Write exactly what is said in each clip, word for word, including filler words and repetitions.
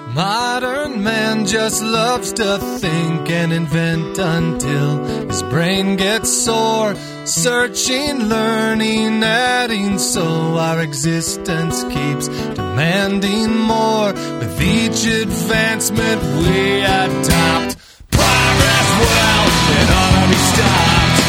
Modern man just loves to think and invent until his brain gets sore. Searching, learning, adding, so our existence keeps demanding more. With each advancement we adopt, progress, well, it ought to be stopped.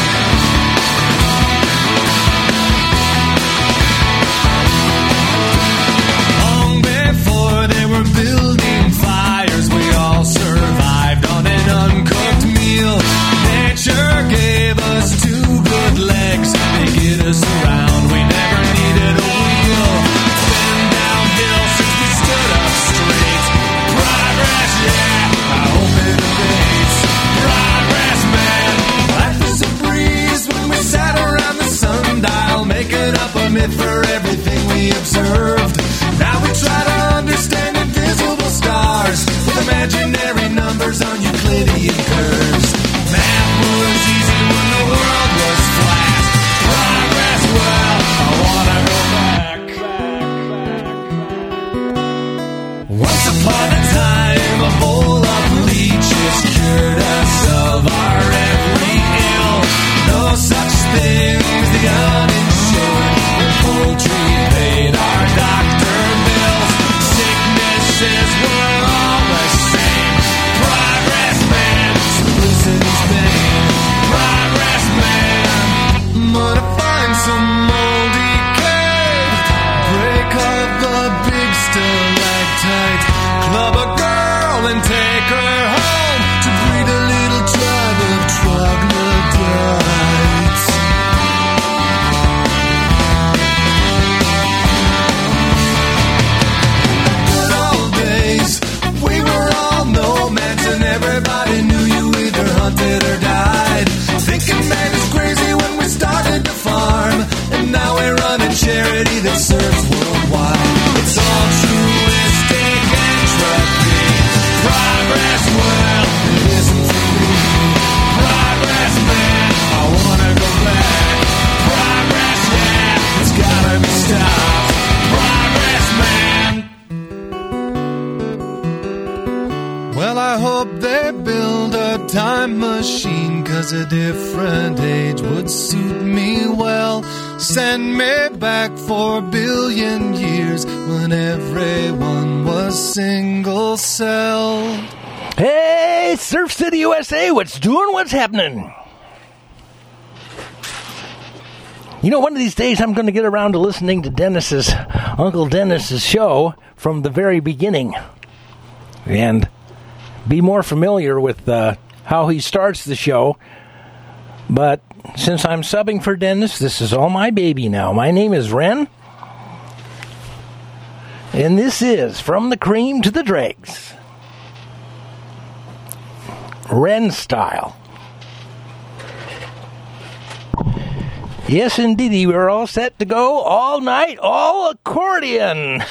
Long before they were building fires, we all survived on an uncooked meal. Nature gave us two good legs, they get us around, we never needed a wheel. It's been downhill since we stood up straight. Progress, yeah, I hope it abates. Progress, man, life was a breeze when we sat around the sundial, making up a myth for everything we observed. Now we try to understand invisible stars with imaginary numbers on Euclidean curves. Math was easy when the world was flat. Progress, well, I wanna go back. Once upon a time, a bowl of leeches cured us of our every ill. No such thing as the uninsured. The poultry paid our doctor bills. Sicknesses were all the same. Progress, man, simplicity's pain. Progress, man, gonna find some moldy cave. Break up a big stalactite. Club a girl and take her home to breed a little tribe of troglodytes. Good old days, we were all nomads and everybody knew you either hunted or died. Thinking man is crazy when we started to farm, and now we run a charity that serves worldwide. It's altruistic entropy. Progress, well, it isn't for me. Progress, man, I wanna go back. Progress, yeah, it's gotta be stopped. Progress, man. Well, I hope they build a time machine, 'cause a different age would suit me well. Send me back for a billion years when everyone was single-celled. Hey, Surf City, U S A, what's doing? What's happening? You know, one of these days I'm going to get around to listening to Dennis's, Uncle Dennis's show from the very beginning and be more familiar with uh, how he starts the show. But since I'm subbing for Dennis, this is all my baby now. My name is Ren, and this is From the Cream to the Dregs, Ren style. Yes, indeedy, we're all set to go all night, all accordion.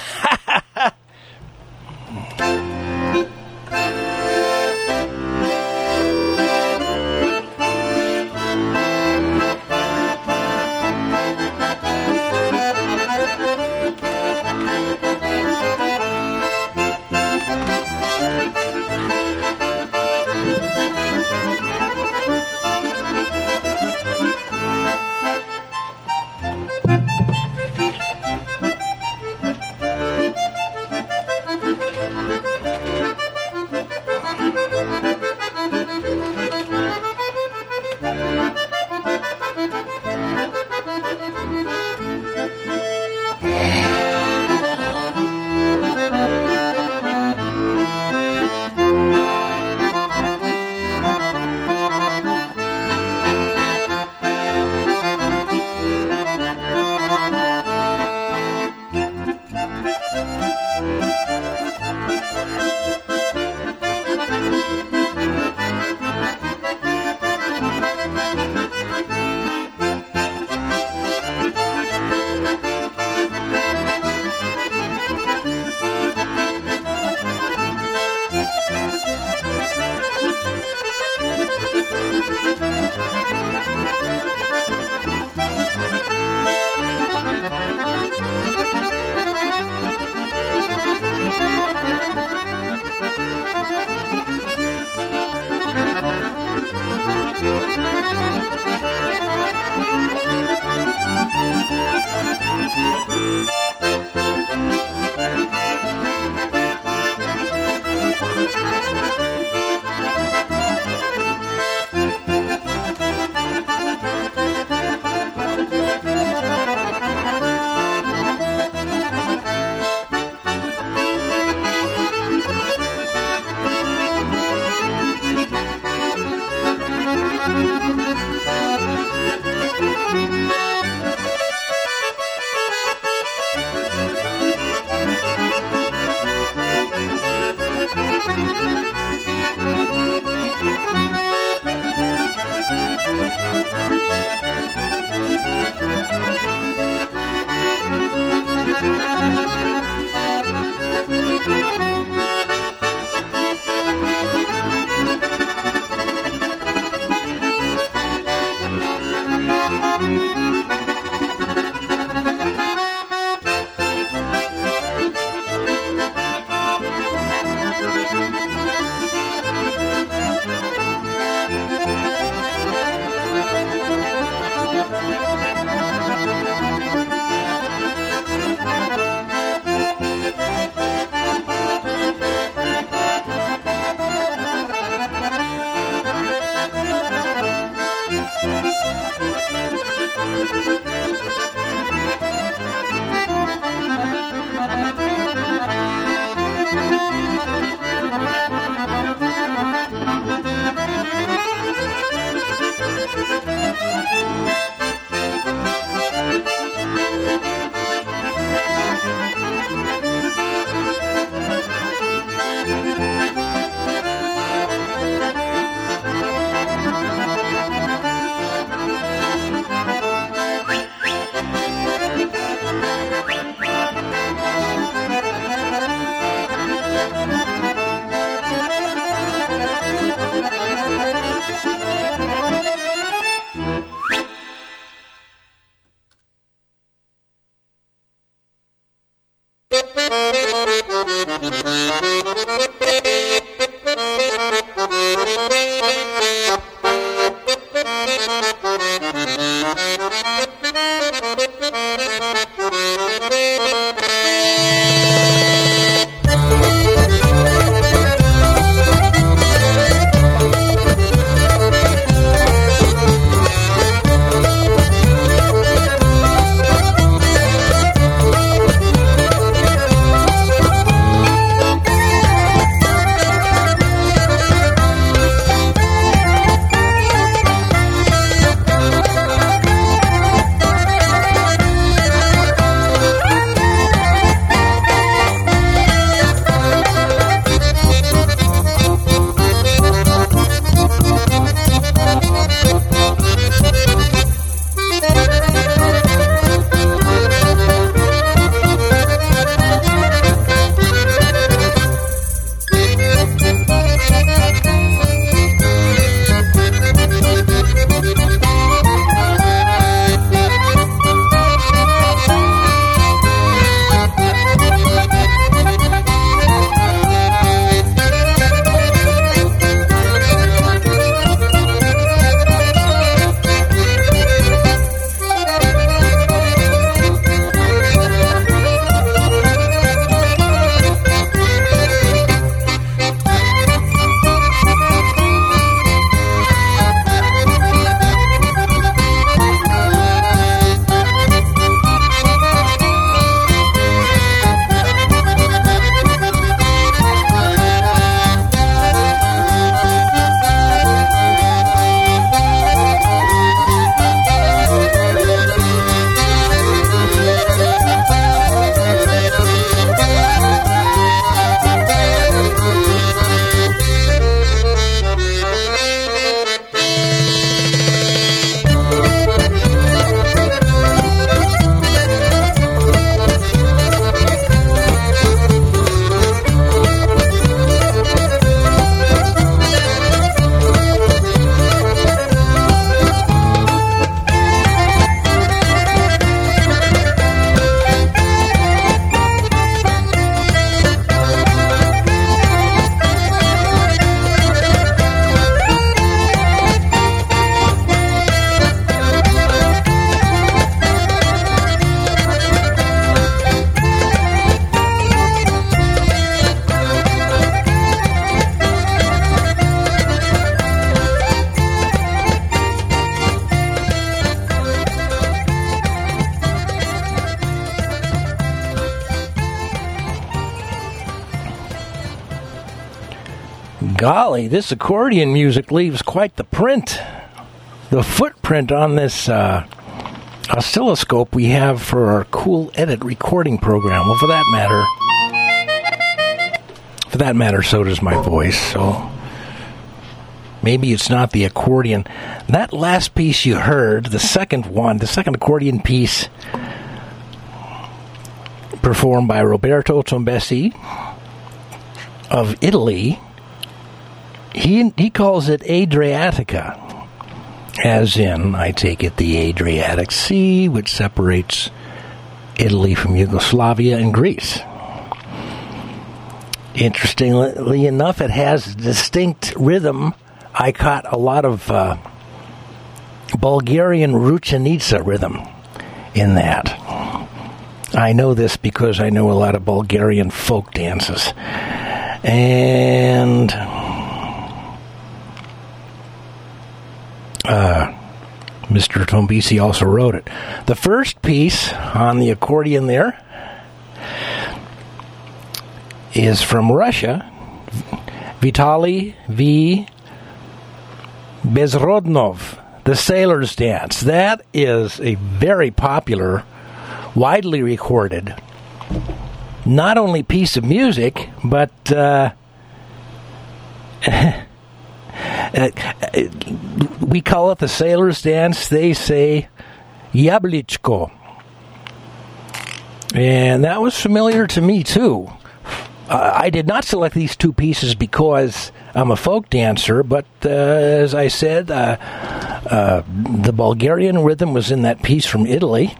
Golly, this accordion music leaves quite the print. The footprint on this uh, oscilloscope we have for our Cool Edit recording program. Well, for that matter, for that matter, so does my voice. So maybe it's not the accordion. That last piece you heard, the second one, the second accordion piece, performed by Roberto Tombesi of Italy. He he calls it Adriatica, as in, I take it, the Adriatic Sea, which separates Italy from Yugoslavia and Greece. Interestingly enough, it has distinct rhythm. I caught a lot of uh, Bulgarian ruchenica rhythm in that. I know this because I know a lot of Bulgarian folk dances. And uh, Mister Tombesi also wrote it. The first piece on the accordion there is from Russia, Vitaly V. Bezrodnov, The Sailor's Dance. That is a very popular, widely recorded, not only piece of music, but uh, we call it the Sailor's Dance. They say Yablichko. And that was familiar to me, too. Uh, I did not select these two pieces because I'm a folk dancer, but uh, as I said, uh, uh, the Bulgarian rhythm was in that piece from Italy,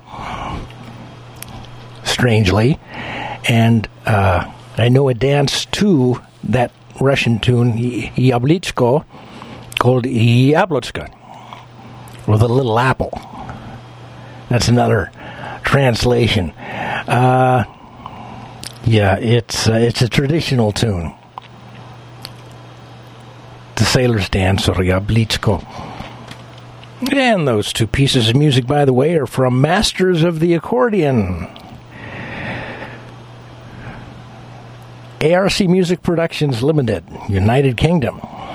strangely, and uh, I know a dance to that Russian tune, Yablichko, called Yablotchka, or the Little Apple. That's another translation. Uh... Yeah, it's uh, it's a traditional tune. The Sailor's Dance, or Yablichko. And those two pieces of music, by the way, are from Masters of the Accordion. A R C Music Productions Limited, United Kingdom.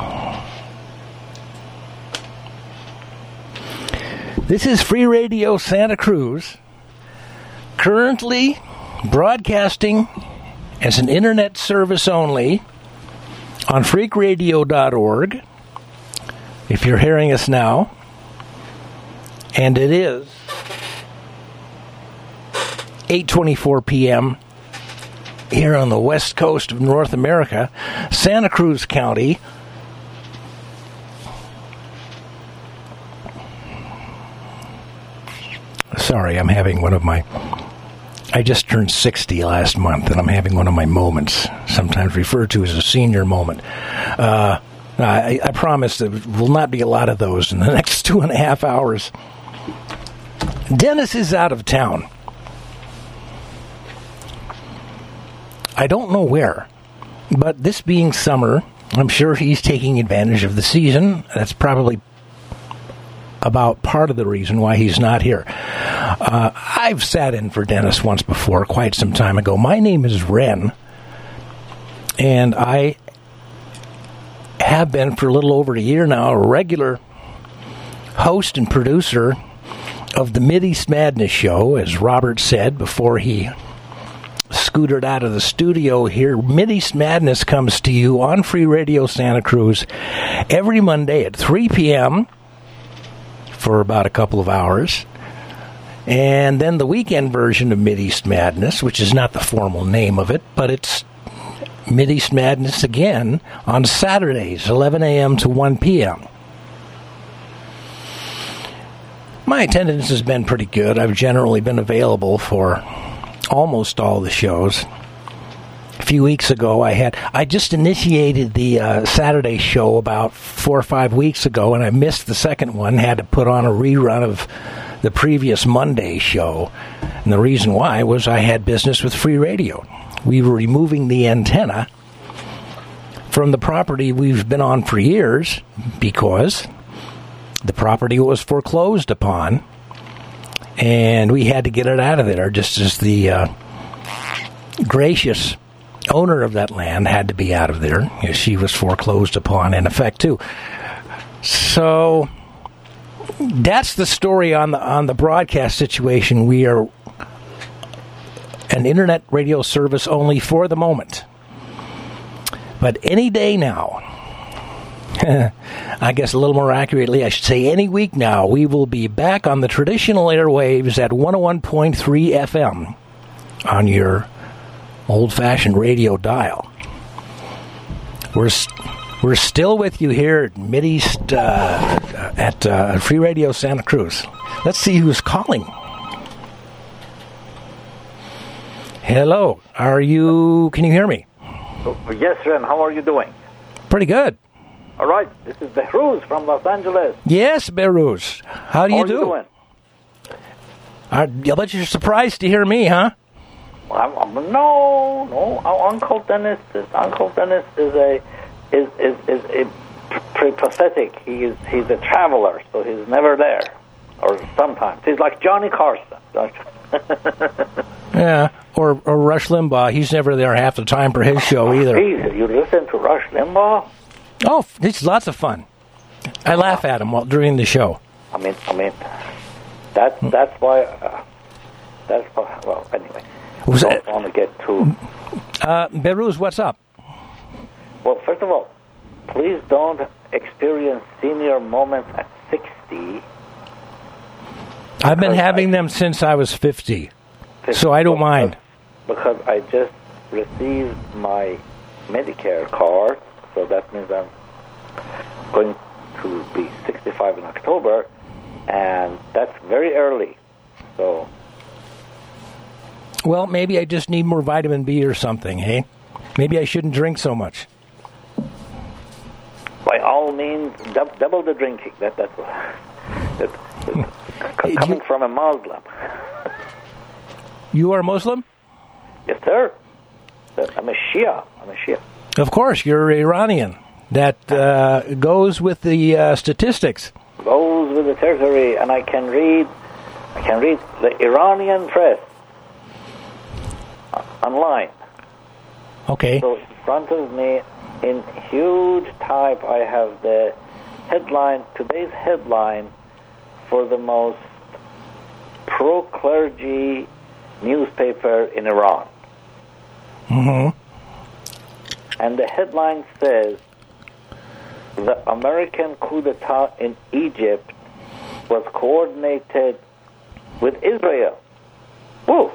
This is Free Radio Santa Cruz, currently broadcasting as an internet service only on freak radio dot org, if you're hearing us now, and it is eight twenty-four p.m. here on the west coast of North America, Santa Cruz County. Sorry, I'm having one of my I just turned sixty last month, and I'm having one of my moments, sometimes referred to as a senior moment. Uh, I, I promise there will not be a lot of those in the next two and a half hours. Dennis is out of town. I don't know where, but this being summer, I'm sure he's taking advantage of the season. That's probably about part of the reason why he's not here. Uh, I've sat in for Dennis once before, quite some time ago. My name is Ren, and I have been for a little over a year now a regular host and producer of the Mideast Madness Show, as Robert said before he scootered out of the studio here. Mideast Madness comes to you on Free Radio Santa Cruz every Monday at three p.m., for about a couple of hours. And then the weekend version of Mideast Madness, which is not the formal name of it, but it's Mideast Madness again on Saturdays, eleven a.m. to one p.m. My attendance has been pretty good. I've generally been available for almost all the shows. A few weeks ago, I had I just initiated the uh, Saturday show about four or five weeks ago, and I missed the second one. Had to put on a rerun of the previous Monday show, and the reason why was I had business with Free Radio. We were removing the antenna from the property we've been on for years because the property was foreclosed upon, and we had to get it out of there, just as the uh, gracious owner of that land had to be out of there. She was foreclosed upon, in effect, too. So that's the story on the on the broadcast situation. We are an internet radio service only for the moment. But any day now, I guess a little more accurately, I should say any week now, we will be back on the traditional airwaves at one oh one point three F M on your old-fashioned radio dial. We're we're still with you here at Mideast uh, at uh, Free Radio Santa Cruz. Let's see who's calling. Hello, are you? Can you hear me? Oh, yes, Ren. How are you doing? Pretty good. All right. This is Behruz from Los Angeles. Yes, Behruz. How do How you are do? you doing? I, I bet you're surprised to hear me, huh? I'm, I'm, no, no. Our Uncle Dennis is Uncle Dennis is a is is is a pretty pathetic. He is he's a traveler, so he's never there, or sometimes he's like Johnny Carson. Yeah, or or Rush Limbaugh. He's never there half the time for his show either. Please, you listen to Rush Limbaugh? Oh, it's lots of fun. I laugh at him while during the show. I mean, I mean, that's that's why. Uh, that's why, well, anyway. Was I that- don't want to get too. Uh, Behruz, what's up? Well, first of all, please don't experience senior moments at sixty. I've been Because having I- them since I was fifty, so I don't mind. Because I just received my Medicare card, so that means I'm going to be sixty-five in October, and that's very early. So, Well, maybe I just need more vitamin B or something, hey? Maybe I shouldn't drink so much. by all means, dub- double the drinking. That that's what. That, that, coming from a Muslim. You are Muslim? Yes, sir. I'm a Shia. I'm a Shia. Of course, you're Iranian. That uh, goes with the uh, statistics. Goes with the territory, and I can read. I can read the Iranian press online. Okay. So in front of me, in huge type, I have the headline. Today's headline for the most pro-clergy newspaper in Iran. Mm-hmm. And the headline says, the American coup d'etat in Egypt was coordinated with Israel. Whoa.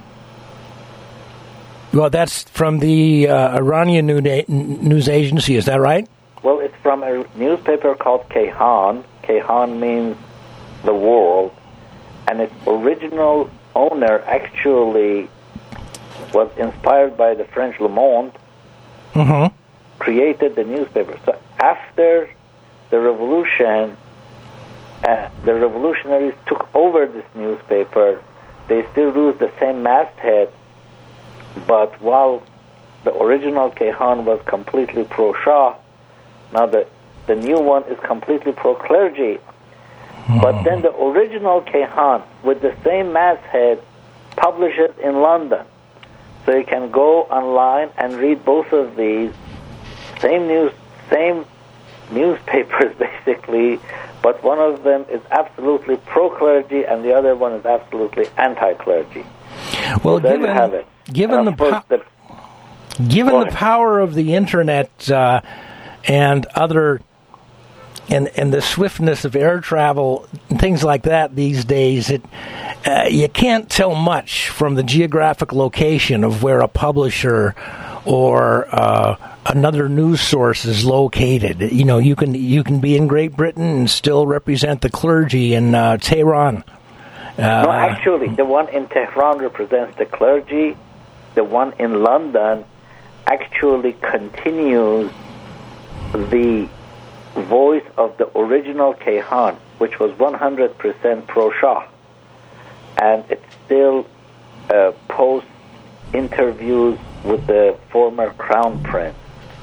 Well, that's from the uh, Iranian news agency, is that right? Well, it's from a newspaper called Kayhan. Kayhan means the world. And its original owner actually was inspired by the French Le Monde, Mm-hmm. created the newspaper. So after the revolution, uh, the revolutionaries took over this newspaper. They still use the same masthead, but while the original Kayhan was completely pro-Shah, now the, the new one is completely pro-clergy. Mm-hmm. But then the original Kayhan, with the same masthead, publishes in London. So you can go online and read both of these same news, same newspapers basically, but one of them is absolutely pro-clergy and the other one is absolutely anti-clergy. Well, so there given you have it. given the, po- the given the power of the internet uh, and other and and the swiftness of air travel and things like that these days, it uh, you can't tell much from the geographic location of where a publisher or uh, another news source is located. You know, you can you can be in Great Britain and still represent the clergy in uh, Tehran. Uh, no, actually, the one in Tehran represents the clergy. The one in London actually continues the voice of the original Kayhan, which was one hundred percent pro-Shah. And it still uh, posts interviews with the former crown prince.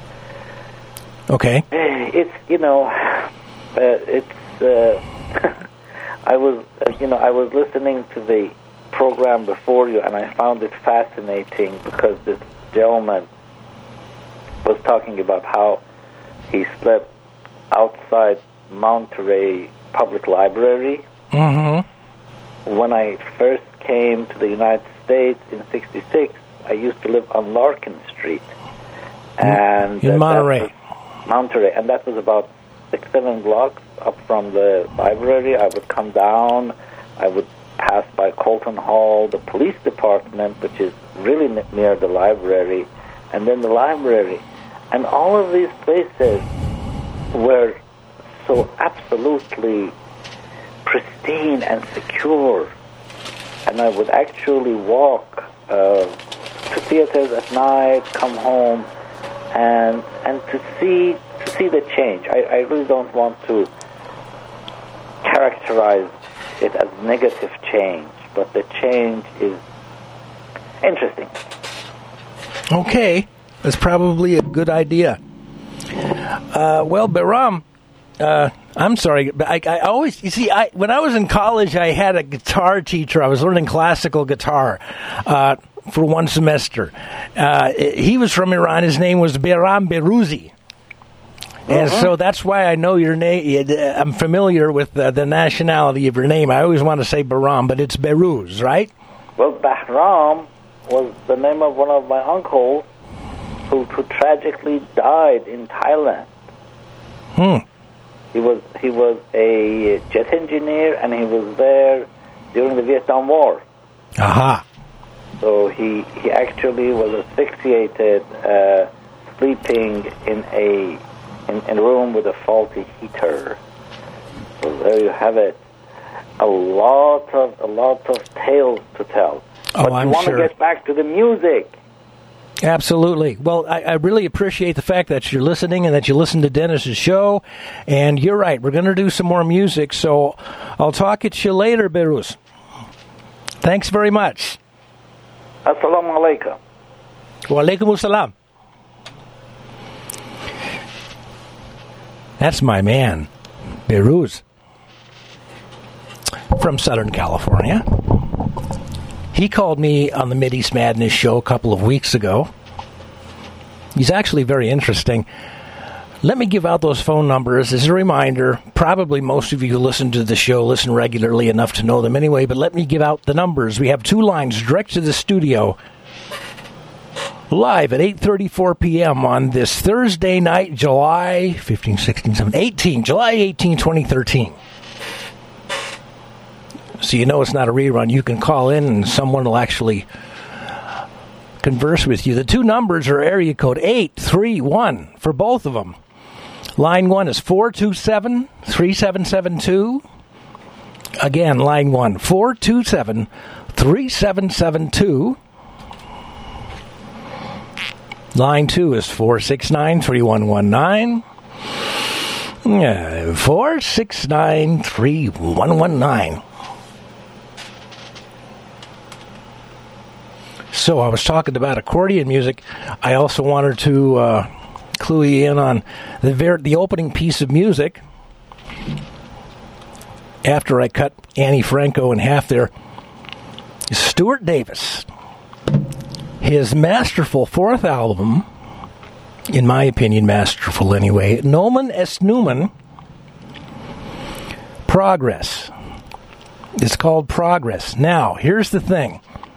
Okay. It's, you know, uh, it's, uh, I was, uh, you know, I was listening to the program before you, and I found it fascinating because this gentleman was talking about how he slept outside Monterey Public Library. Mm-hmm. When I first came to the United States in sixty-six, I used to live on Larkin Street. And in uh, Monterey. that was Monterey, and that was about six, seven blocks up from the library. I would come down, I would pass by Colton Hall, the police department, which is really n- near the library, and then the library. And all of these places were so absolutely pristine and secure. And I would actually walk uh, to theaters at night, come home, and and to see to see the change. I, I really don't want to characterize it as negative change, but the change is interesting. Okay, that's probably a good idea. Uh, well, Behram, uh, I'm sorry, but I, I always, you see, I, when I was in college, I had a guitar teacher. I was learning classical guitar uh, for one semester. Uh, he was from Iran. His name was Behram Behrouzi. And Uh-huh. so that's why I know your name. I'm familiar with uh, the nationality of your name. I always want to say Behram, but it's Behrouz, right? Well, Behram was the name of one of my uncles who, who tragically died in Thailand. Hmm. He was he was a jet engineer, and he was there during the Vietnam War. Aha. So he he actually was asphyxiated, uh, sleeping in a in, in a room with a faulty heater. So there you have it. A lot of a lot of tales to tell. Oh, but I'm you want sure. to get back to the music. Absolutely. Well, I, I really appreciate the fact that you're listening and that you listen to Dennis's show. And you're right, we're going to do some more music. So I'll talk at you later, Behrouz. Thanks very much. Assalamu alaikum. Wa alaikum assalam. That's my man, Behrouz, from Southern California. He called me on the Mideast Madness show a couple of weeks ago. He's actually very interesting. Let me give out those phone numbers as a reminder. Probably most of you who listen to the show listen regularly enough to know them anyway, but let me give out the numbers. We have two lines direct to the studio, live at eight thirty-four p.m. on this Thursday night, July fifteenth, sixteenth, seventeenth, eighteenth, July eighteenth, twenty thirteen. So you know it's not a rerun. You can call in and someone will actually converse with you. The two numbers are area code eight three one for both of them. Line one is four two seven, three seven seven two. Again, line one, four two seven, three seven seven two. Line two is four six nine, three one one nine. Yeah, four six nine, three one one nine. So I was talking about accordion music. I also wanted to uh, clue you in on the ver- the opening piece of music. After I cut Annie Franco in half there, Stuart Davis. His masterful fourth album, in my opinion, masterful anyway, Nomen est Numen, Progress. It's called Progress. Now, here's the thing.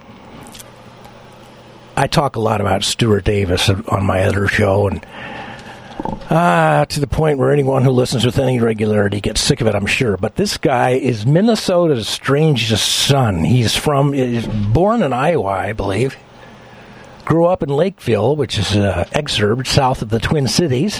I talk a lot about Stuart Davis on my other show, and uh, to the point where anyone who listens with any regularity gets sick of it, I'm sure. But this guy is Minnesota's strangest son. He's from, he's born in Iowa, I believe. Grew up in Lakeville, which is an uh, exurb south of the Twin Cities.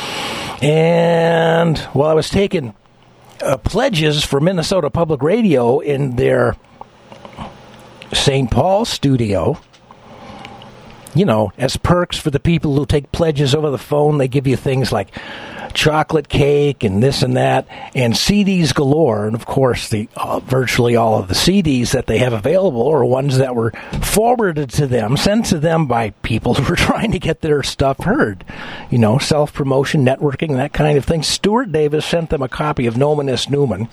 And while I was taking uh, pledges for Minnesota Public Radio in their Saint Paul studio, you know, as perks for the people who take pledges over the phone, they give you things like chocolate cake and this and that, and C Ds galore. And, of course, the uh, virtually all of the C Ds that they have available are ones that were forwarded to them, sent to them by people who were trying to get their stuff heard. You know, self-promotion, networking, that kind of thing. Stuart Davis sent them a copy of Nomen est Numen,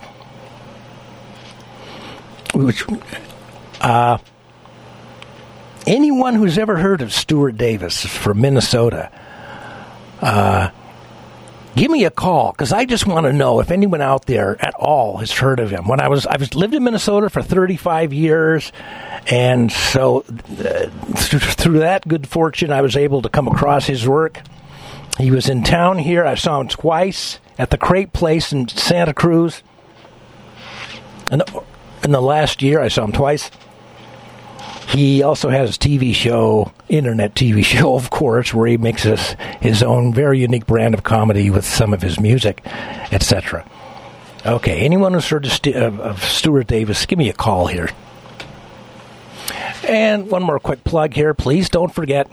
which... Uh, anyone who's ever heard of Stuart Davis from Minnesota uh, give me a call, because I just want to know if anyone out there at all has heard of him. When I was, I've lived in Minnesota for thirty-five years, and so uh, through, through that good fortune, I was able to come across his work. He was in town here. I saw him twice at the Crepe Place in Santa Cruz. And in the last year, I saw him twice. He also has a T V show, internet T V show, of course, where he mixes his own very unique brand of comedy with some of his music, et cetera. Okay, anyone who's heard of, St- of Stuart Davis, give me a call here. And one more quick plug here. Please don't forget,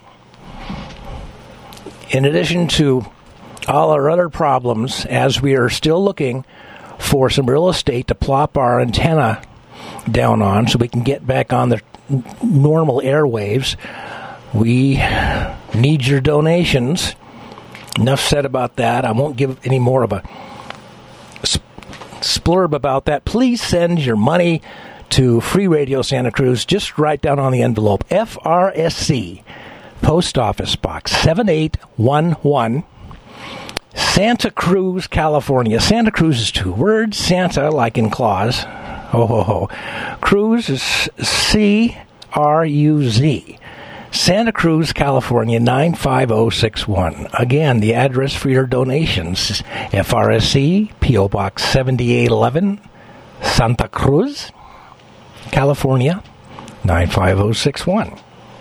in addition to all our other problems, as we are still looking for some real estate to plop our antenna down on so we can get back on the normal airwaves, we need your donations. Enough said about that. I won't give any more of a sp- splurb about that. Please send your money to Free Radio Santa Cruz. Just write down on the envelope, F R S C, Post Office Box seven eight one one, Santa Cruz, California. Santa Cruz is two words. Santa, like in Claus. Ho, ho, ho. Cruz is C R U Z. Santa Cruz, California, nine five oh six one. Again, the address for your donations is F R S C, P O Box seventy-eight eleven, Santa Cruz, California, nine five oh six one.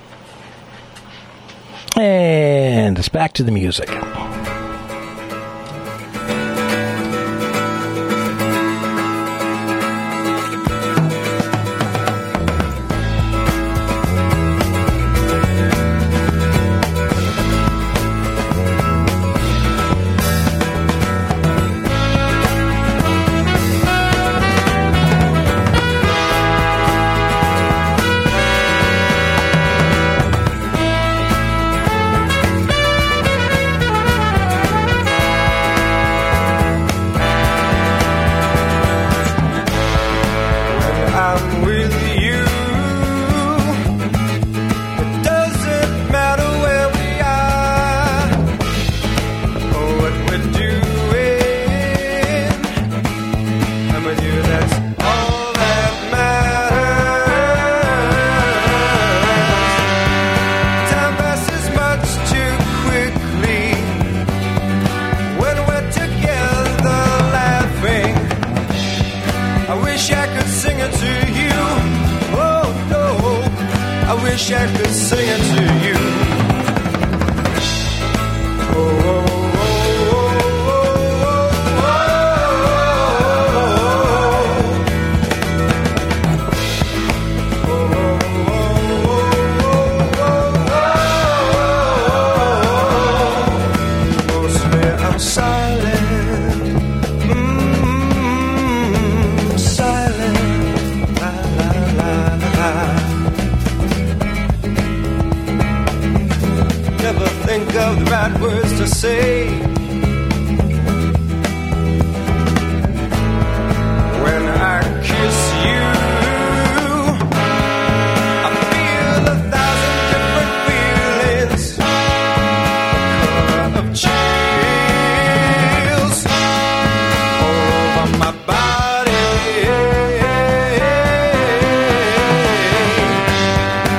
And it's back to the music.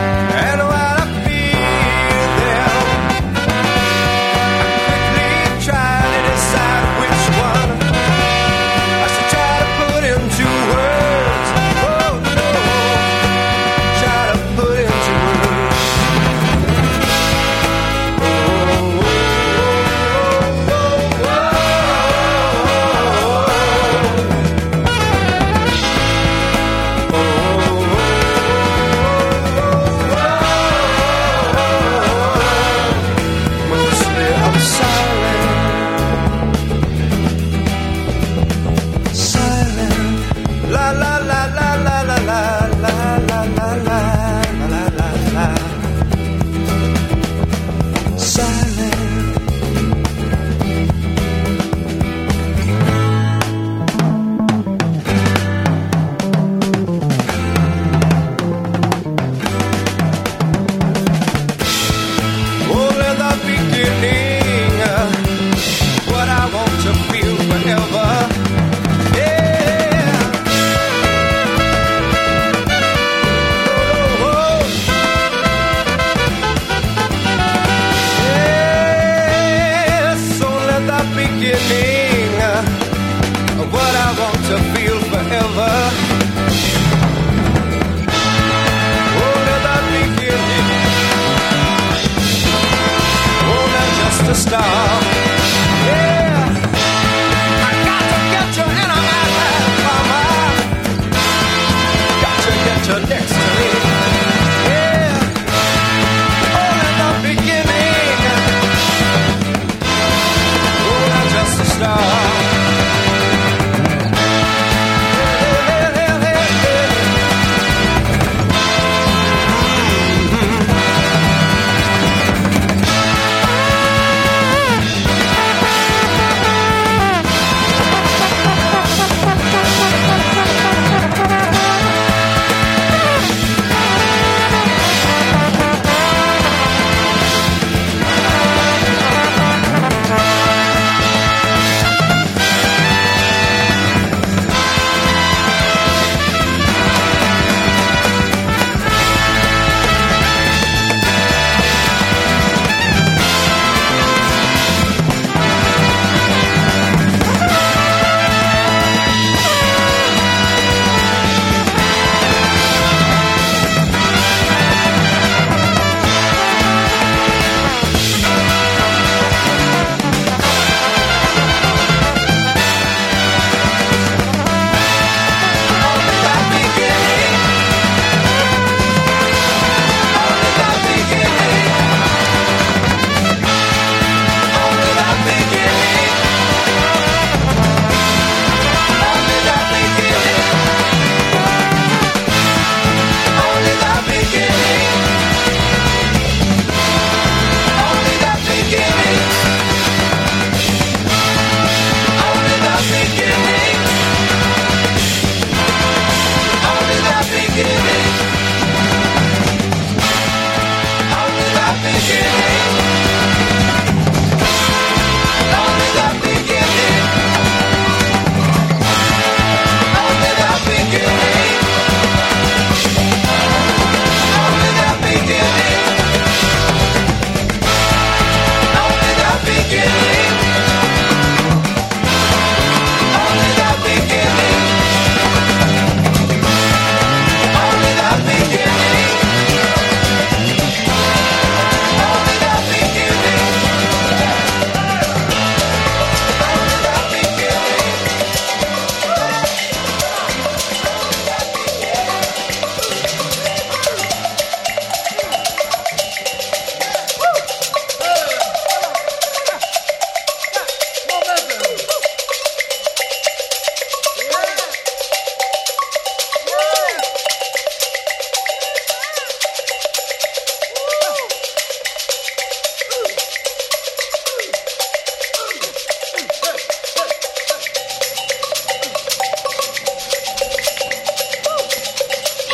Try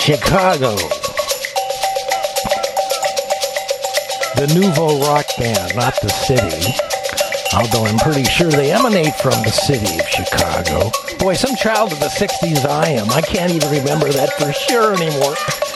Chicago. The nouveau rock band, not the city. Although I'm pretty sure they emanate from the city of Chicago. Boy, some child of the sixties I am. I can't even remember that for sure anymore.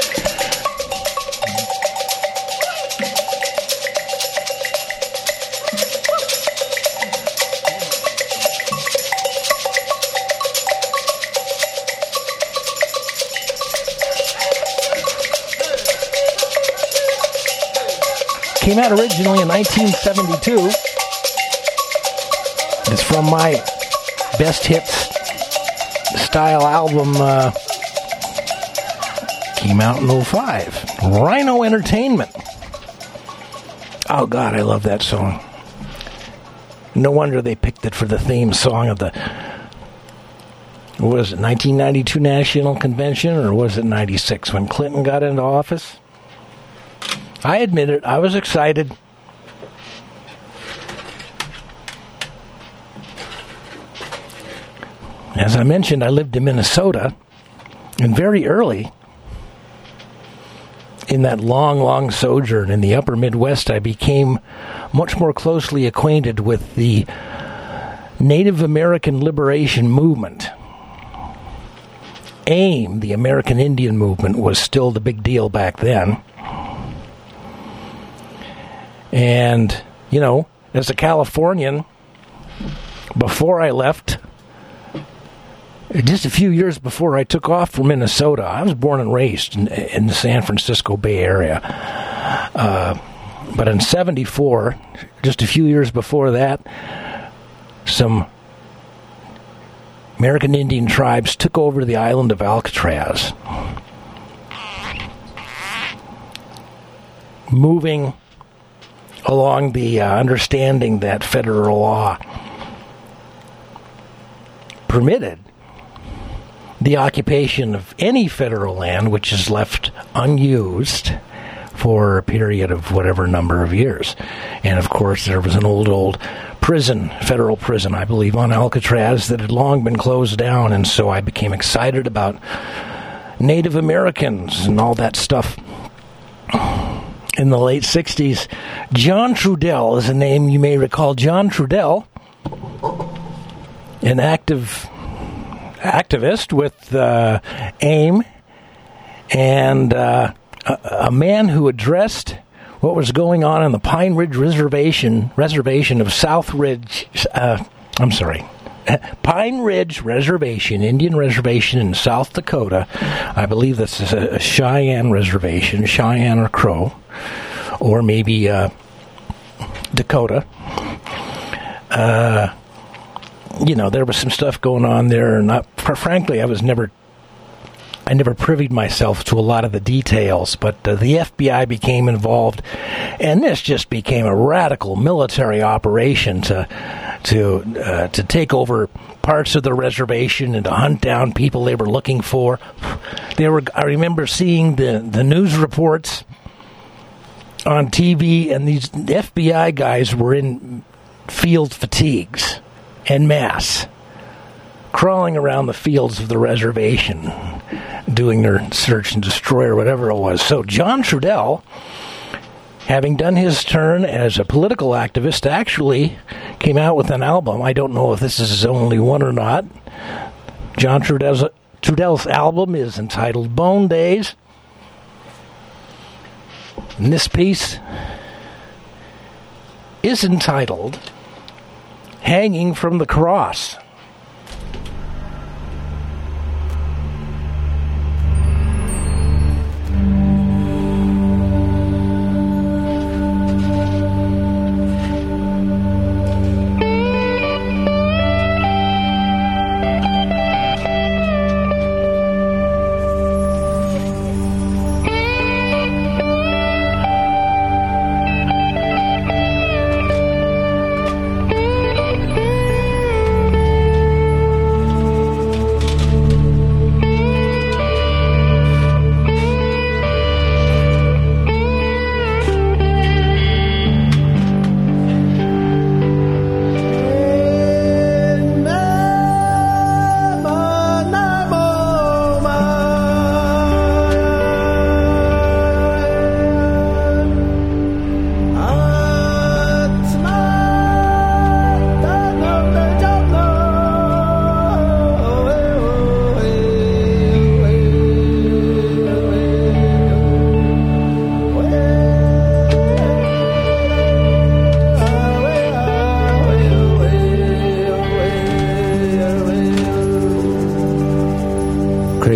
Came out originally in nineteen seventy-two. It's from my best hits style album. Uh, came out in oh five. Rhino Entertainment. Oh, God, I love that song. No wonder they picked it for the theme song of the, what was it, nineteen ninety-two National Convention, or was it ninety-six when Clinton got into office? I admit it, I was excited. As I mentioned, I lived in Minnesota, and very early in that long, long sojourn in the upper Midwest, I became much more closely acquainted with the Native American Liberation Movement. AIM, the American Indian Movement, was still the big deal back then. And, you know, as a Californian, before I left, just a few years before I took off for Minnesota, I was born and raised in, in the San Francisco Bay Area. Uh, but in seventy-four, just a few years before that, some American Indian tribes took over the island of Alcatraz, moving along the uh, understanding that federal law permitted the occupation of any federal land which is left unused for a period of whatever number of years. And of course, there was an old, old prison, federal prison, I believe, on Alcatraz that had long been closed down, and so I became excited about Native Americans and all that stuff. In the late sixties, John Trudell is a name you may recall. John Trudell, an active activist with uh, AIM, and uh, a, a man who addressed what was going on in the Pine Ridge Reservation reservation of South Ridge. Uh, I'm sorry, Pine Ridge Reservation, Indian Reservation in South Dakota. I believe this is a, a Cheyenne reservation, Cheyenne or Crow, or maybe uh, Dakota. Uh, you know, there was some stuff going on there, and I, frankly, I was never, I never privied myself to a lot of the details. But uh, the F B I became involved, and this just became a radical military operation to to uh, to take over parts of the reservation and to hunt down people they were looking for. They were. I remember seeing the the news reports on T V, and these F B I guys were in field fatigues en masse, crawling around the fields of the reservation, doing their search and destroy or whatever it was. So John Trudell, having done his turn as a political activist, actually came out with an album. I don't know if this is his only one or not. John Trudell's, Trudell's album is entitled Bone Days. And this piece is entitled Hanging from the Cross.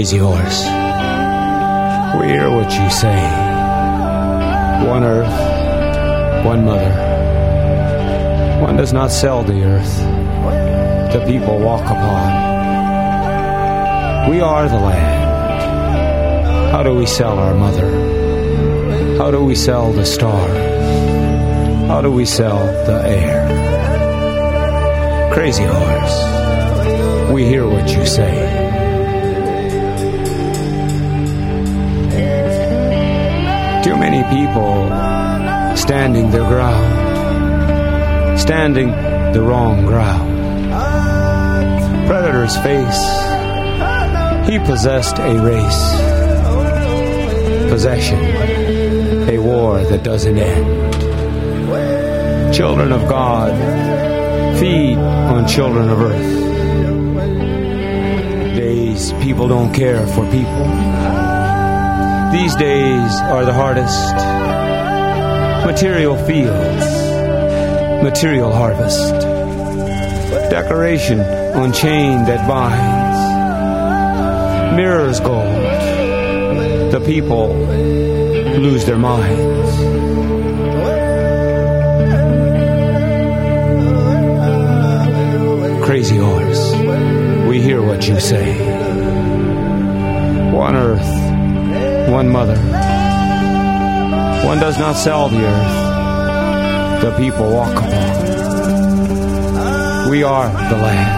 Crazy Horse, we hear what you say. One earth, one mother. One does not sell the earth the people walk upon. We are the land. How do we sell our mother? How do we sell the stars? How do we sell the air? Crazy Horse, we hear what you say. Too many people standing their ground, standing the wrong ground. Predator's face, he possessed a race. Possession, a war that doesn't end. Children of God feed on children of earth. Days people don't care for people. These days are the hardest. Material fields, material harvest. Decoration on chain that binds. Mirrors gold. The people lose their minds. Crazy Horse, we hear what you say. One earth, one mother. One does not sell the earth the people walk upon. We are the land.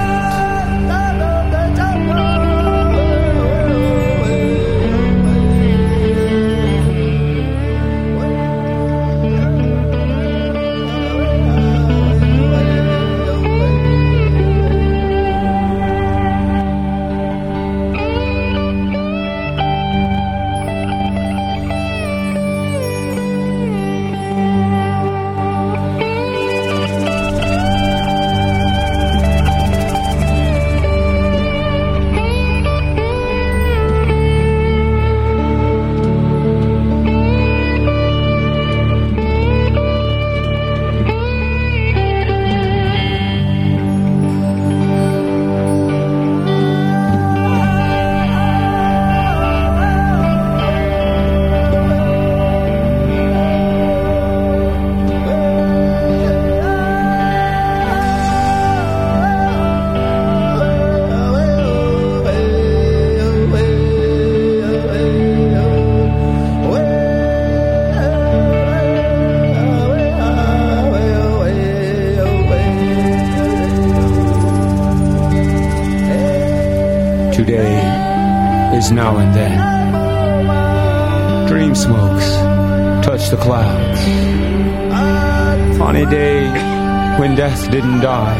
Now and then, dream smokes touch the clouds. On a day when death didn't die,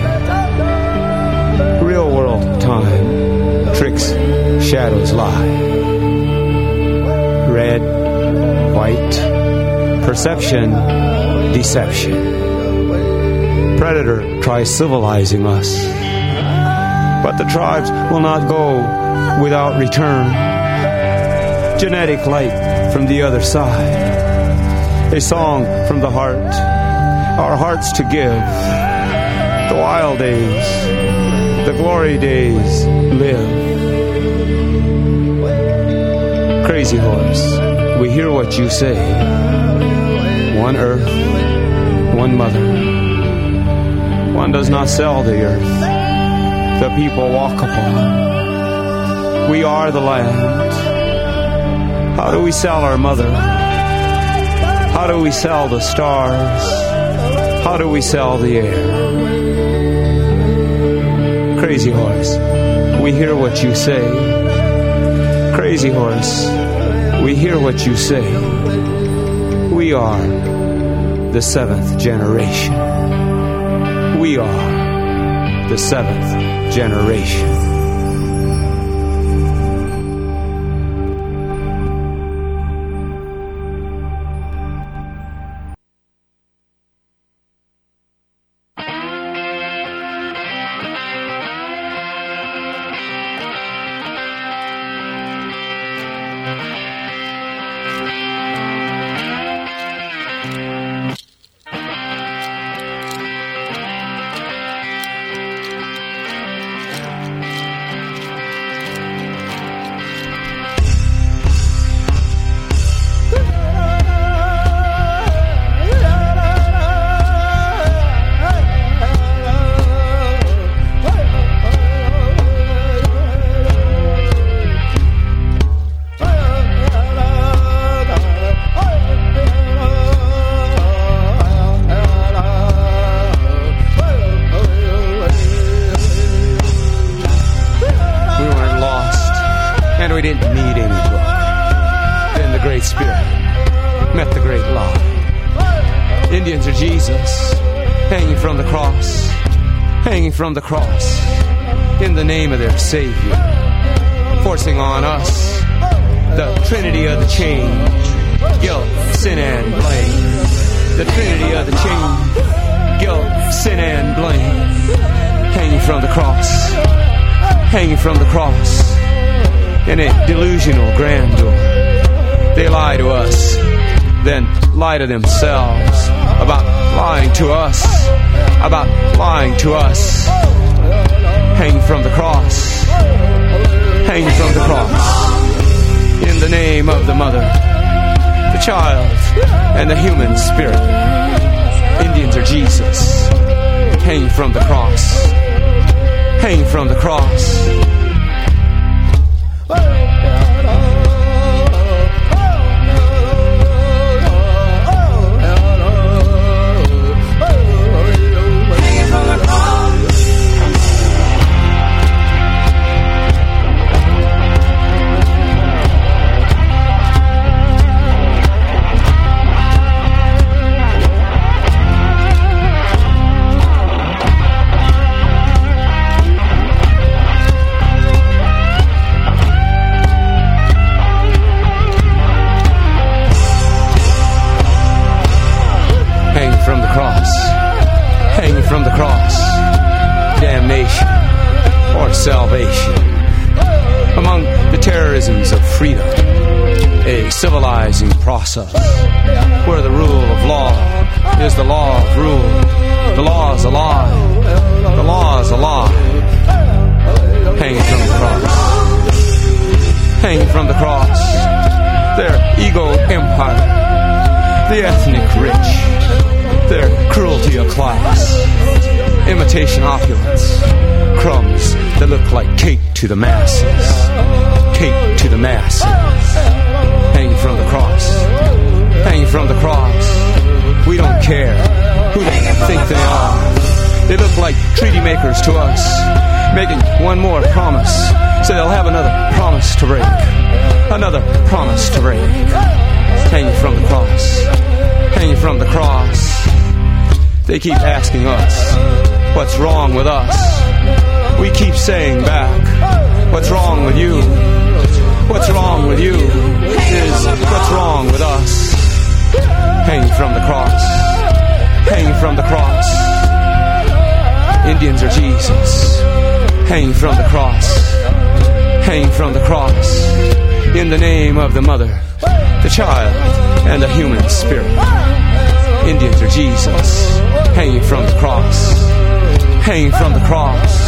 real world time tricks, shadows lie. Red, white, perception, deception. Predator tries civilizing us, but the tribes will not go without return. Genetic light from the other side. A song from the heart. Our hearts to give. The wild days, the glory days live. Crazy Horse, we hear what you say. One earth, one mother. One does not sell the earth the people walk upon. We are the land. How do we sell our mother? How do we sell the stars? How do we sell the air? Crazy Horse, we hear what you say. Crazy Horse, we hear what you say. We are the seventh generation. We are the seventh generation. spirit met the great lie. Indians are Jesus, hanging from the cross, hanging from the cross, in the name of their Savior, forcing on us the trinity of the change, guilt, sin, and blame. The trinity of the change, guilt, sin, and blame. Hanging from the cross, hanging from the cross, in a delusional grandeur. They lie to us, then lie to themselves about lying to us, about lying to us. Hanging from the cross, hanging from the cross, in the name of the mother, the child, and the human spirit. Indians are Jesus, hanging from the cross, hanging from the cross. From the cross, damnation or salvation. Among the terrorisms of freedom, a civilizing process where the rule of law is the law of rule. The law is a lie. The law is a lie. Hanging from the cross. Hanging from the cross. Their ego empire. The ethnic rich. Their cruelty of class. Imitation opulence, crumbs that look like cake to the masses, cake to the masses, hanging from the cross, hanging from the cross. We don't care who they think they are. They look like treaty makers to us, making one more promise, so they'll have another promise to break, another promise to break. Hanging from the cross, hanging from the cross. They keep asking us, what's wrong with us? We keep saying back, what's wrong with you? What's wrong with you is what's wrong with us. Hanging from the cross, hanging from the cross. Indians are Jesus, hanging from the cross, hanging from the cross, in the name of the mother, the child, and the human spirit. Indians are Jesus, hanging from the cross, hanging from the cross.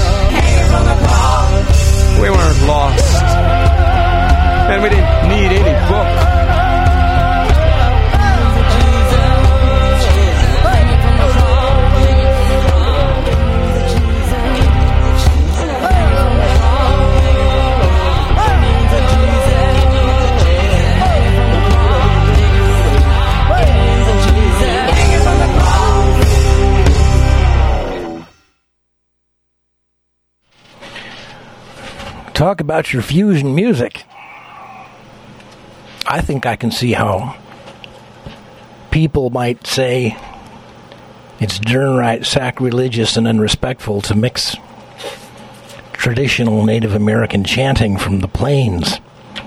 We weren't lost, and we didn't need any book. Talk about your fusion music. I think I can see how people might say it's downright sacrilegious and unrespectful to mix traditional Native American chanting from the plains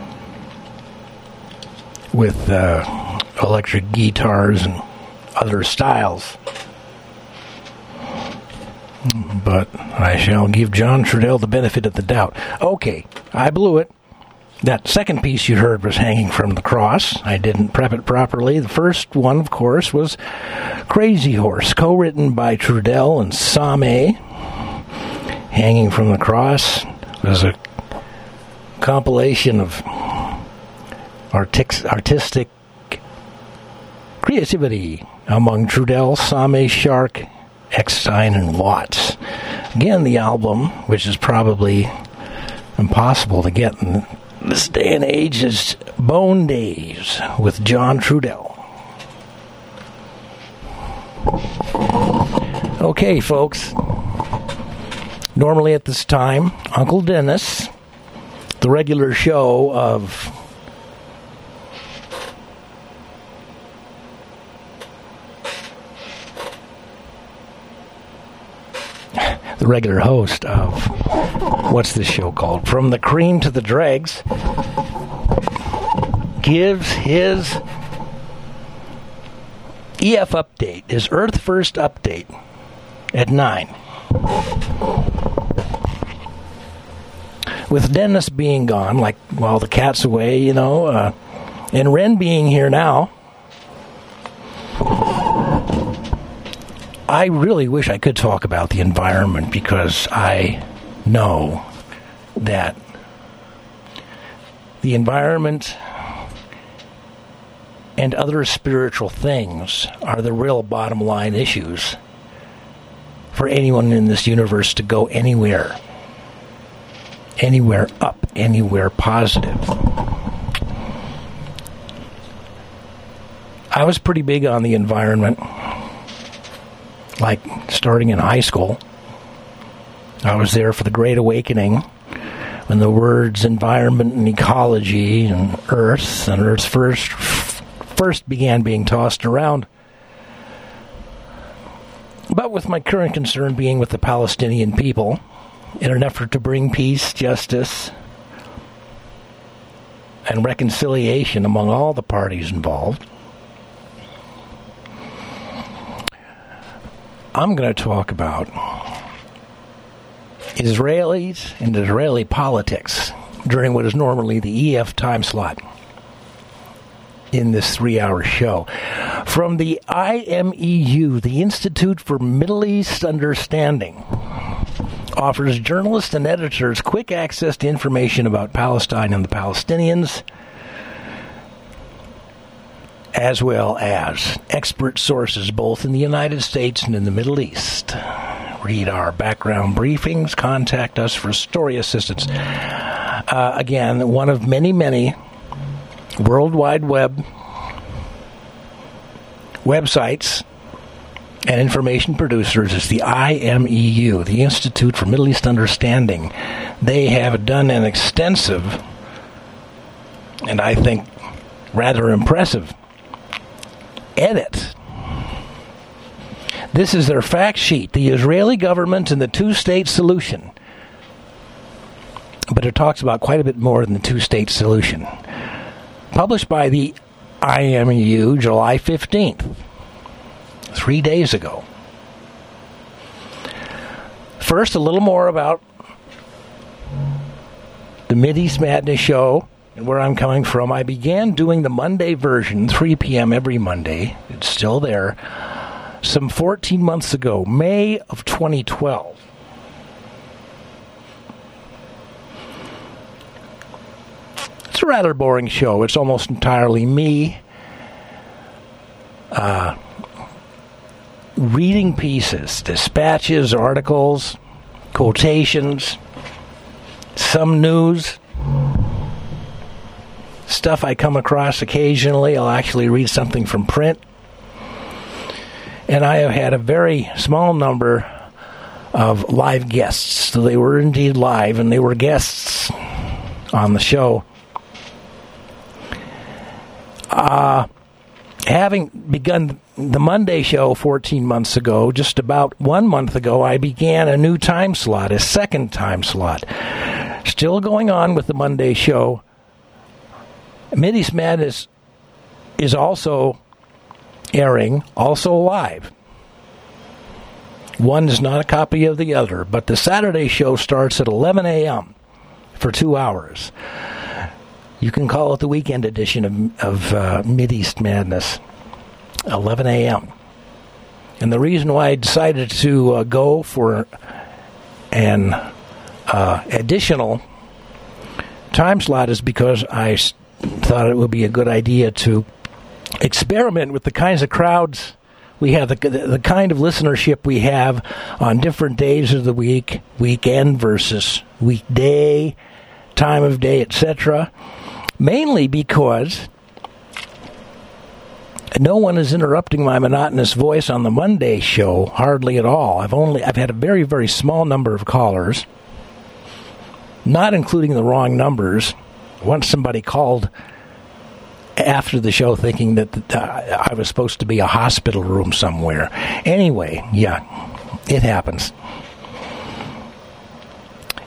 with uh, electric guitars and other styles. But I shall give John Trudell the benefit of the doubt. Okay, I blew it. That second piece you heard was Hanging from the Cross. I didn't prep it properly. The first one, of course, was Crazy Horse, co-written by Trudell and Same. Hanging from the Cross was a compilation of artic- artistic creativity among Trudell, Same, Shark, Eckstein, and Watts. Again, the album, which is probably impossible to get in this day and age, is Bone Days with John Trudell. Okay, folks. Normally at this time, Uncle Dennis, the regular show of the regular host of, what's this show called? From the Cream to the Dregs, gives his E F update, his Earth First update at nine. With Dennis being gone, like, while the cat's away, you know, uh, and Ren being here now, I really wish I could talk about the environment, because I know that the environment and other spiritual things are the real bottom line issues for anyone in this universe to go anywhere. Anywhere up, anywhere positive. I was pretty big on the environment, like starting in high school. I was there for the Great Awakening, when the words environment and ecology and Earth and Earth's first first began being tossed around. But with my current concern being with the Palestinian people, in an effort to bring peace, justice, and reconciliation among all the parties involved, I'm going to talk about Israelis and Israeli politics during what is normally the E F time slot in this three-hour show. From the I M E U, the Institute for Middle East Understanding, offers journalists and editors quick access to information about Palestine and the Palestinians, as well as expert sources both in the United States and in the Middle East. Read our background briefings. Contact us for story assistance. Uh, again, one of many, many World Wide Web websites and information producers is the I M E U, the Institute for Middle East Understanding. They have done an extensive, and I think rather impressive, edit. This is their fact sheet, the Israeli government and the two-state solution. But it talks about quite a bit more than the two-state solution. Published by the I M E U July fifteenth, three days ago. First, a little more about the Mideast Madness show and where I'm coming from. I began doing the Monday version, three p.m. every Monday. It's still there. Some fourteen months ago, May of twenty twelve. It's a rather boring show. It's almost entirely me uh, reading pieces, dispatches, articles, quotations, some news, stuff I come across occasionally. I'll actually read something from print. And I have had a very small number of live guests. So they were indeed live, and they were guests on the show. Uh, having begun the Monday show fourteen months ago, just about one month ago, I began a new time slot, a second time slot. Still going on with the Monday show. Mideast Madness is also airing, also live. One is not a copy of the other, but the Saturday show starts at eleven a.m. for two hours. You can call it the weekend edition of, of uh, Mideast Madness, eleven a.m. And the reason why I decided to uh, go for an uh, additional time slot is because I thought it would be a good idea to experiment with the kinds of crowds we have, the, the, the kind of listenership we have on different days of the week, weekend versus weekday, time of day, et cetera. Mainly because no one is interrupting my monotonous voice on the Monday show, hardly at all. I've only I've had a very, very small number of callers, not including the wrong numbers. Once somebody called after the show thinking that uh, I was supposed to be a hospital room somewhere. Anyway, yeah, it happens.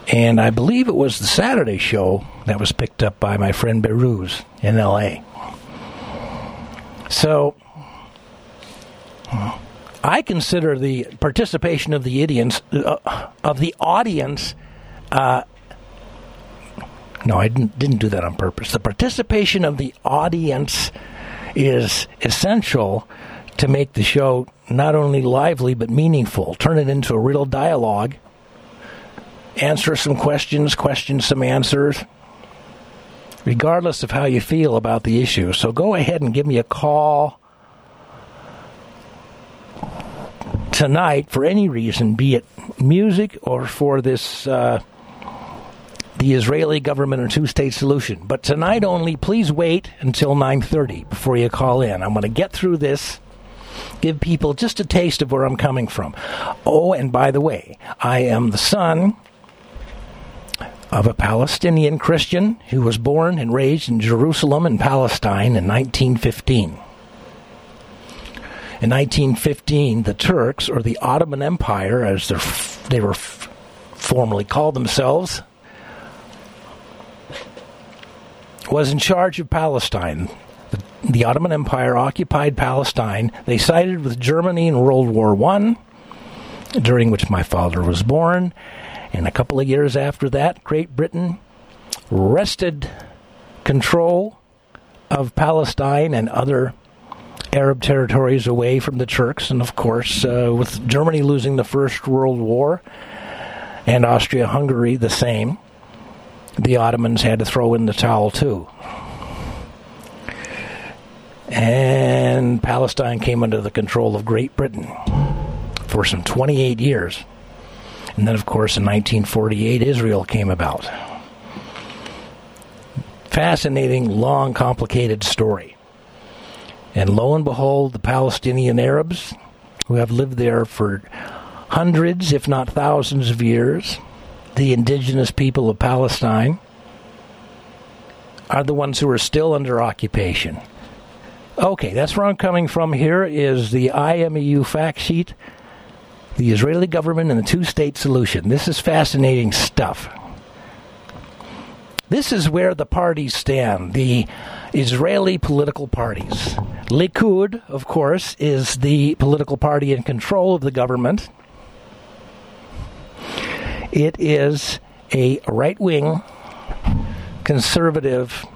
And I believe it was the Saturday show that was picked up by my friend Behruz in L A. So I consider the participation of the idiots, uh, of the audience. Uh, no, I didn't didn't do that on purpose. The participation of the audience is essential to make the show not only lively but meaningful. Turn it into a real dialogue. Answer some questions, question some answers, regardless of how you feel about the issue. So go ahead and give me a call tonight for any reason, be it music or for this, uh, the Israeli government or two-state solution. But tonight only, please wait until nine thirty before you call in. I'm going to get through this, give people just a taste of where I'm coming from. Oh, and by the way, I am the son of a Palestinian Christian who was born and raised in Jerusalem in Palestine in nineteen fifteen. In nineteen fifteen, the Turks, or the Ottoman Empire, as they were f- formerly called themselves, was in charge of Palestine. The, the Ottoman Empire occupied Palestine. They sided with Germany in World War One, during which my father was born. And a couple of years after that, Great Britain wrested control of Palestine and other Arab territories away from the Turks. And of course, uh, with Germany losing the First World War and Austria-Hungary the same, the Ottomans had to throw in the towel too. And Palestine came under the control of Great Britain for some twenty-eight years. And then, of course, in nineteen forty-eight, Israel came about. Fascinating, long, complicated story. And lo and behold, the Palestinian Arabs, who have lived there for hundreds, if not thousands of years, the indigenous people of Palestine, are the ones who are still under occupation. Okay, that's where I'm coming from. Here is the I M E U fact sheet. The Israeli government and the two-state solution. This is fascinating stuff. This is where the parties stand, the Israeli political parties. Likud, of course, is the political party in control of the government. It is a right-wing, conservative,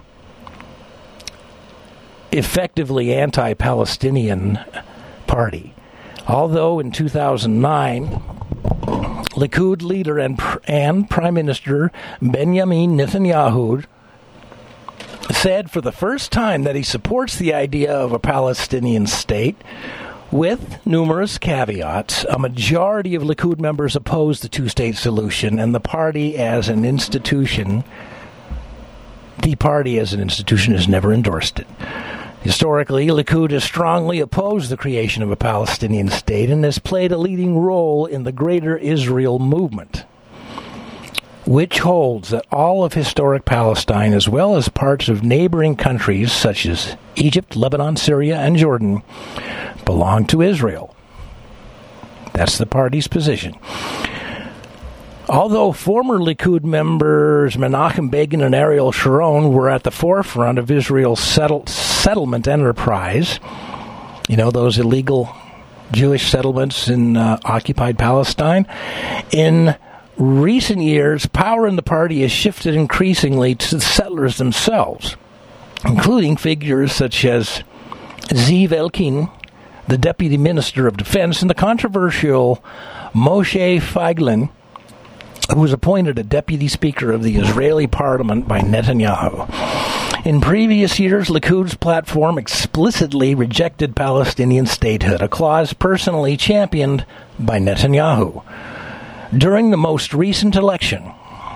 effectively anti-Palestinian party. Although in two thousand nine, Likud leader and, and Prime Minister Benjamin Netanyahu said for the first time that he supports the idea of a Palestinian state, with numerous caveats. A majority of Likud members oppose the two-state solution, and the party as an institution, the party as an institution has never endorsed it. Historically, Likud has strongly opposed the creation of a Palestinian state and has played a leading role in the Greater Israel movement, which holds that all of historic Palestine, as well as parts of neighboring countries such as Egypt, Lebanon, Syria, and Jordan, belong to Israel. That's the party's position. Although former Likud members Menachem Begin and Ariel Sharon were at the forefront of Israel's settle- settlement enterprise, you know, those illegal Jewish settlements in uh, occupied Palestine, in recent years, power in the party has shifted increasingly to the settlers themselves, including figures such as Ziv Elkin, the Deputy Minister of Defense, and the controversial Moshe Feiglin, who was appointed a Deputy Speaker of the Israeli Parliament by Netanyahu. In previous years, Likud's platform explicitly rejected Palestinian statehood, a clause personally championed by Netanyahu. During the most recent election,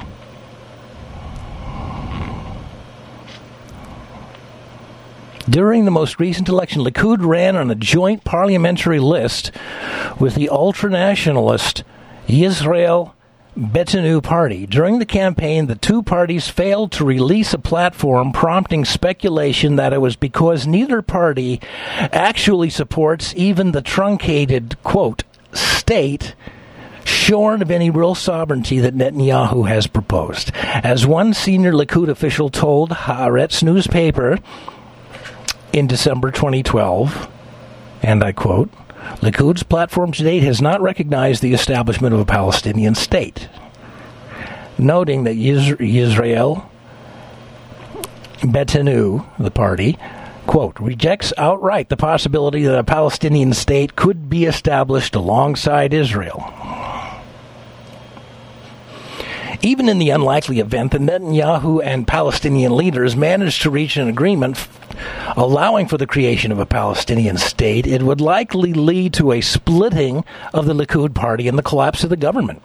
During the most recent election, Likud ran on a joint parliamentary list with the ultranationalist Yisrael Beitenu party. During the campaign, the two parties failed to release a platform, prompting speculation that it was because neither party actually supports even the truncated, quote, state shorn of any real sovereignty that Netanyahu has proposed. As one senior Likud official told Haaretz newspaper in December twenty twelve, and I quote, Likud's platform to date has not recognized the establishment of a Palestinian state, noting that Yisrael Beitenu, the party, quote, rejects outright the possibility that a Palestinian state could be established alongside Israel. Even in the unlikely event that Netanyahu and Palestinian leaders managed to reach an agreement f- allowing for the creation of a Palestinian state, it would likely lead to a splitting of the Likud party and the collapse of the government.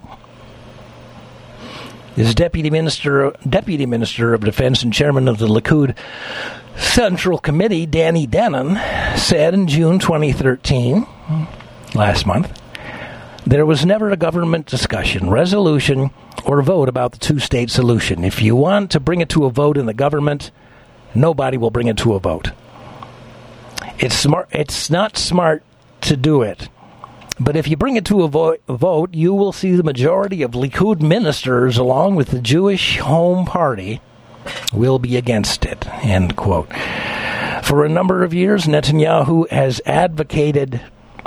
His deputy minister, deputy minister of defense and chairman of the Likud Central Committee, Danny Danon, said in June twenty thirteen, last month, there was never a government discussion, resolution, or vote about the two-state solution. If you want to bring it to a vote in the government, nobody will bring it to a vote. It's smart. It's not smart to do it. But if you bring it to a, vo- a vote, you will see the majority of Likud ministers, along with the Jewish Home Party, will be against it, end quote. For a number of years, Netanyahu has advocated,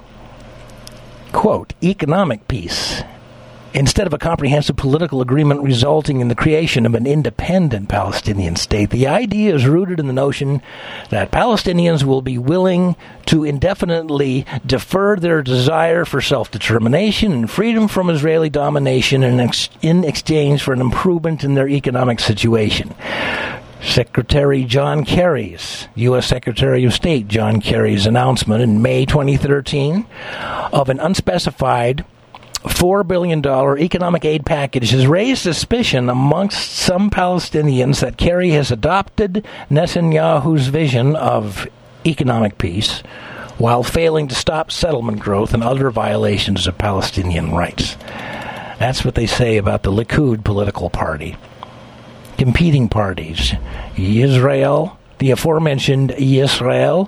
quote, economic peace instead of a comprehensive political agreement resulting in the creation of an independent Palestinian state. The idea is rooted in the notion that Palestinians will be willing to indefinitely defer their desire for self-determination and freedom from Israeli domination in, ex- in exchange for an improvement in their economic situation. Secretary John Kerry's, U S Secretary of State John Kerry's announcement in May twenty thirteen of an unspecified four billion dollars economic aid package has raised suspicion amongst some Palestinians that Kerry has adopted Netanyahu's vision of economic peace while failing to stop settlement growth and other violations of Palestinian rights. That's what they say about the Likud political party. Competing parties, Israel, the aforementioned Yisrael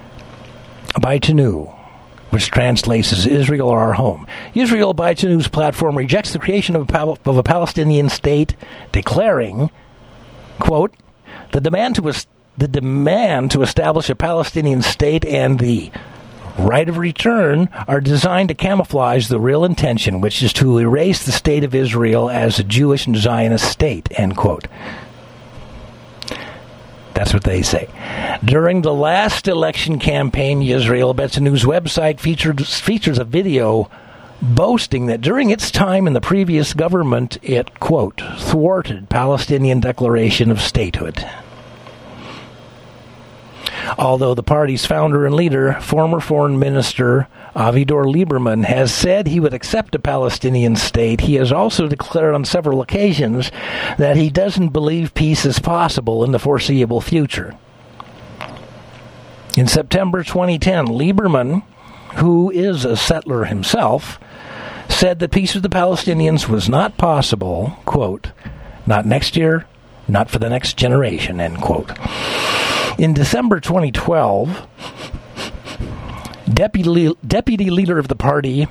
Beitenu, which translates as Israel or our home. Israel Beitenu's platform rejects the creation of a, Pal- of a Palestinian state, declaring, quote, the demand to es- the demand to establish a Palestinian state and the right of return are designed to camouflage the real intention, which is to erase the state of Israel as a Jewish and Zionist state, end quote. That's what they say. During the last election campaign, Yisrael Beitenu's website featured, features a video boasting that during its time in the previous government, it, quote, thwarted Palestinian declaration of statehood. Although the party's founder and leader, former foreign minister Avigdor Lieberman, has said he would accept a Palestinian state, he has also declared on several occasions that he doesn't believe peace is possible in the foreseeable future. In September twenty ten, Lieberman, who is a settler himself, said that peace with the Palestinians was not possible, quote, not next year, not for the next generation, end quote. In December twenty twelve, deputy, deputy leader of the party,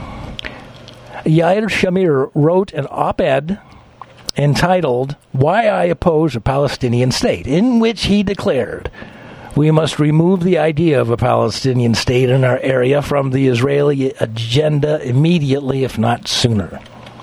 Yair Shamir, wrote an op-ed entitled, Why I Oppose a Palestinian State, in which he declared, we must remove the idea of a Palestinian state in our area from the Israeli agenda immediately, if not sooner.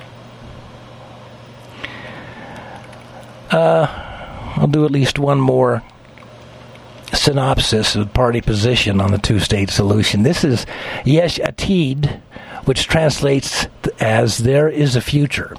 Uh, I'll do at least one more synopsis of party position on the two-state solution. This is Yesh Atid, which translates as there is a future.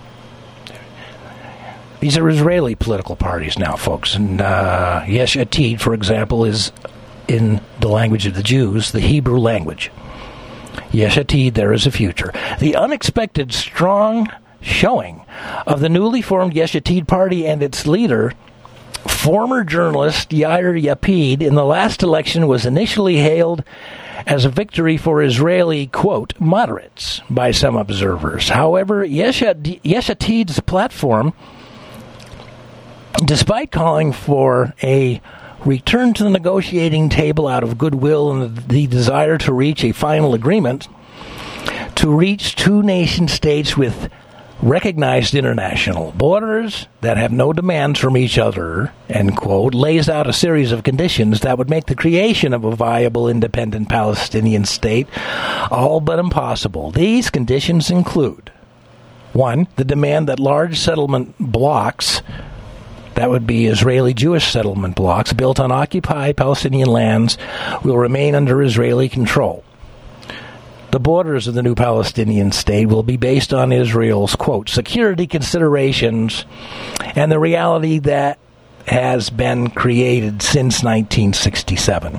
These are Israeli political parties now, folks. And uh, Yesh Atid, for example, is in the language of the Jews, the Hebrew language. Yesh Atid, there is a future. The unexpected strong showing of the newly formed Yesh Atid party and its leader, former journalist Yair Lapid, in the last election was initially hailed as a victory for Israeli, quote, moderates by some observers. However, Yesh Atid's platform, despite calling for a return to the negotiating table out of goodwill and the desire to reach a final agreement, to reach two nation states with recognized international borders that have no demands from each other, end quote, lays out a series of conditions that would make the creation of a viable independent Palestinian state all but impossible. These conditions include, one, the demand that large settlement blocks, that would be Israeli Jewish settlement blocks, built on occupied Palestinian lands, will remain under Israeli control. The borders of the new Palestinian state will be based on Israel's, quote, security considerations and the reality that has been created since nineteen sixty-seven.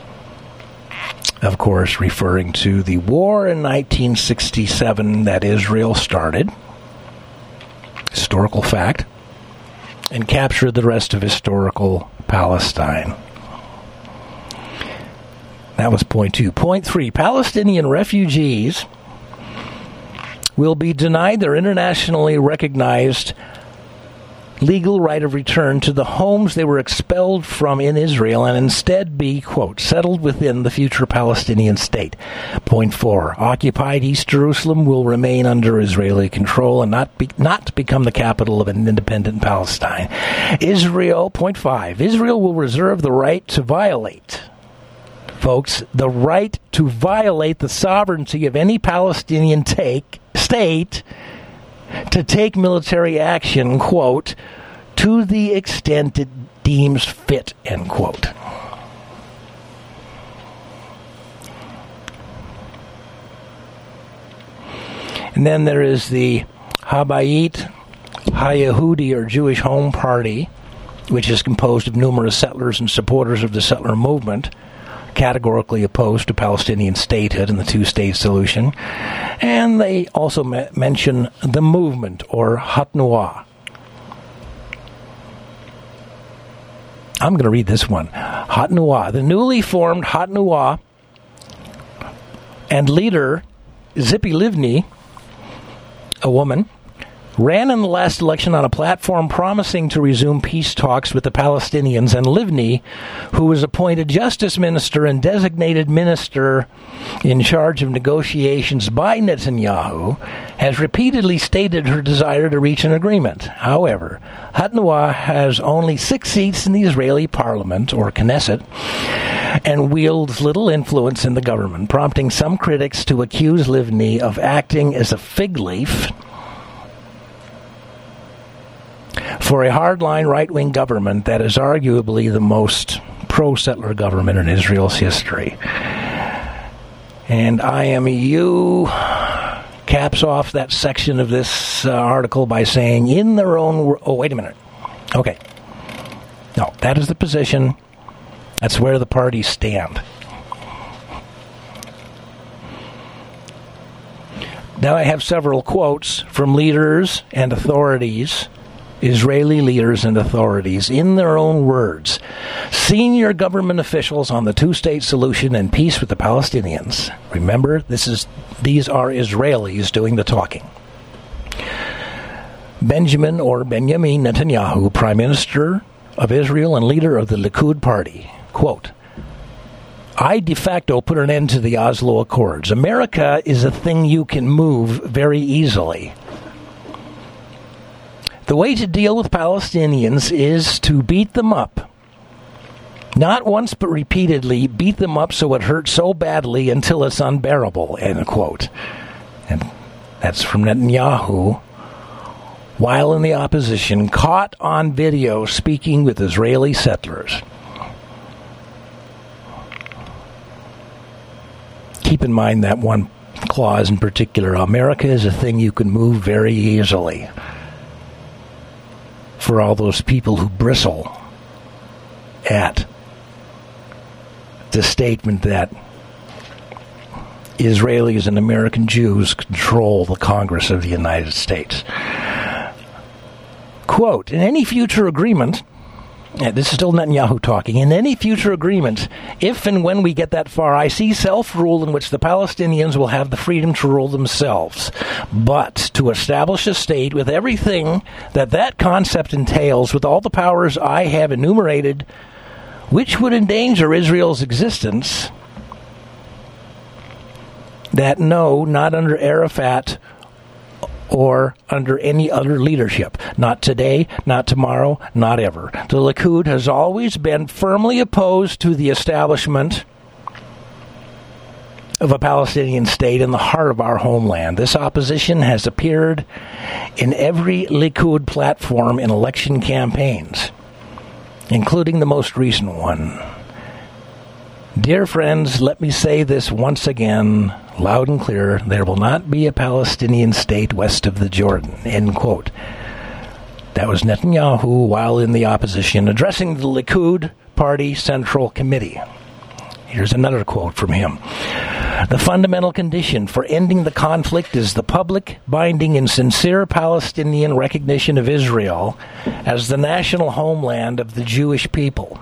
Of course, referring to the war in nineteen sixty-seven that Israel started, historical fact, and captured the rest of historical Palestine. That was point two. Point three, Palestinian refugees will be denied their internationally recognized legal right of return to the homes they were expelled from in Israel and instead be, quote, settled within the future Palestinian state. Point four, occupied East Jerusalem will remain under Israeli control and not be, not become the capital of an independent Palestine. Israel, point five, Israel will reserve the right to violate Folks, the right to violate the sovereignty of any Palestinian take, state to take military action, quote, to the extent it deems fit, end quote. And then there is the Habayit HaYehudi, or Jewish Home Party, which is composed of numerous settlers and supporters of the settler movement, categorically opposed to Palestinian statehood and the two-state solution. And they also me- mention the movement, or Hatnuah. I'm going to read this one. Hatnuah. The newly formed Hatnuah and leader Tzipi Livni, a woman, ran in the last election on a platform promising to resume peace talks with the Palestinians, and Livni, who was appointed justice minister and designated minister in charge of negotiations by Netanyahu, has repeatedly stated her desire to reach an agreement. However, Hatnuah has only six seats in the Israeli parliament, or Knesset, and wields little influence in the government, prompting some critics to accuse Livni of acting as a fig leaf for a hardline right-wing government that is arguably the most pro-settler government in Israel's history. And I M E U caps off that section of this uh, article by saying, in their own... Wor- oh, wait a minute. Okay. No, that is the position. That's where the parties stand. Now I have several quotes from leaders and authorities, Israeli leaders and authorities, in their own words. Senior government officials on the two-state solution and peace with the Palestinians. Remember, this is these are Israelis doing the talking. Benjamin or Benjamin Netanyahu, Prime Minister of Israel and leader of the Likud party, quote, I de facto put an end to the Oslo Accords. America is a thing you can move very easily. The way to deal with Palestinians is to beat them up. Not once, but repeatedly, beat them up so it hurts so badly until it's unbearable, end quote. And that's from Netanyahu, while in the opposition, caught on video speaking with Israeli settlers. Keep in mind that one clause in particular. America is a thing you can move very easily. For all those people who bristle at the statement that Israelis and American Jews control the Congress of the United States. Quote, in any future agreement, and this is still Netanyahu talking, in any future agreement, if and when we get that far, I see self-rule in which the Palestinians will have the freedom to rule themselves. But to establish a state with everything that that concept entails, with all the powers I have enumerated, which would endanger Israel's existence, that no, not under Arafat or under any other leadership. Not today, not tomorrow, not ever. The Likud has always been firmly opposed to the establishment of a Palestinian state in the heart of our homeland. This opposition has appeared in every Likud platform in election campaigns, including the most recent one. Dear friends, let me say this once again, loud and clear. There will not be a Palestinian state west of the Jordan, end quote. That was Netanyahu while in the opposition, addressing the Likud Party Central Committee. Here's another quote from him. The fundamental condition for ending the conflict is the public, binding, and sincere Palestinian recognition of Israel as the national homeland of the Jewish people.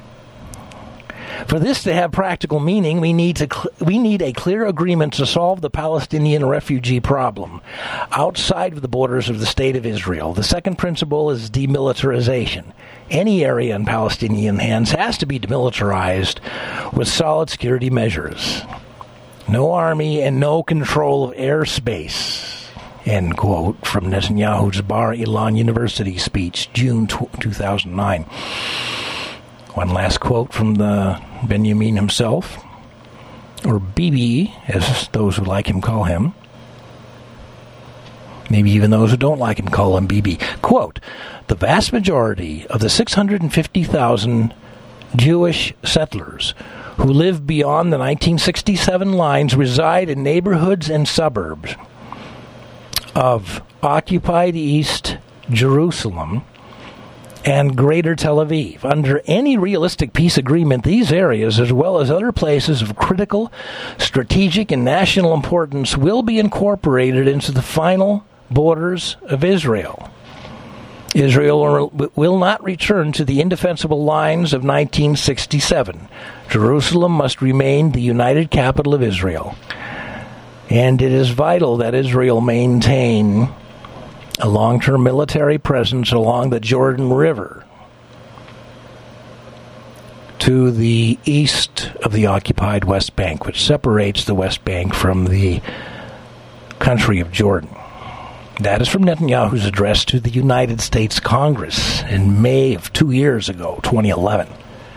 For this to have practical meaning, we need to cl- we need a clear agreement to solve the Palestinian refugee problem outside of the borders of the State of Israel. The second principle is demilitarization. Any area in Palestinian hands has to be demilitarized with solid security measures. No army and no control of airspace, end quote, from Netanyahu's Bar Ilan University speech, June two thousand nine. One last quote from the Benjamin himself, or Bibi, as those who like him call him. Maybe even those who don't like him call him Bibi. Quote, the vast majority of the six hundred fifty thousand Jewish settlers who live beyond the nineteen sixty-seven lines reside in neighborhoods and suburbs of occupied East Jerusalem and Greater Tel Aviv. Under any realistic peace agreement, these areas, as well as other places of critical, strategic, and national importance, will be incorporated into the final borders of Israel. Israel will not return to the indefensible lines of nineteen sixty-seven. Jerusalem must remain the united capital of Israel. And it is vital that Israel maintain a long-term military presence along the Jordan River to the east of the occupied West Bank, which separates the West Bank from the country of Jordan. That is from Netanyahu's address to the United States Congress in May of two years ago, twenty eleven.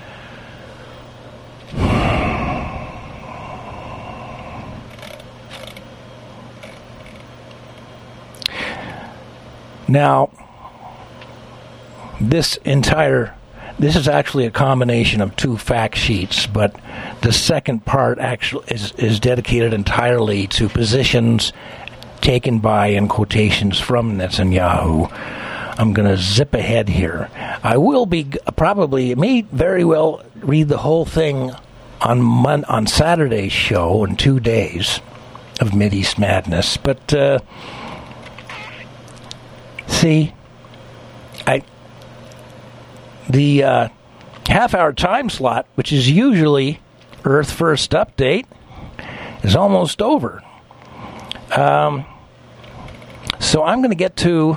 Now, this entire, this is actually a combination of two fact sheets, but the second part actually is, is dedicated entirely to positions taken by and quotations from Netanyahu. I'm going to zip ahead here. I will be probably, may very well read the whole thing on Mon- on Saturday's show in two days of Mideast Madness, but uh, see, I the uh, half-hour time slot, which is usually Earth First Update, is almost over. Um, so I'm going to get to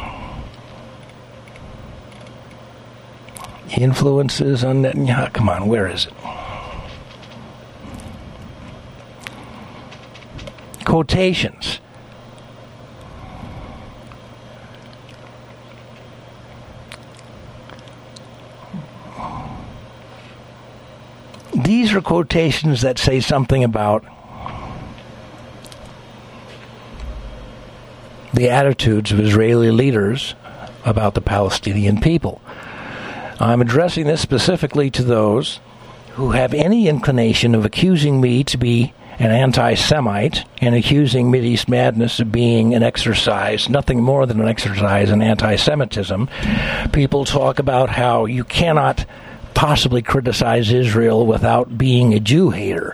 influences on Netanyahu. Come on, where is it? Quotations. These are quotations that say something about the attitudes of Israeli leaders about the Palestinian people. I'm addressing this specifically to those who have any inclination of accusing me to be an anti-Semite and accusing Mideast Madness of being an exercise, nothing more than an exercise in anti-Semitism. People talk about how you cannot possibly criticize Israel without being a Jew hater.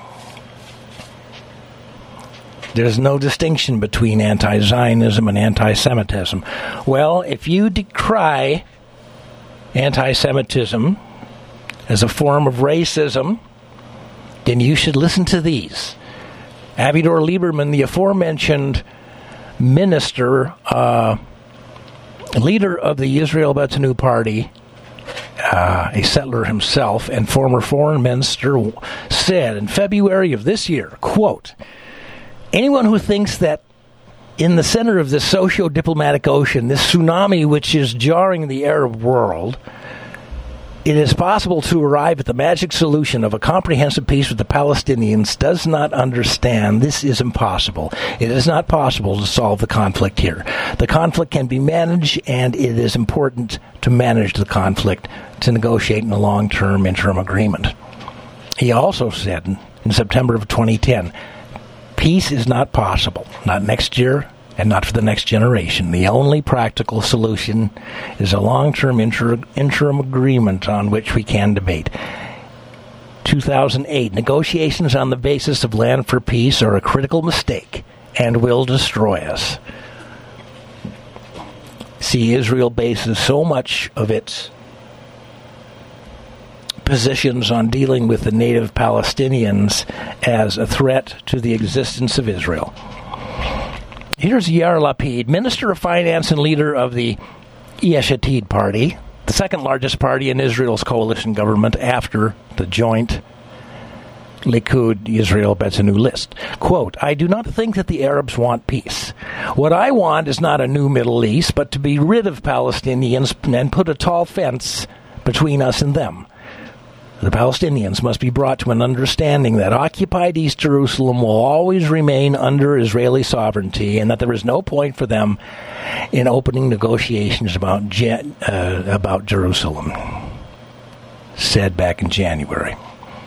There's no distinction between anti-Zionism and anti-Semitism. Well, if you decry anti-Semitism as a form of racism, then you should listen to these. Avigdor Lieberman, the aforementioned minister, uh, leader of the Israel Beitenu Party, uh, a settler himself, and former foreign minister, said in February of this year, quote, Anyone who thinks that in the center of this socio-diplomatic ocean, this tsunami which is jarring the Arab world, it is possible to arrive at the magic solution of a comprehensive peace with the Palestinians does not understand this is impossible. It is not possible to solve the conflict here. The conflict can be managed, and it is important to manage the conflict to negotiate in a long-term interim agreement. He also said in September of twenty ten, peace is not possible, not next year, and not for the next generation. The only practical solution is a long-term inter- interim agreement on which we can debate. two thousand eight, negotiations on the basis of land for peace are a critical mistake and will destroy us. See, Israel bases so much of its positions on dealing with the native Palestinians as a threat to the existence of Israel. Here's Yair Lapid, Minister of Finance and leader of the Yesh Atid party, the second largest party in Israel's coalition government after the joint Likud-Israel Betzanu list. Quote, I do not think that the Arabs want peace. What I want is not a new Middle East, but to be rid of Palestinians and put a tall fence between us and them. The Palestinians must be brought to an understanding that occupied East Jerusalem will always remain under Israeli sovereignty and that there is no point for them in opening negotiations about Je- uh, about Jerusalem, said back in January.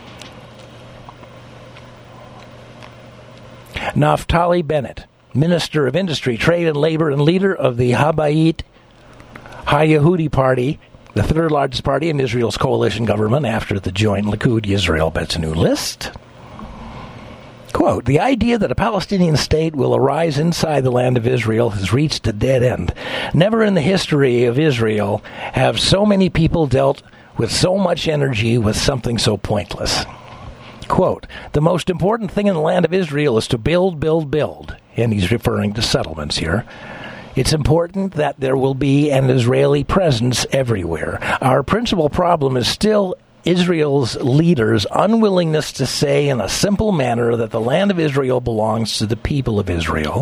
Naftali Bennett, Minister of Industry, Trade and Labor and leader of the Habayit HaYehudi party, the third largest party in Israel's coalition government after the joint Likud-Israel Betzanu list. Quote, the idea that a Palestinian state will arise inside the land of Israel has reached a dead end. Never in the history of Israel have so many people dealt with so much energy with something so pointless. Quote, the most important thing in the land of Israel is to build, build, build. And he's referring to settlements here. It's important that there will be an Israeli presence everywhere. Our principal problem is still Israel's leaders' unwillingness to say in a simple manner that the land of Israel belongs to the people of Israel.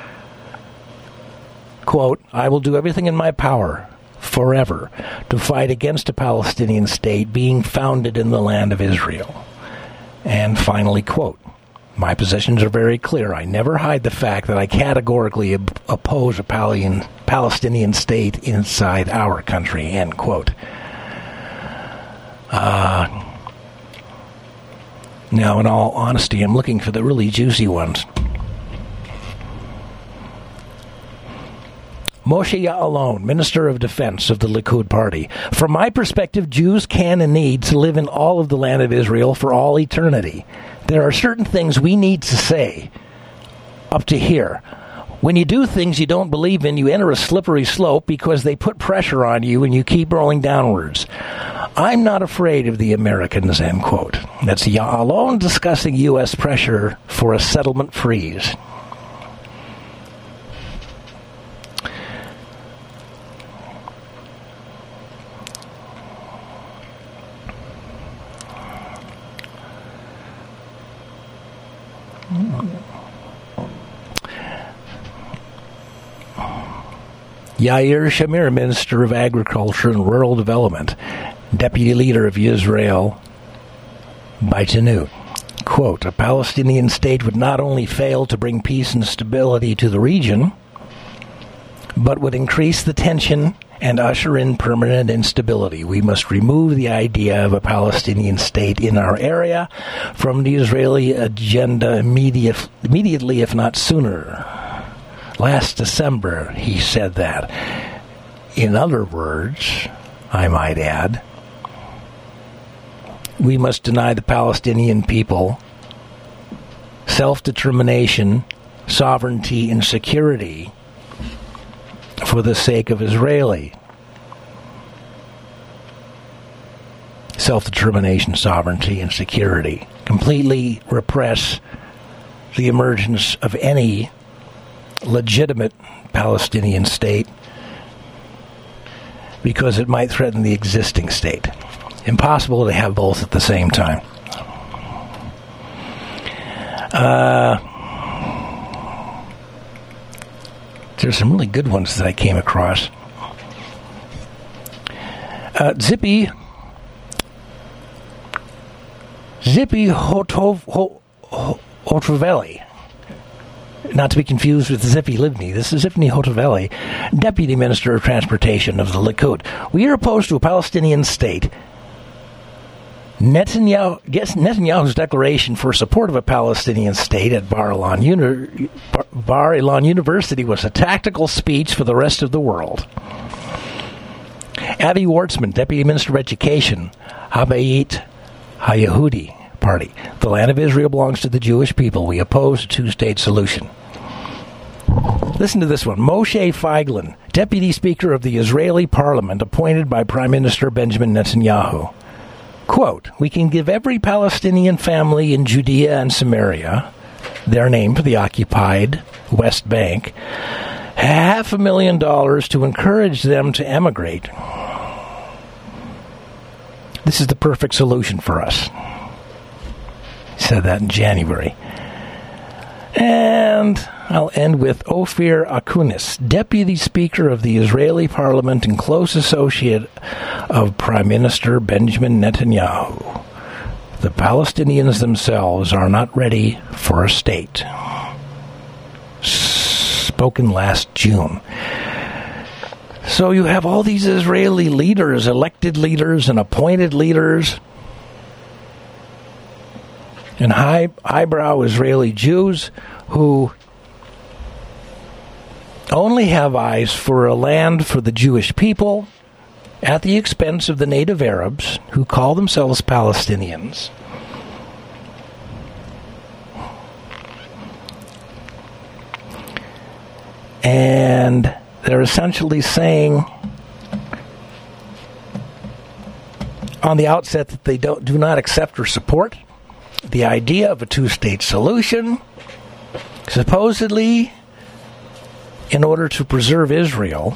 Quote, I will do everything in my power forever to fight against a Palestinian state being founded in the land of Israel. And finally, quote, my positions are very clear. I never hide the fact that I categorically op- oppose a Pal- Palestinian state inside our country, end quote. Uh, now, in all honesty, I'm looking for the really juicy ones. Moshe Ya'alon, Minister of Defense of the Likud party. From my perspective, Jews can and need to live in all of the land of Israel for all eternity. There are certain things we need to say up to here. When you do things you don't believe in, you enter a slippery slope because they put pressure on you and you keep rolling downwards. I'm not afraid of the Americans, end quote. That's Ya'alon discussing U S pressure for a settlement freeze. Yair Shamir, Minister of Agriculture and Rural Development, Deputy Leader of Israel Betzanu. Quote, a Palestinian state would not only fail to bring peace and stability to the region, but would increase the tension and usher in permanent instability. We must remove the idea of a Palestinian state in our area from the Israeli agenda immediate, immediately, if not sooner. Last December, he said that. In other words, I might add, we must deny the Palestinian people self-determination, sovereignty, and security for the sake of Israeli self-determination, sovereignty, and security. Completely repress the emergence of any legitimate Palestinian state because it might threaten the existing state. Impossible to have both at the same time. Uh, There's some really good ones that I came across. Uh, Zippy Zippy Hotov, Ho, Ho, Hotovelli, not to be confused with Zippy Livni. This is Zippy Hotovelli, Deputy Minister of Transportation of the Likud. We are opposed to a Palestinian state. Netanyahu, Netanyahu's declaration for support of a Palestinian state at Bar Ilan, Uni, Bar Ilan University was a tactical speech for the rest of the world. Avi Wartzman, Deputy Minister of Education, Habayit HaYehudi Party. The land of Israel belongs to the Jewish people. We oppose a two-state solution. Listen to this one. Moshe Feiglin, Deputy Speaker of the Israeli Parliament, appointed by Prime Minister Benjamin Netanyahu. Quote, we can give every Palestinian family in Judea and Samaria, their name for the occupied West Bank, half a million dollars to encourage them to emigrate. This is the perfect solution for us. He said that in January. And I'll end with Ophir Akunis, Deputy Speaker of the Israeli Parliament and close associate of Prime Minister Benjamin Netanyahu. The Palestinians themselves are not ready for a state. Spoken last June. So you have all these Israeli leaders, elected leaders and appointed leaders, and high eyebrow Israeli Jews who only have eyes for a land for the Jewish people at the expense of the native Arabs who call themselves Palestinians. And they're essentially saying on the outset that they don't do not accept or support the idea of a two-state solution, supposedly in order to preserve Israel.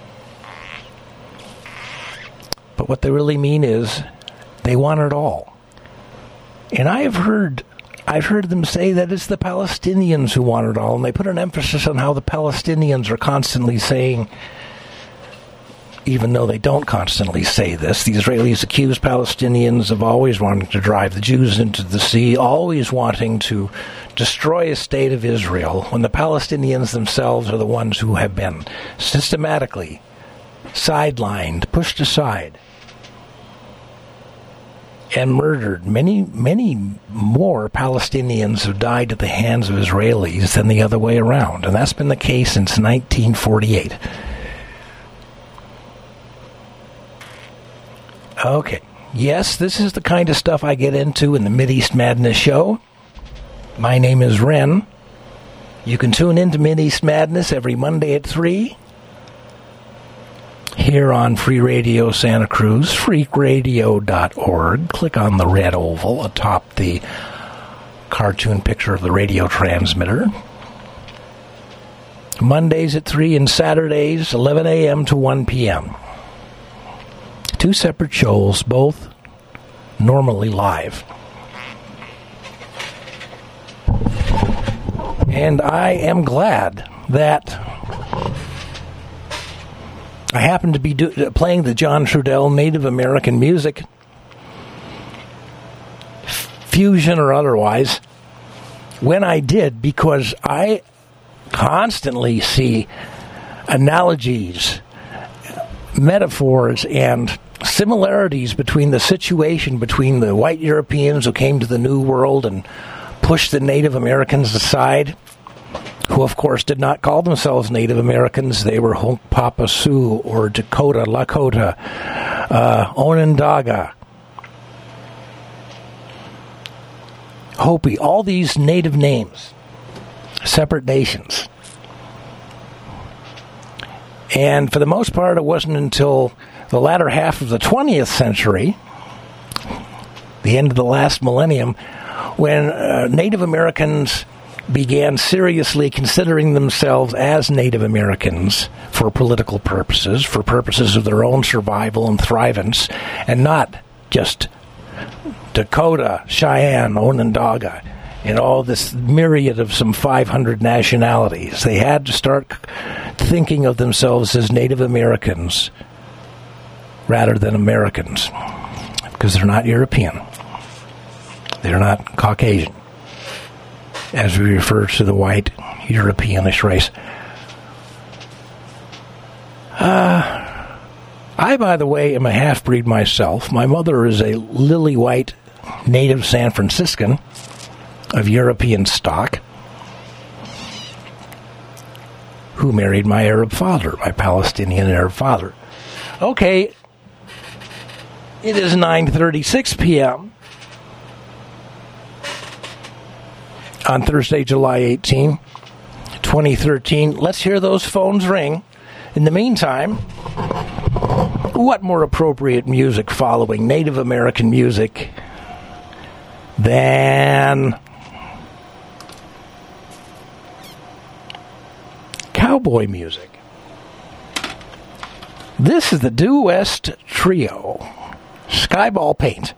But what they really mean is they want it all. And I have heard I've heard them say that it's the Palestinians who want it all, and they put an emphasis on how the Palestinians are constantly saying, even though they don't constantly say this, the Israelis accuse Palestinians of always wanting to drive the Jews into the sea, always wanting to destroy a state of Israel, when the Palestinians themselves are the ones who have been systematically sidelined, pushed aside, and murdered. Many, many more Palestinians have died at the hands of Israelis than the other way around, and that's been the case since nineteen forty-eight. Okay. Yes, this is the kind of stuff I get into in the Mideast Madness show. My name is Ren. You can tune into Mideast Madness every Monday at three here on Free Radio Santa Cruz, freak radio dot org. Click on the red oval atop the cartoon picture of the radio transmitter. Mondays at three and Saturdays, eleven a.m. to one p.m. Two separate shows, both normally live. And I am glad that I happen to be do- playing the John Trudell Native American music, f- fusion or otherwise, when I did, because I constantly see analogies, metaphors, and similarities between the situation between the white Europeans who came to the New World and pushed the Native Americans aside, who of course did not call themselves Native Americans. They were Hunkpapa Sioux or Dakota, Lakota, uh, Onondaga, Hopi, all these native names, separate nations. And for the most part, it wasn't until the latter half of the twentieth century, the end of the last millennium, when uh, Native Americans began seriously considering themselves as Native Americans for political purposes, for purposes of their own survival and thrivance, and not just Dakota, Cheyenne, Onondaga, and all this myriad of some five hundred nationalities. They had to start thinking of themselves as Native Americans rather than Americans, because they're not European. They're not Caucasian, as we refer to the white Europeanish race. Uh, I, by the way, am a half-breed myself. My mother is a lily white native San Franciscan of European stock who married my Arab father, my Palestinian Arab father. Okay, it is nine thirty-six p.m. on Thursday, July eighteenth, twenty thirteen. Let's hear those phones ring. In the meantime, what more appropriate music following Native American music than cowboy music? This is the Due West Trio, Skyball Paint.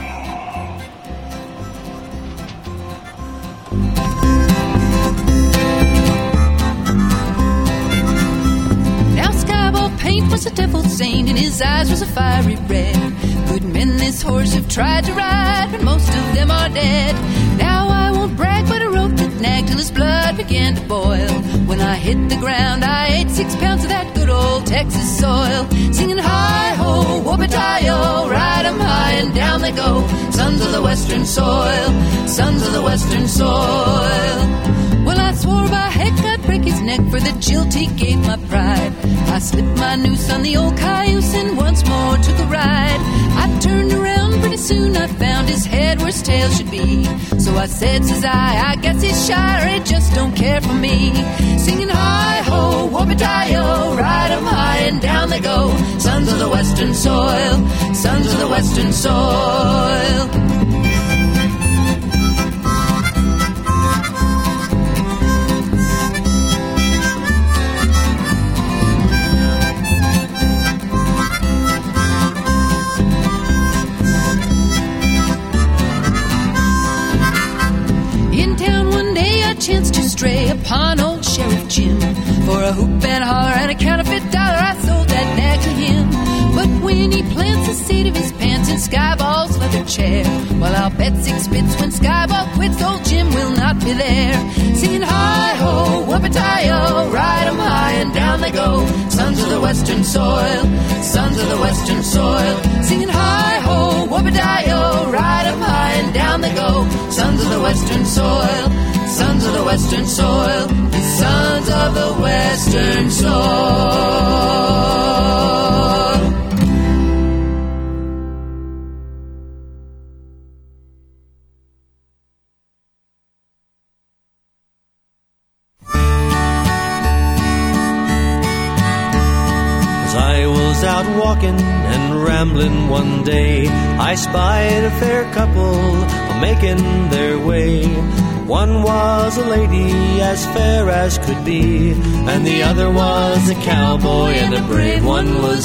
Paint was a devil saint, and his eyes was a fiery red. Good men this horse have tried to ride, but most of them are dead. Now I won't brag, but I rode that nag till his blood began to boil. When I hit the ground, I ate six pounds of that good old Texas soil. Singing hi-ho, whoop-a-tie-o, ride 'em high and down they go. Sons of the western soil, sons of the western soil. Well, I swore by heck I'd break his neck for the jilt he gave my pride. I slipped my noose on the old cayuse and once more took a ride. I turned around, pretty soon I found his head where his tail should be. So I said, says I, I guess he's shy or he just don't care for me. Singing hi-ho, whoop-a-tie-o, ride 'em high and down they go. Sons of the western soil, sons of the western soil. Chanced to stray upon old Sheriff Jim. For a hoop and holler and a counterfeit dollar, I sold that nag to him. But when he plants the seat of his pants in Skyball's leather chair, well, I'll bet six bits when Skyball quits, old Jim will not be there. Singing hi-ho, whoop-a-tie-o, ride 'em high and down they go. Sons of the western soil, sons of the western soil. Singing hi-ho, whoop-a-tie-o, ride 'em high and down they go. Sons of the western soil, sons of the western soil, the sons of the western soil. As I was out walking and rambling one day, I spied a fair couple making their way. One was a lady as fair as could be, and the other was a cowboy, and a brave one was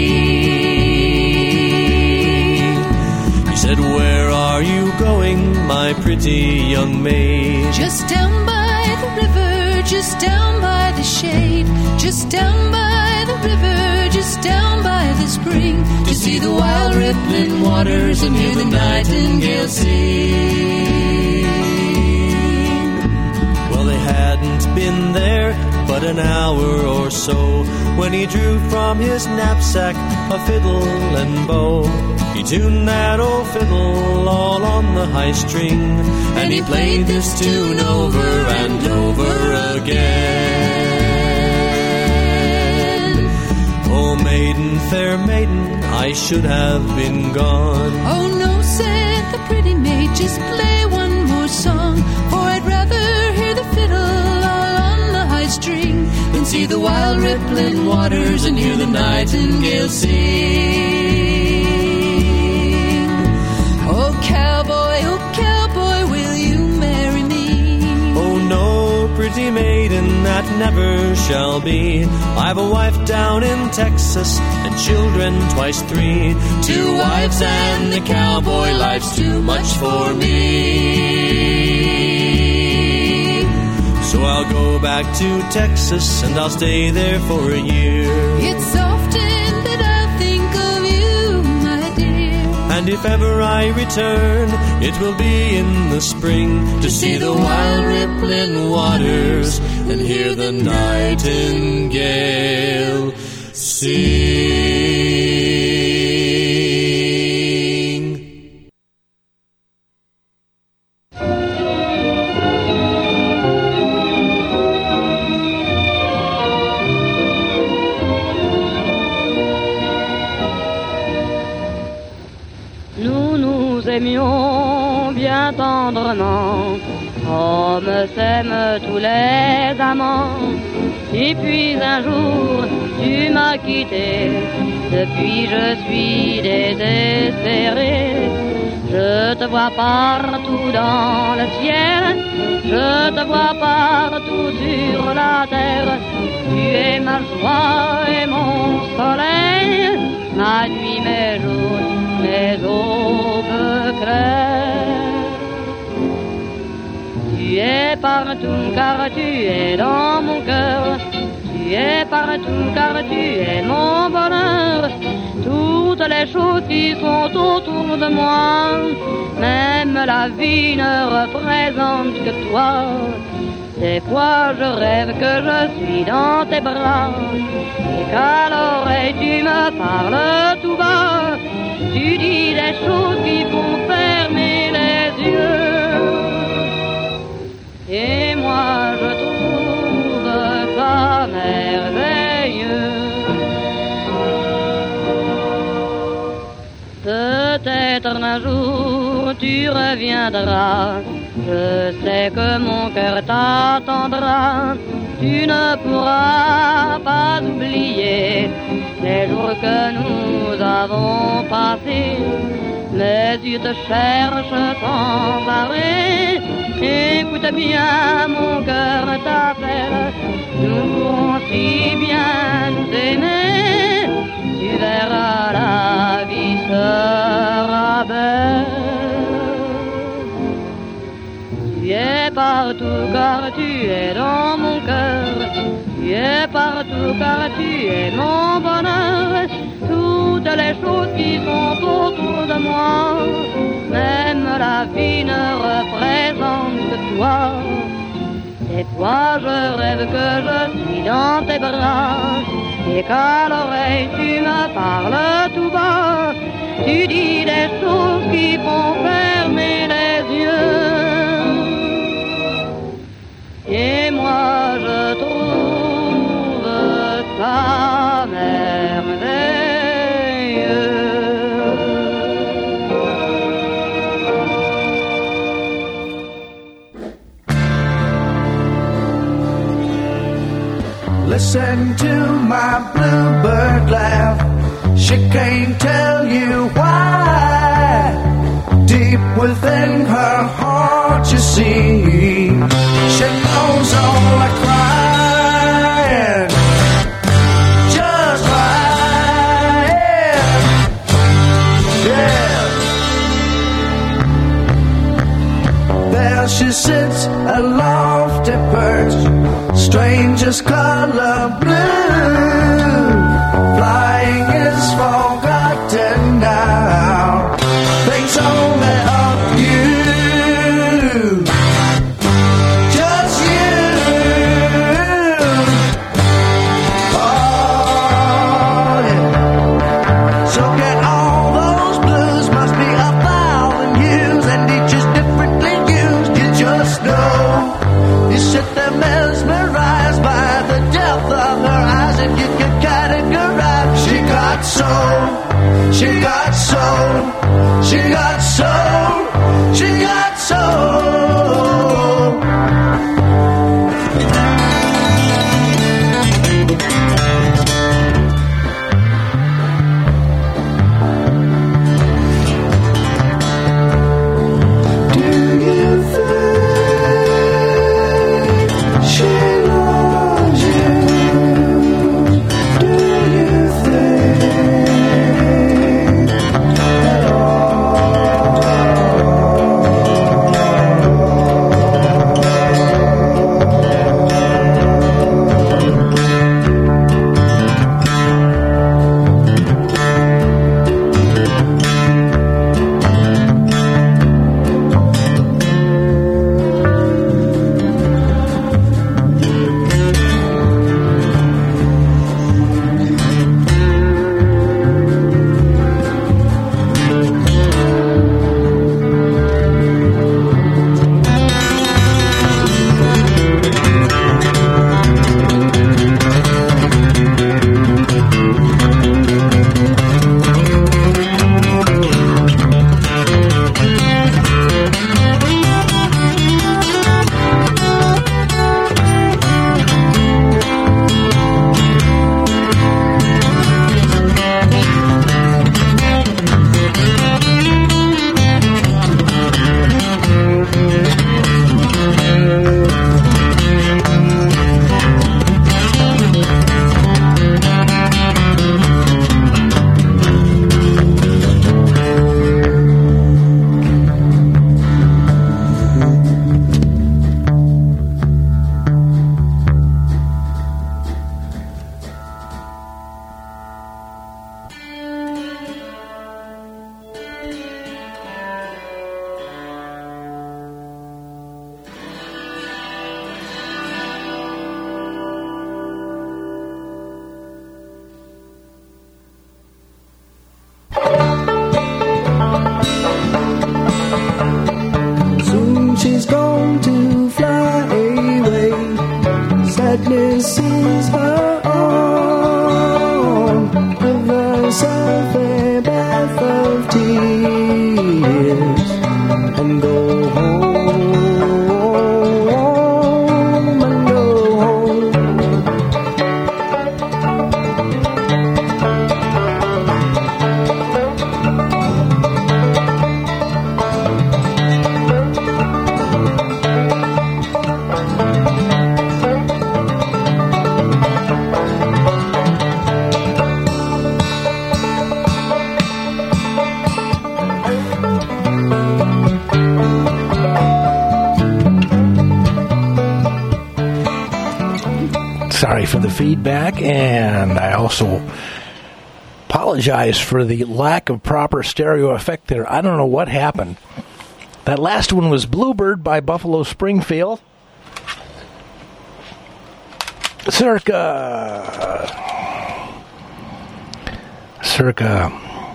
he. He said, "Where are you going, my pretty young maid?" "Just down by the river, just down by the shade, just down by the river, just down by the spring, to see the wild rippling waters and hear the nightingale sing." Well, they hadn't been there but an hour or so when he drew from his knapsack a fiddle and bow. He tuned that old fiddle all on the high string, and he played this tune over and over again. "Oh, maiden, fair maiden, I should have been gone." "Oh no," said the pretty maid, "just play one more song, for I'd rather hear the fiddle all on the high string than see the wild rippling waters and hear the nightingale sing." "Oh cowboy, oh cowboy, will you marry me?" "Oh no, pretty maiden, that never shall be. I've a wife down in Texas and children twice three. Two wives and the cowboy life's too much for me. So So I'll go back to Texas and I'll stay there for a year. It's often that I think of you, my dear. And if ever I return, it will be in the spring to see the wild rippling waters and hear the nightingale sing. Aimions bien tendrement, comme s'aiment tous les amants. Et puis un jour, tu m'as quitté, depuis je suis désespéré. Je te vois partout dans le ciel, je te vois partout sur la terre. Tu es ma joie et mon soleil, ma nuit, mes jours, mes aubes claires. Tu es partout car tu es dans mon cœur. Tu es partout car tu es mon bonheur. Toutes les choses qui sont autour de moi, même la vie ne représente que toi. Des fois je rêve que je suis dans tes bras et qu'à l'oreille tu me parles tout bas. Tu dis des choses qui font fermer les yeux. Et moi je trouve ça merveilleux. Peut-être un jour tu reviendras, je sais que mon cœur t'attendra. Tu ne pourras pas oublier les jours que nous avons passés. Mes yeux te cherchent sans arrêt. Écoute bien, mon cœur t'appelle. Nous pourrons si bien nous aimer. Tu verras, la vie sera belle. Tu es partout car tu es dans mon cœur. Tu es partout car tu es mon bonheur. Toutes les choses qui sont autour de moi, même la vie ne représente que toi. Et toi je rêve que je suis dans tes bras et qu'à l'oreille tu me parles tout bas. Tu dis des choses qui font fermer les yeux. Et moi je trouve ça merveilleux. Listen to my bluebird laugh. She can't tell you why. Deep within her heart, you see, she knows all the crying, just crying. Yeah. There she sits, a lofty perch, stranger's color blue. Flying is forgotten now. Thinks only of you, just you. Oh yeah. So get all those blues, must be a thousand years, and each is differently used. You just know. You sit there mesmerized by the depth of her eyes, and you can catch Sorry for the feedback, and I also apologize for the lack of proper stereo effect there. I don't know what happened. That last one was Bluebird by Buffalo Springfield. Circa... Circa...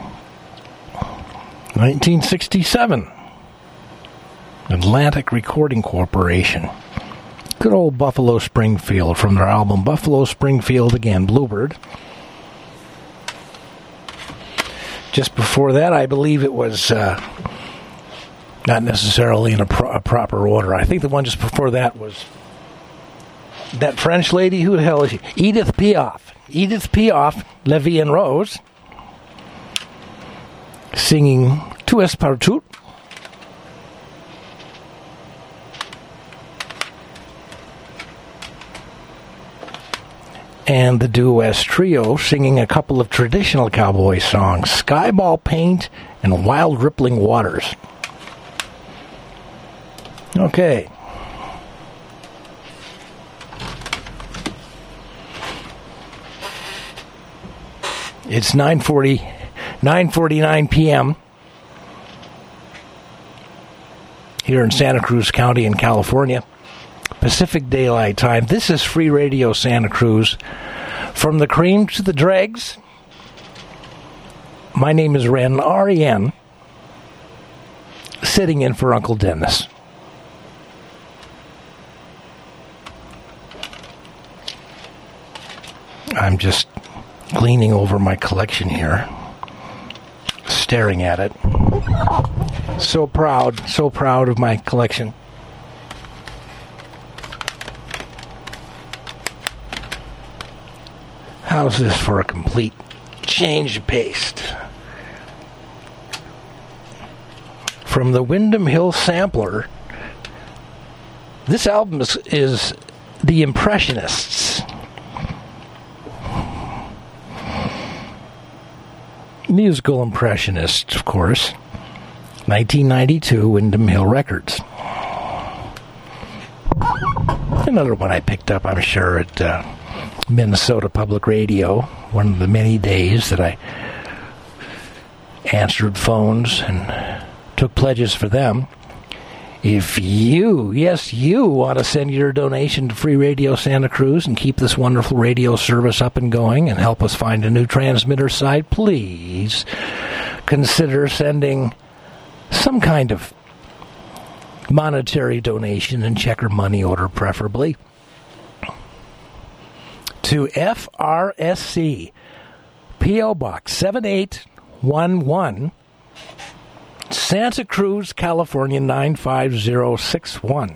nineteen sixty-seven. Atlantic Recording Corporation. Good old Buffalo Springfield from their album Buffalo Springfield Again, Bluebird. Just before that, I believe it was uh, not necessarily in a, pro- a proper order. I think the one just before that was that French lady. Who the hell is she? Edith Piaf. Edith Piaf, La Vie en Rose, singing Tu es partout. And the Duo-S Trio singing a couple of traditional cowboy songs, Skyball Paint and Wild Rippling Waters. Okay. It's nine forty, nine forty-nine p.m. here in Santa Cruz County in California. Pacific Daylight Time. This is Free Radio Santa Cruz. From the cream to the dregs. My name is Ren, R E N, sitting in for Uncle Dennis. I'm just gleaning over my collection here, staring at it. So proud, so proud of my collection. How's this for a complete change of pace? From the Windham Hill Sampler, this album is, is The Impressionists. Musical Impressionists, of course. nineteen ninety-two, Windham Hill Records. Another one I picked up, I'm sure, at uh, Minnesota Public Radio, one of the many days that I answered phones and took pledges for them. If you, yes, you want to send your donation to Free Radio Santa Cruz and keep this wonderful radio service up and going and help us find a new transmitter site, please consider sending some kind of monetary donation in check or money order, preferably, to F R S C, P O Box seven eight one one, Santa Cruz, California nine five zero six one.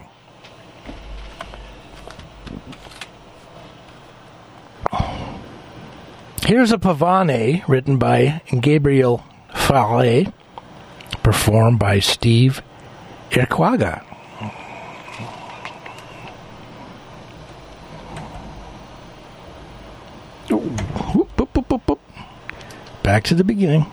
Here's a pavane written by Gabriel Fauré, performed by Steve Irquaga. Whoop, whoop, whoop, whoop, whoop. Back to the beginning.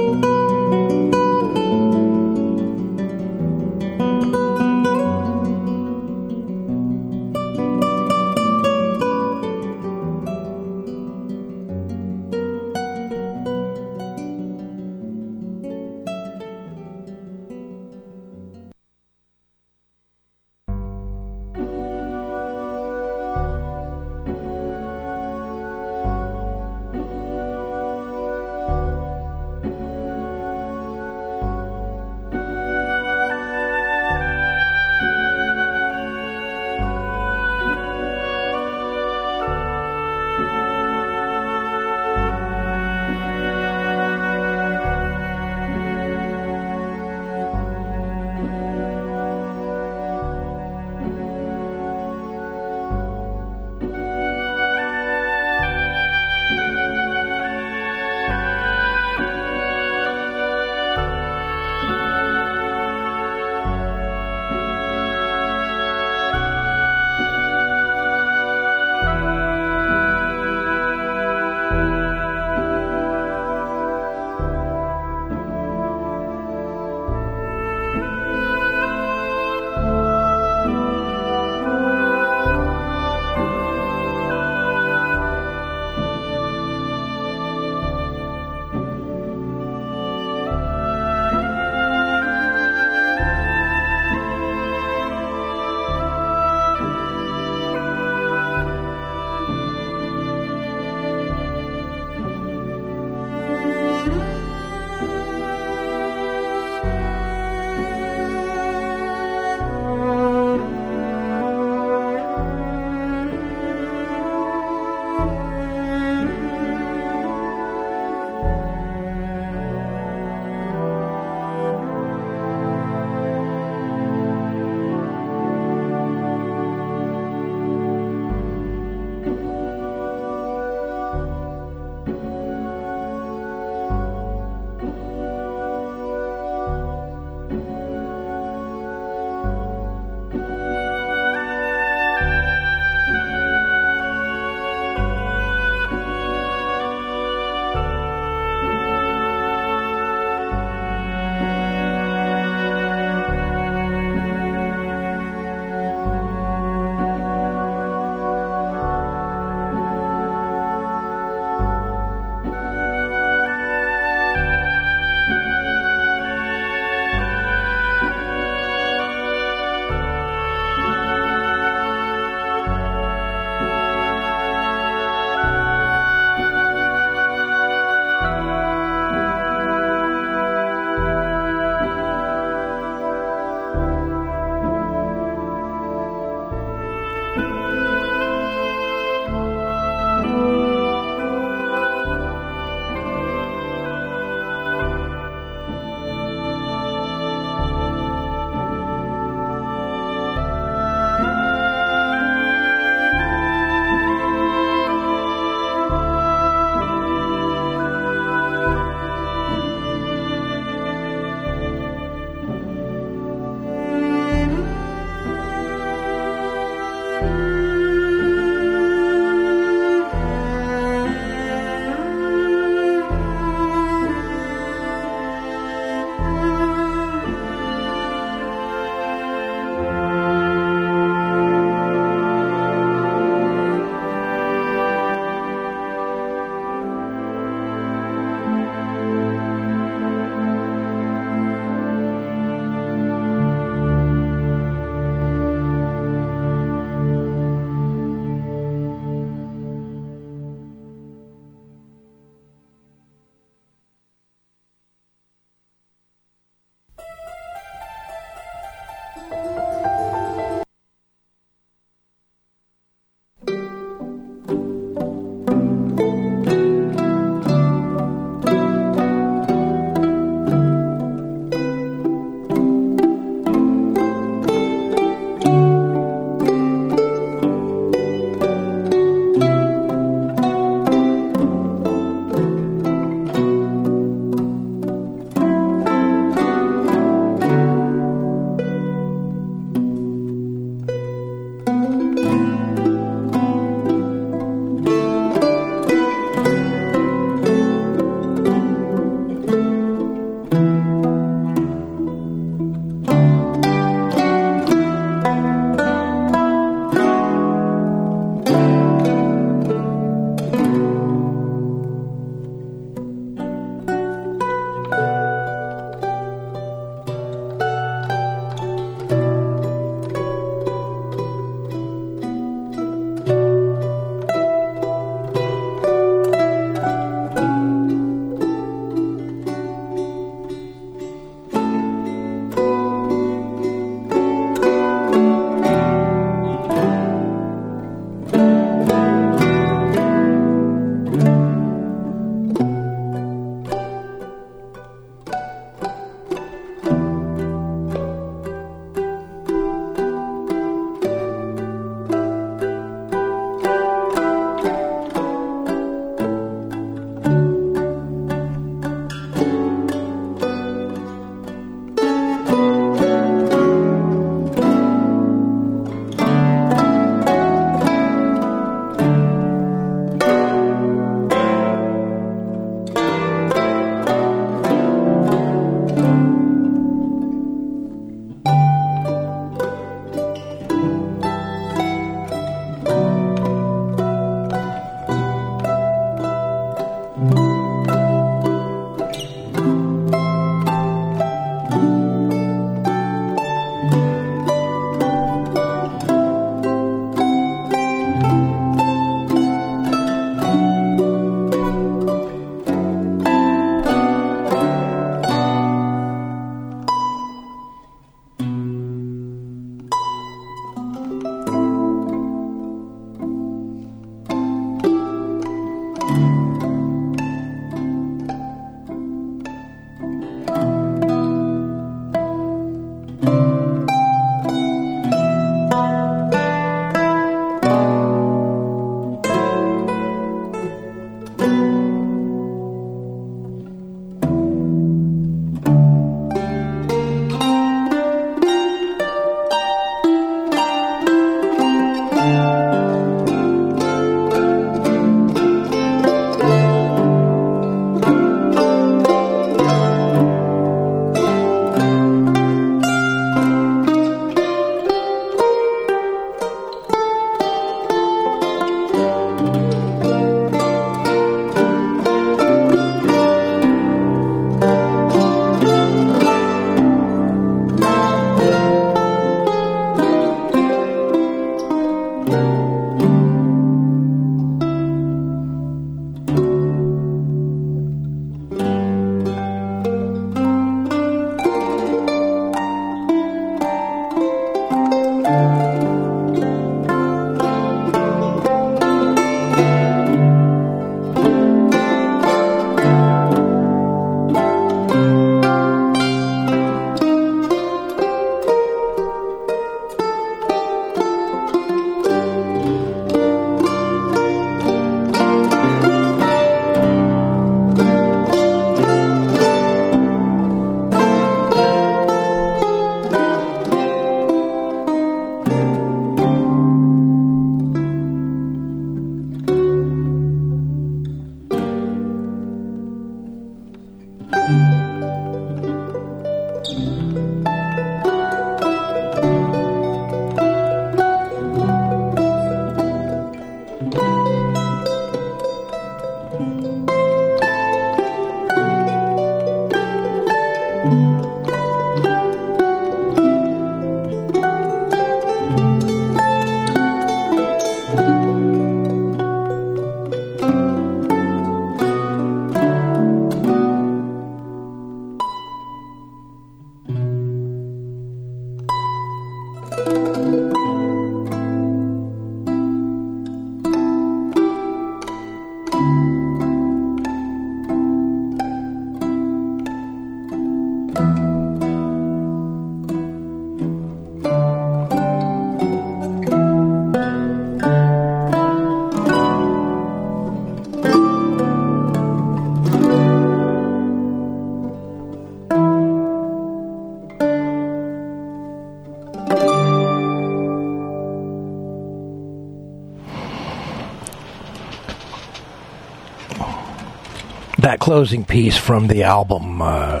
That closing piece from the album, uh,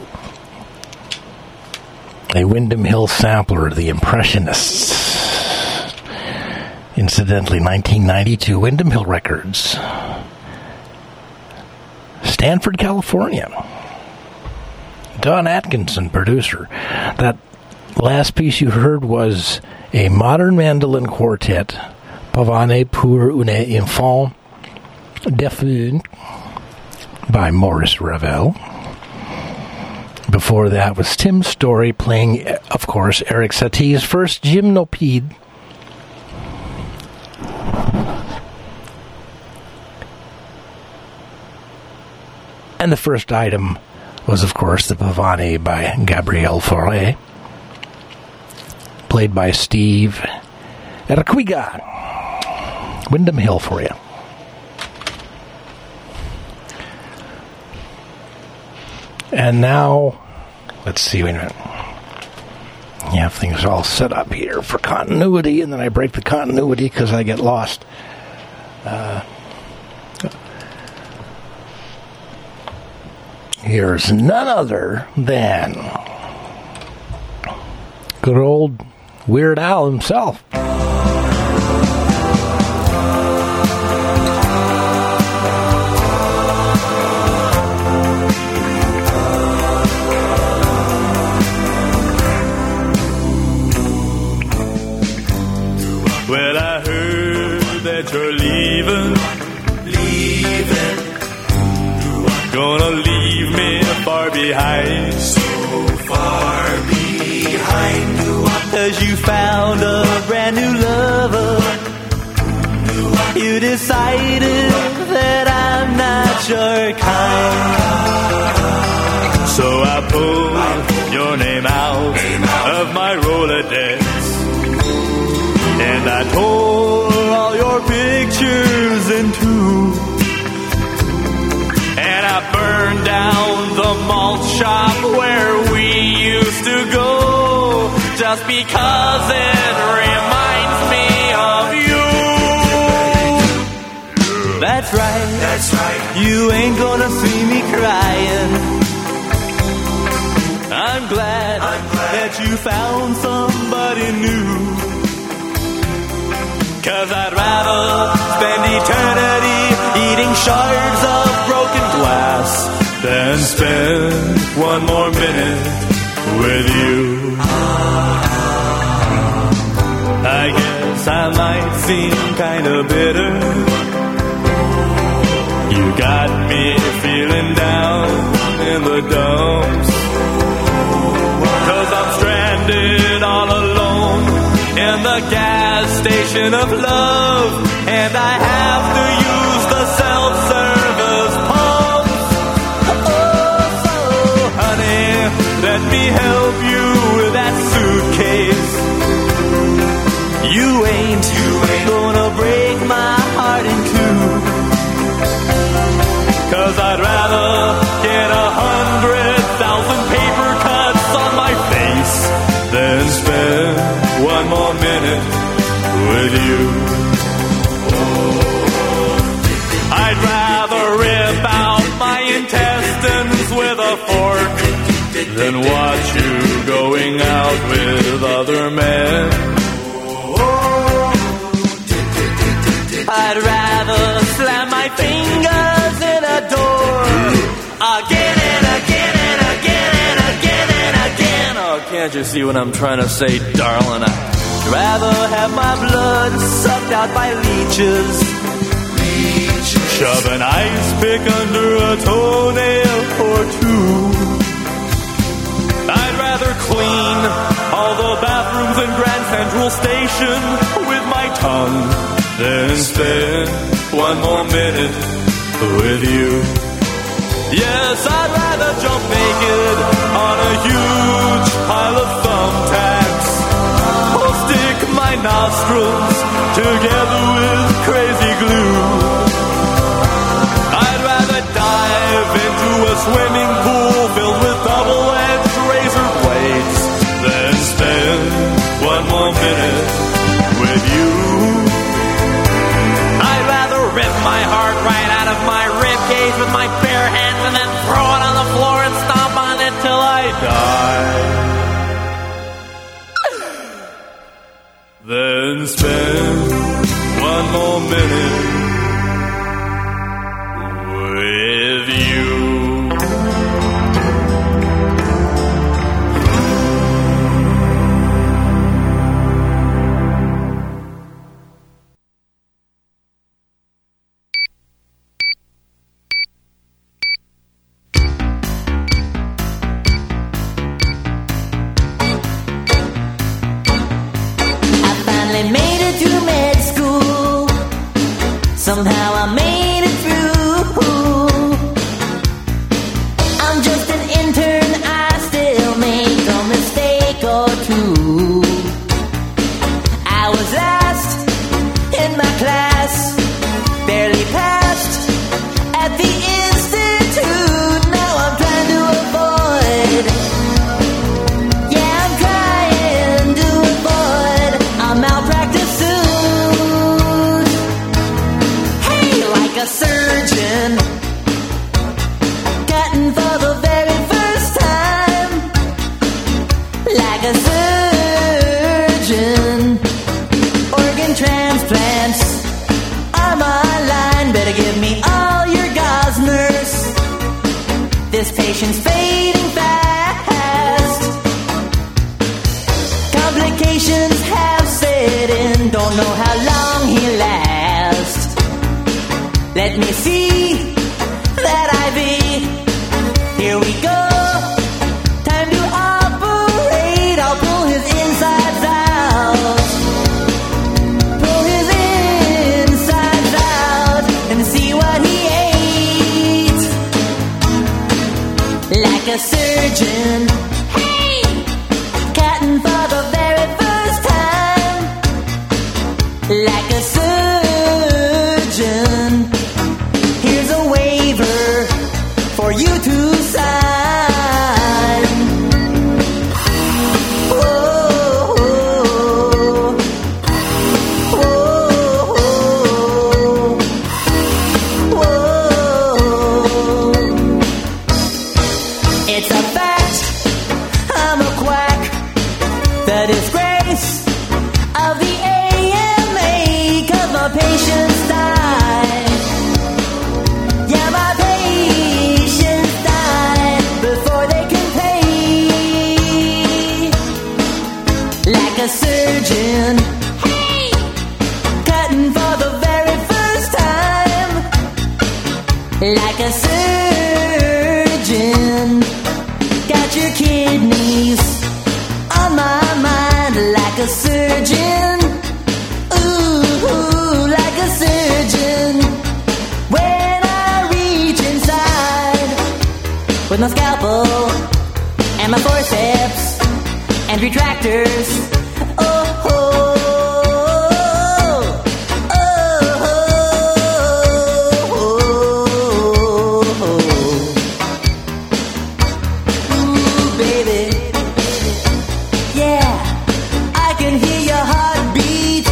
a Windham Hill sampler, The Impressionists. Incidentally, nineteen ninety-two, Windham Hill Records, Stanford, California. Don Atkinson, producer. That last piece you heard was a modern mandolin quartet, Pavane pour une enfant défunt, by Maurice Ravel. Before that was Tim Story playing, of course, Eric Satie's first Gymnopede. And the first item was, of course, the Pavane by Gabriel Fauré, played by Steve Erquiga. Windham Hill for you. And now, let's see, wait a minute. Yeah, things are all set up here for continuity, and then I break the continuity because I get lost. Uh, here's none other than good old Weird Al himself. Well, I heard that you're leaving, leaving, gonna leave me far behind, so far behind, cause you found a brand new lover, you decided that I'm not your kind, so I pulled your name out of my Rolodex. And I tore all your pictures in two. And I burned down the malt shop where we used to go, just because it reminds me of you. That's right, that's right. You ain't gonna see me crying. I'm glad, I'm glad that you found somebody new. Cause I'd rather spend eternity eating shards of broken glass than spend one more minute with you. I guess I might seem kinda bitter. You got me feeling down in the dumps. Cause I'm stranded all alone in the gas station of love, and I have to use the self-service pumps. Oh, so honey, let me help you with that suitcase. You ain't, you ain't gonna break my heart in two. Cause I'd rather get a hundred thousand paper cuts on my face than spend one more minute with you. I'd rather rip out my intestines with a a fork than watch you going out with other men. I'd rather slam my fingers in a door again and again and again and again and again. Oh, can't you see what I'm trying to say, darling? I'd rather have my blood sucked out by leeches. Shove an ice pick under a toenail or two. I'd rather clean all the bathrooms in Grand Central Station with my tongue than spend one more minute with you. Yes, I'd rather jump naked on a huge pile of thumbtacks or stick my nostrils together with crazy glue. Dive into a swimming pool filled with double-edged razor blades, then spend one more minute with you. I'd rather rip my heart right out of my rib cage with my bare hands and then throw it on the floor and stomp on it till I die. Then spend one more minute with you. I finally made it to med school. Somehow I made it through. I'm just an intern, I still make a mistake or two. I was last in my class, barely passed at the institute. Now I'm trying to avoid, yeah, I'm trying to avoid a malpractice suit. Hey, like a surgeon, cutting for the very first time, like a surgeon. Organ transplants are my line. Better give me all your gauze, nurse. This patient's fading fast. Complications have set in. Don't know how long he'll last. Let me see that I V. Here we go. Time to operate. I'll pull his insides out. Pull his insides out and see what he ate. Like a surgeon. Hey! Cutting for the very first time. Like a surgeon. Here's a waiver for you to sign. Whoa, whoa, whoa, whoa. It's a fact, I'm a quack. The disgrace of the A M A, 'cause my patients die. Yeah, my patients die before they can pay. Like a surgeon, hey, cutting for the very first time. Like a surgeon, got your kidneys on my mind. Like a surgeon, ooh, like a surgeon. When I reach inside with my scalpel and my forceps and retractors, oh, oh, oh, oh, oh, oh. Ooh, baby, yeah, I can hear your heartbeat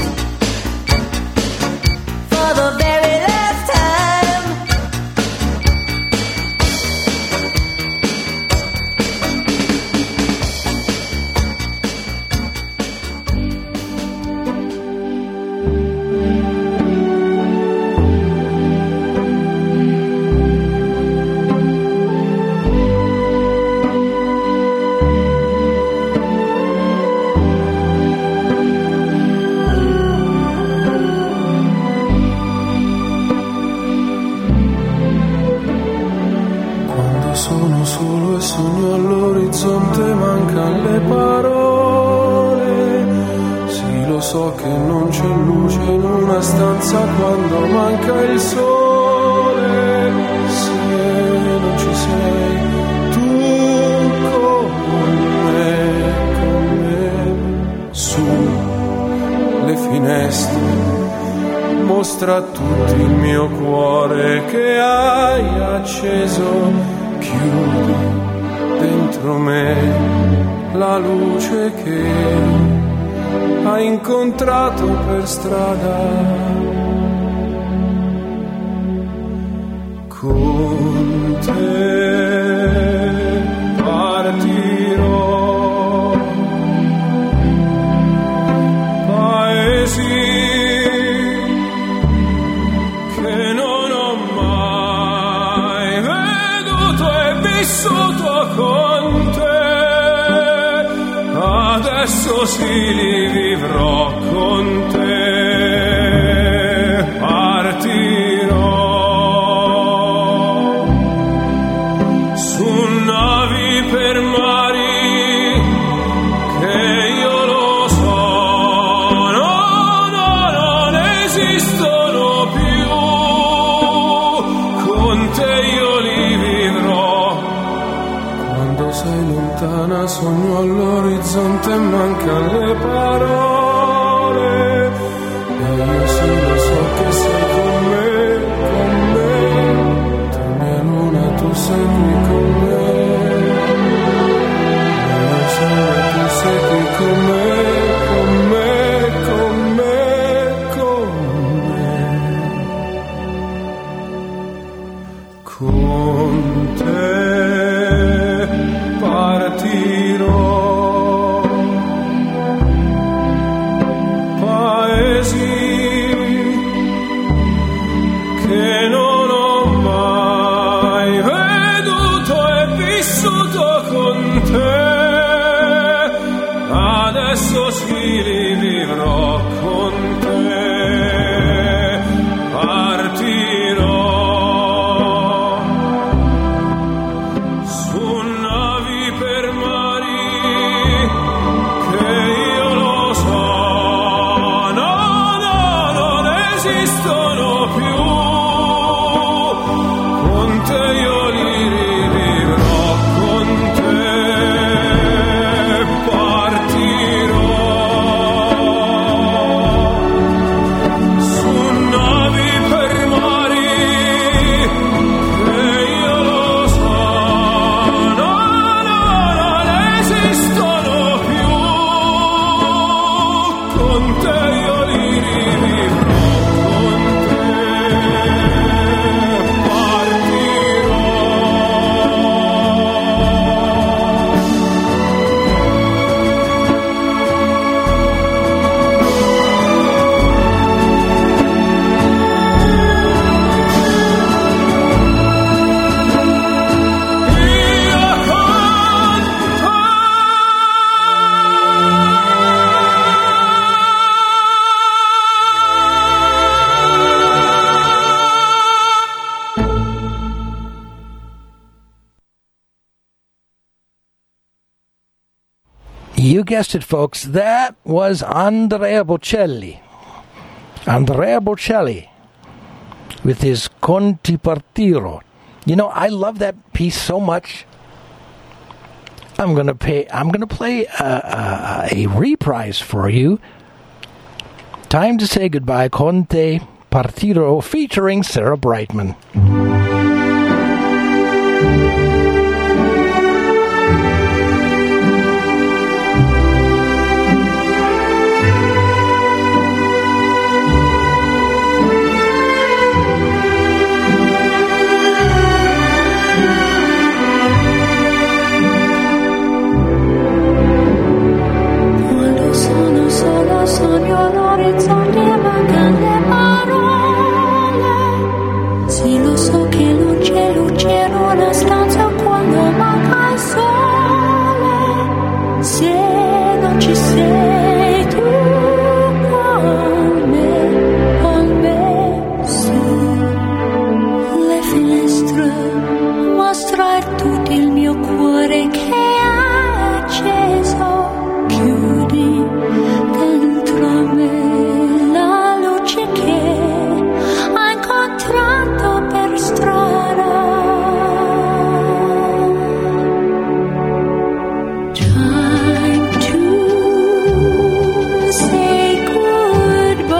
for the very last time. Quando sono solo e sogno all'orizzonte mancano le parole. Sì, lo so che non c'è luce in una stanza quando manca il sole. Se non ci sei tu con me, con me, su le finestre mostra a tutti il mio cuore che hai acceso, chiudi dentro me la luce che hai incontrato per strada. Con te partirò, paesi vissuto con te, adesso sì li vivrò con te, partirò su navi per mari che io lo so, no, no, non esistono più, con te io li vivrò. Sei lontana, sogno all'orizzonte, mancano le parole. E io sì lo so che sei con me, con me. Tu mia luna, tu sei qui con me. Io sono e tu sei qui con me, con me, con me, con me. Con te partirò, paesi che non ho mai veduto e vissuto con te, adesso sì li vivrò con te, partirò. You guessed it, folks. That was Andrea Bocelli. Andrea Bocelli with his Conti Partiro. You know, I love that piece so much. I'm gonna pay. I'm gonna play a, a, a reprise for you. Time to say goodbye. Conti Partiro featuring Sarah Brightman. Sogno l'orizzonte, mancano le parole. Sì, lo so che hai acceso, chiudi dentro a me la luce che hai incontrato per strada. Time to say goodbye.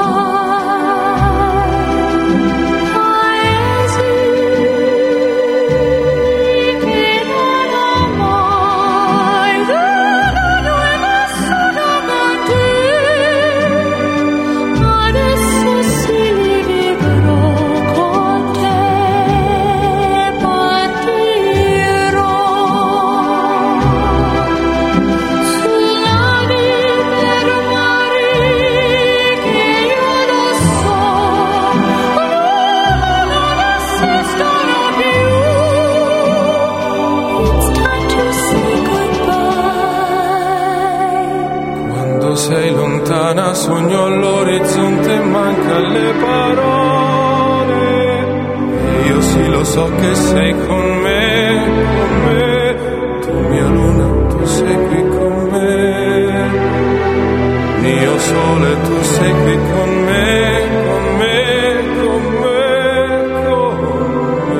Sei lontana, sogno all'orizzonte, manca le parole. E io sì lo so che sei con me, con me. Tu mia luna, tu sei qui con me. Mio sole, tu sei qui con me, con me, con me, con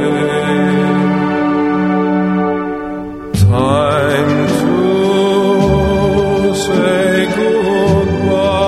me. Time to say goodbye.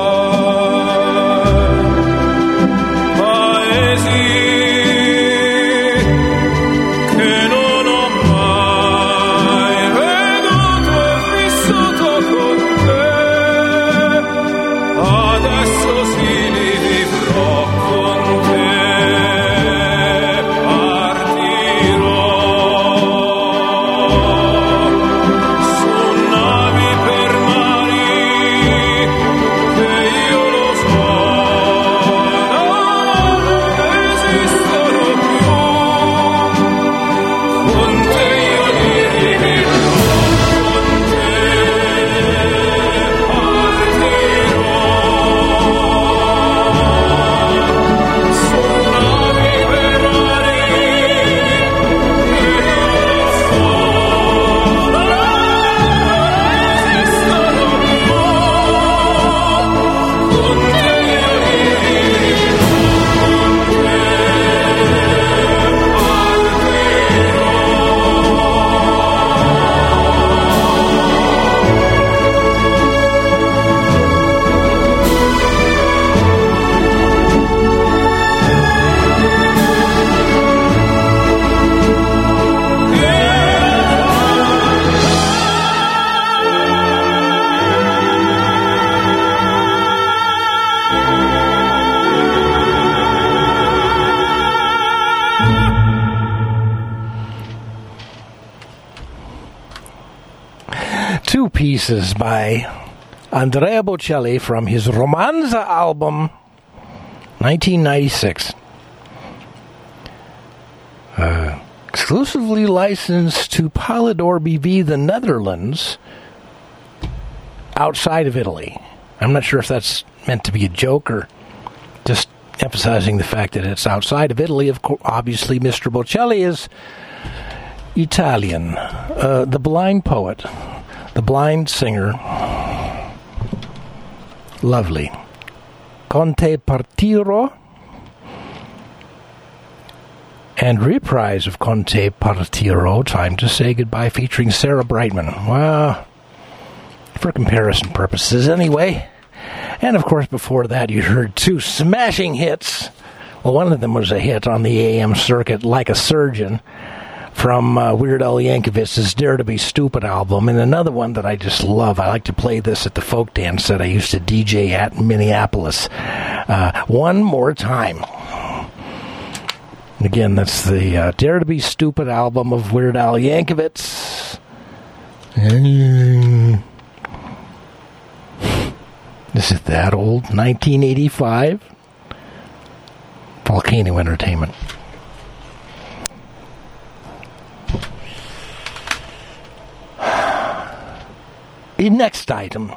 two pieces by Andrea Bocelli from his Romanza album, nineteen ninety-six. Uh, exclusively licensed to Polydor B V, the Netherlands, outside of Italy. I'm not sure if that's meant to be a joke or just emphasizing the fact that it's outside of Italy. Of course, obviously, Mister Bocelli is Italian. Uh, the blind poet, the blind singer, lovely. Conte Partiro, and reprise of Conte Partiro, Time to Say Goodbye, featuring Sarah Brightman. Well, for comparison purposes anyway. And of course, before that, you heard two smashing hits. Well, one of them was a hit on the A M circuit, Like a Surgeon, from uh, Weird Al Yankovic's Dare to Be Stupid album, and another one that I just love. I like to play this at the folk dance that I used to D J at in Minneapolis. Uh, One More Time. Again, that's the uh, Dare to Be Stupid album of Weird Al Yankovic. Mm. This is that old, nineteen eighty-five. Volcano Entertainment. The next item.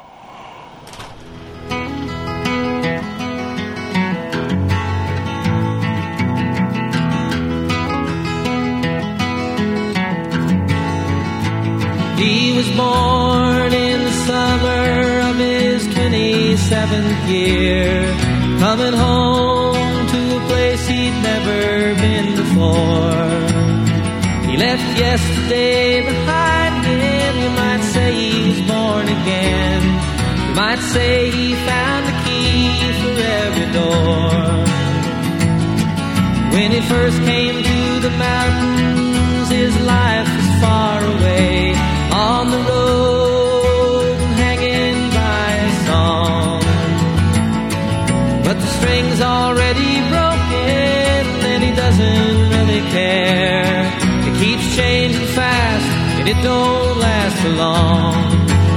He was born in the summer of his twenty-seventh year, coming home to a place he'd never been before. He left yesterday behind him. You might say he was born again. You might say he found the key for every door. When he first came to the mountains, his life was far away, on the road, hanging by a song. But the string's already broken, and he doesn't really care. It keeps changing fast, and it don't last for long.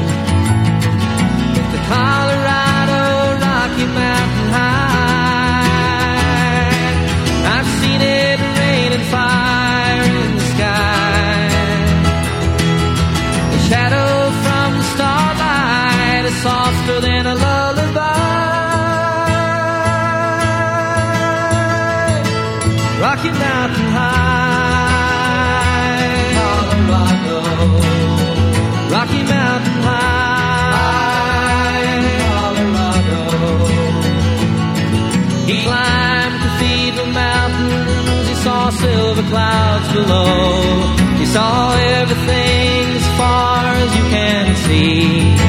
But the Colorado Rocky Mountain High, I've seen it rain and fire in the sky. The shadow from the starlight is softer than a lullaby. Rocky Mountain High, Colorado. Rocky Mountain High, Colorado. He climbed Cathedral Mountains. He saw silver clouds below. He saw everything as far as you can see.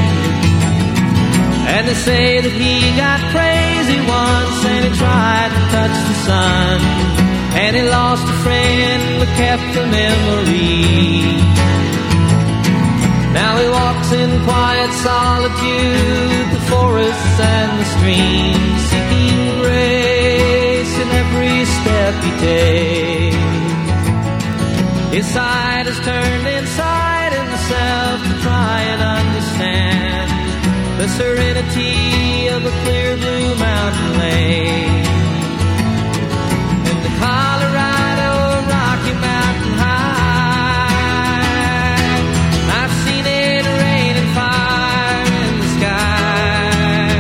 And they say that he got crazy once, and he tried to touch the sun, and he lost a friend but kept a memory. Now he walks in quiet solitude, the forests and the streams, seeking grace in every step he takes. His side is turned inside himself to try and understand the serenity of a clear blue mountain lake. And the Colorado Rocky Mountain High, I've seen it rain and fire in the sky.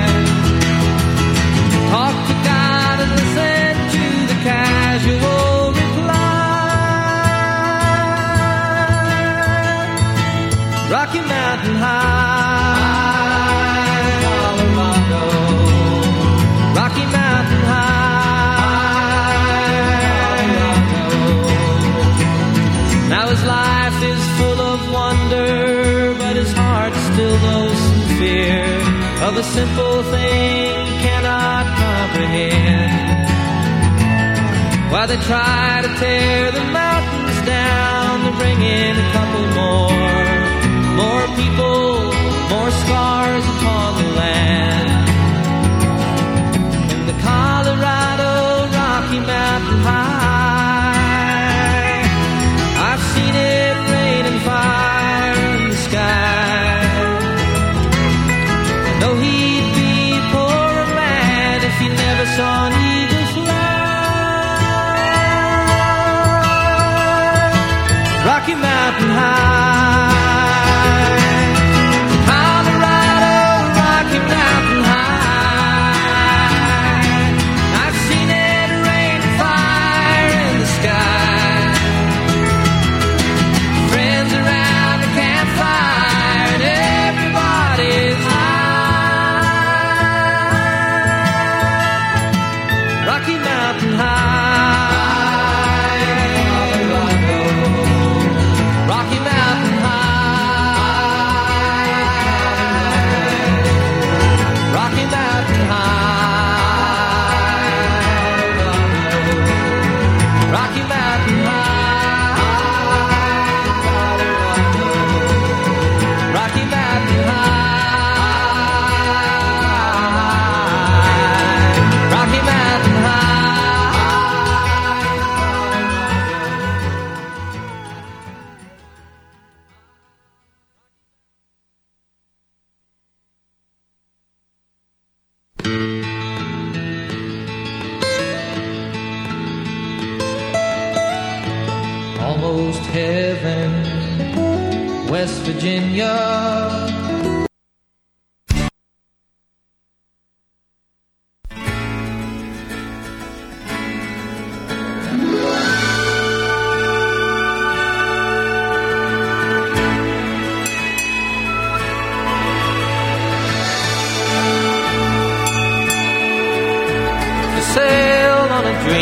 Talk to God and listen to the casual reply. Rocky Mountain High, Colorado. Rocky Mountain High, Colorado. Now his life is full of wonder, but his heart still knows some fear of a simple thing he cannot comprehend. While they try to tear the mountains down to bring in a couple more, more people, more scars upon the land. In the Colorado Rocky Mountain High, I've seen it rain and fire in the sky. I know he'd be a poorer man if he never saw an eagle fly. Rocky Mountain High, Colorado Rocky Mountain High, I've seen it rain and fire in the sky. Friends around the campfire and everybody's high. Rocky Mountain High, Colorado. Rocky Mountain High, Rocky Mountain High, Rocky Mountain High, Rocky Mountain High, Rocky Mountain High. Almost heaven, West Virginia.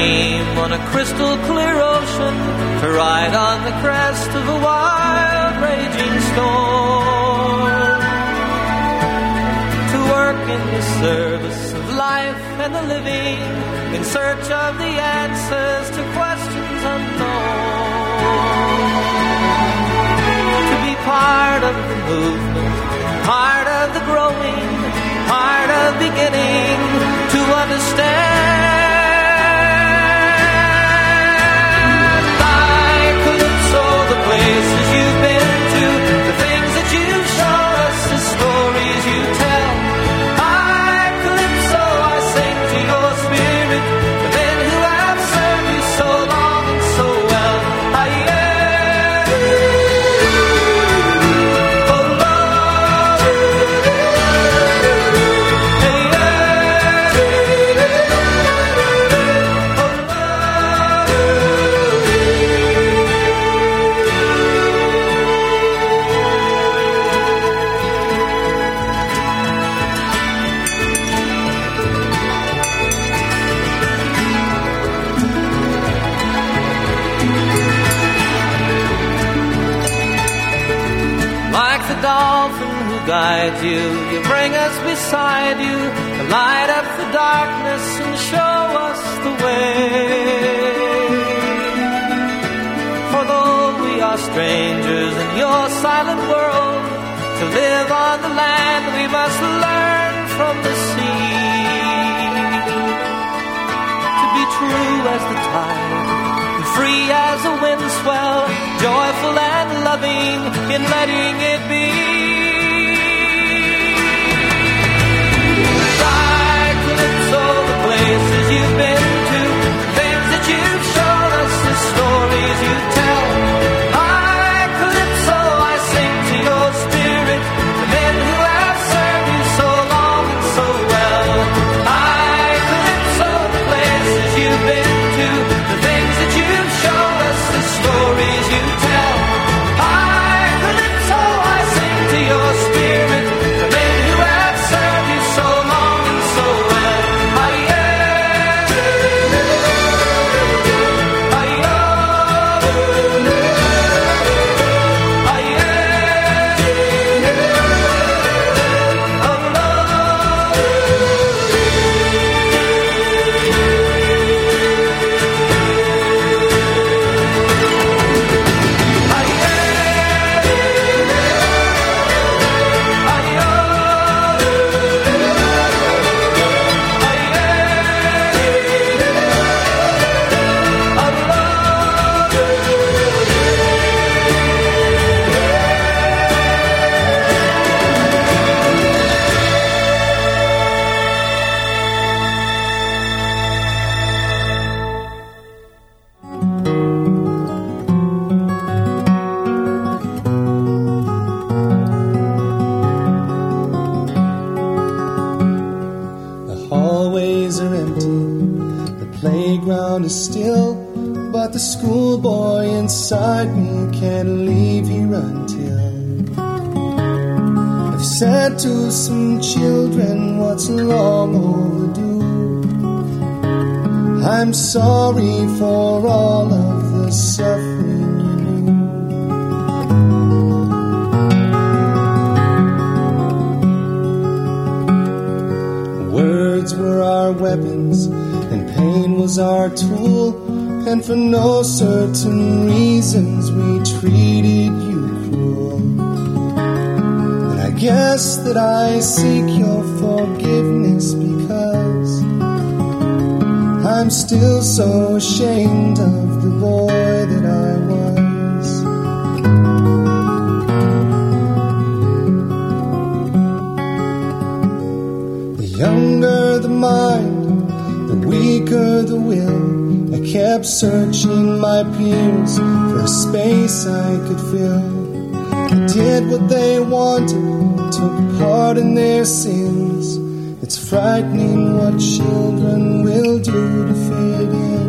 dream on a crystal clear ocean, to ride on the crest of a wild raging storm, to work in the service of life and the living, in search of the answers to questions unknown, to be part of the movement, part of the growing, part of beginning to understand. I calypso, the places you've been to, the things that you've shown us, the stories you tell. I calypso, I sing to your spirit, the men who have served you so long and so well. I guide you, you bring us beside you, to light up the darkness and show us the way. For though we are strangers in your silent world, to live on the land we must learn from the sea, to be true as the tide, and free as a wind swell, joyful and loving in letting it be. So the places you've been to, things that you've shown us, the stories you tell. I calypso, I sing to your spirit, the men who have served you so long and so well. I calypso, the places you've been to, the things that you've shown us, the stories you tell. I calypso, I sing to your spirit, the men who have served you so long and so well. Is still, but the schoolboy inside me can't leave here until I've said to some children what's long overdue. I'm sorry for all of the suffering you knew. Words were our weapons and pain was our tool, and for no certain reasons we treated you cruel. And I guess that I seek your forgiveness because I'm still so ashamed of the boy that I was. The younger the mind, the weaker the will. I kept searching my peers for a space I could fill. I did what they wanted, took part in their sins. It's frightening what children will do to fit in.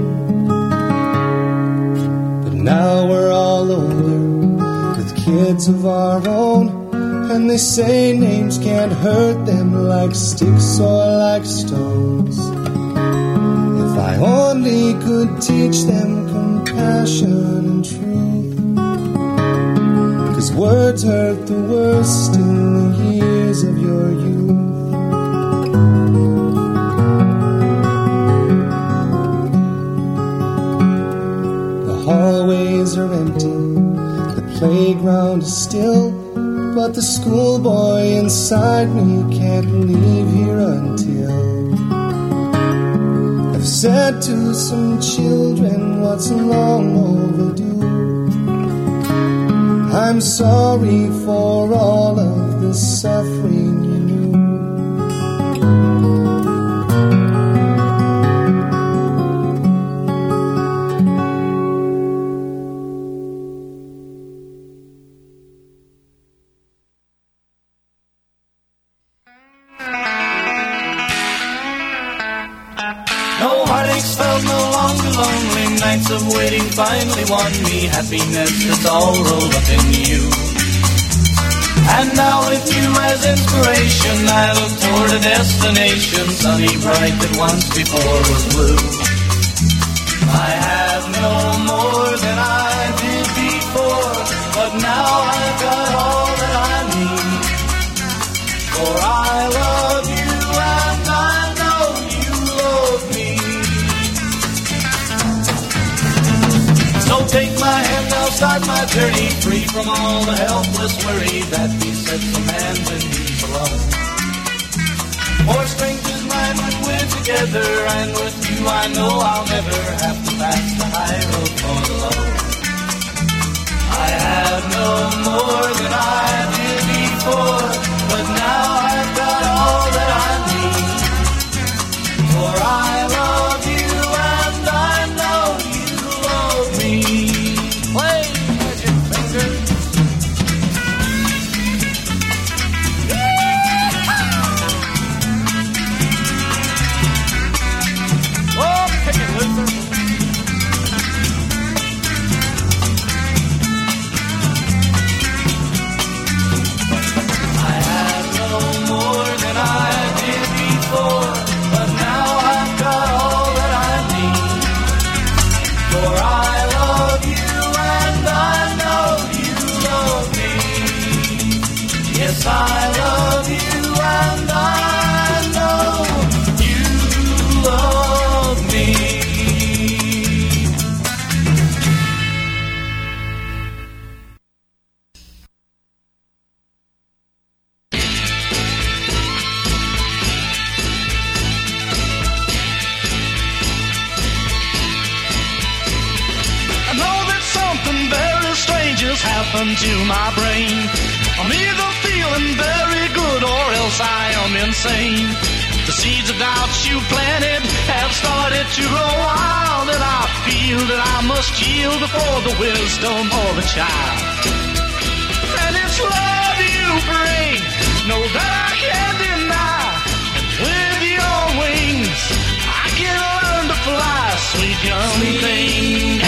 But now we're all older, with kids of our own, and they say names can't hurt them like sticks or like stones. If I only could teach them compassion and truth. 'Cause words hurt the worst in the years of your youth. The hallways are empty, the playground is still, but the schoolboy inside me can't leave here until I've said to some children what's long overdue. I'm sorry for all of the suffering you knew. No heartaches felt, no longer lonely. Nights of waiting finally won me happiness that's all rolled up in you. And now with you as inspiration, I look toward a destination sunny, bright that once before was blue. I have no more than I did before, but now I've got all that I need. For I love you and I know you love me. So take my hand, I'll start my journey, free from all the helpless worry that besets a man when he's alone. For strength is mine when we're together, and with you I know I'll never have to pass the high road all alone. I have no more than I did before, but now I've got all that I need. For I love you and I know you love me. Play magic fingers. Oh, kick it, Luther. I have no more than I did before, but now I've got all that I need. For I love you and I know you love me. Yes, I love you and I know you love me. I know that something very strange has happened to my brain. I'm either feeling very good or else I am insane. The seeds of doubt you planted have started to grow wild, and I feel that I must yield before the wisdom of a child. And it's love you bring, know that I can't deny. And with your wings, I can learn to fly, sweet young thing.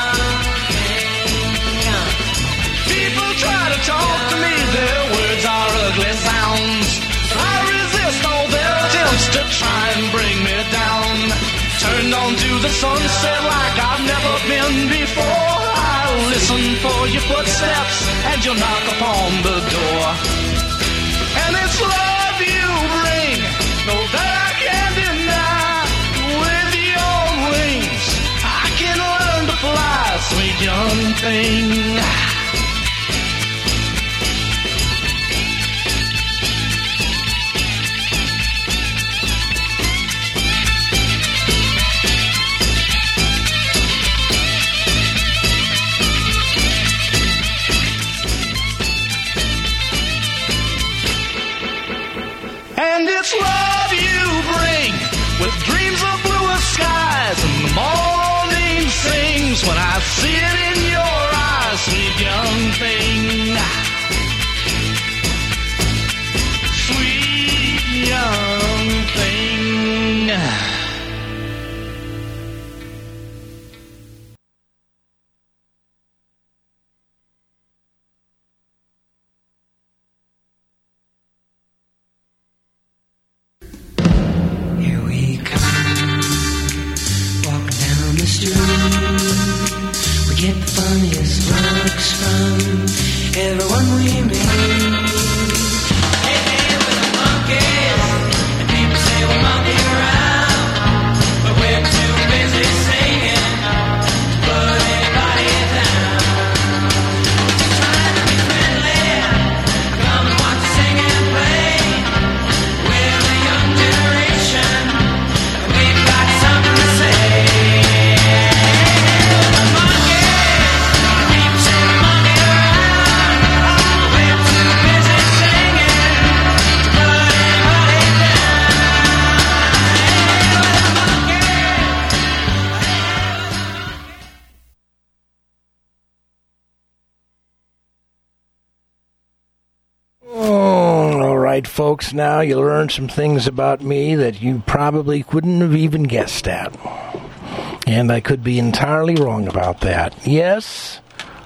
People try to talk to me, their words are ugly sounds. I resist all their attempts to try and bring me down. Turned on to the sunset like I've never been before. I'll listen for your footsteps and you'll knock upon the door. And it's love you bring, know that I can't deny. With your wings, I can learn to fly, sweet young thing. And it's love you bring, with dreams of bluer skies, and the morning sings when I see it in your eyes, sweet young thing. Sweet young thing. one we meet. Hey, hey, we're the monkeys, and people say we're monkey around, but we're too busy singing, put anybody down. Just trying to be friendly, come and watch us sing and play. We're the young generation, and we've got something to say. Folks, now you learn some things about me that you probably couldn't have even guessed at. And I could be entirely wrong about that. Yes,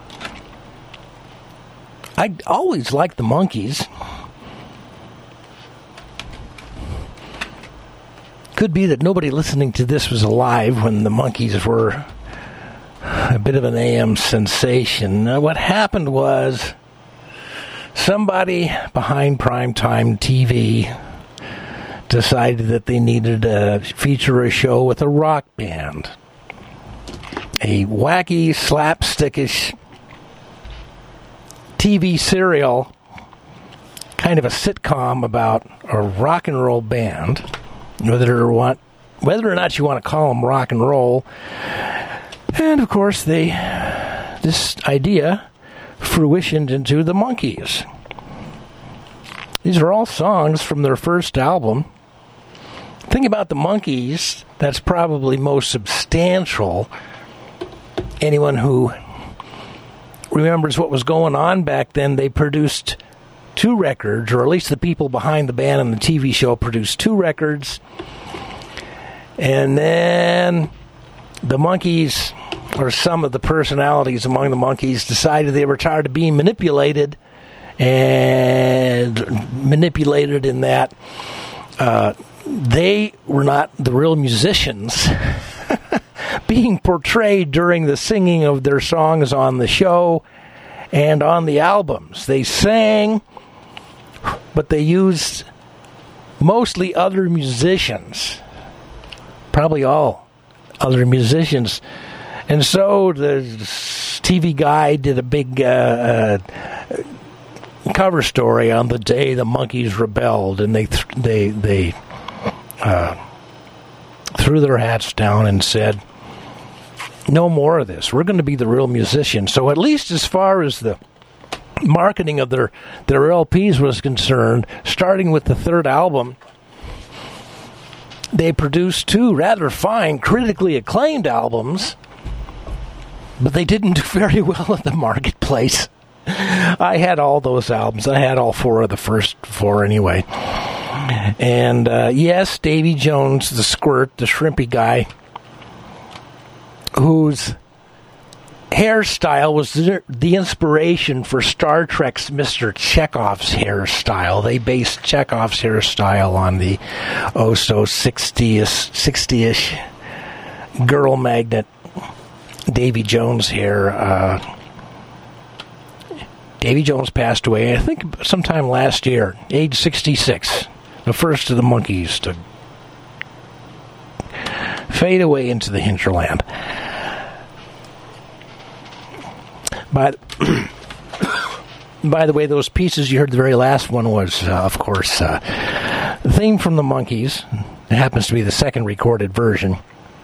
I always liked the Monkees. Could be that nobody listening to this was alive when the Monkees were a bit of an A M sensation. Uh, what happened was somebody behind primetime T V decided that they needed to feature a show with a rock band. A wacky, slapstickish T V serial, kind of a sitcom about a rock and roll band, whether or, want, whether or not you want to call them rock and roll. And, of course, they this idea fruitioned into the Monkees. These are all songs from their first album. The thing about the Monkees that's probably most substantial, anyone who remembers what was going on back then, they produced two records, or at least the people behind the band and the T V show produced two records. And then the Monkees, or some of the personalities among the Monkees, decided they were tired of being manipulated, and manipulated in that uh, they were not the real musicians being portrayed during the singing of their songs on the show and on the albums. They sang, but they used mostly other musicians, probably all other musicians. And so the T V guy did a big uh, uh, cover story on the day the Monkees rebelled, and they th- they they uh, threw their hats down and said, "No more of this. We're going to be the real musicians." So at least as far as the marketing of their their L Ps was concerned, starting with the third album, they produced two rather fine, critically acclaimed albums, but they didn't do very well in the marketplace. I had all those albums. I had all four of the first four anyway. And uh, yes, Davy Jones, the squirt, the shrimpy guy, whose hairstyle was the inspiration for Star Trek's Mister Chekhov's hairstyle. They based Chekhov's hairstyle on the oh so sixty-ish girl magnet Davy Jones hair. Uh, Davy Jones passed away, I think, sometime last year, age sixty-six. The first of the Monkees to fade away into the hinterland. But by the way, those pieces you heard, the very last one was, uh, of course, uh, the theme from the Monkees. It happens to be the second recorded version.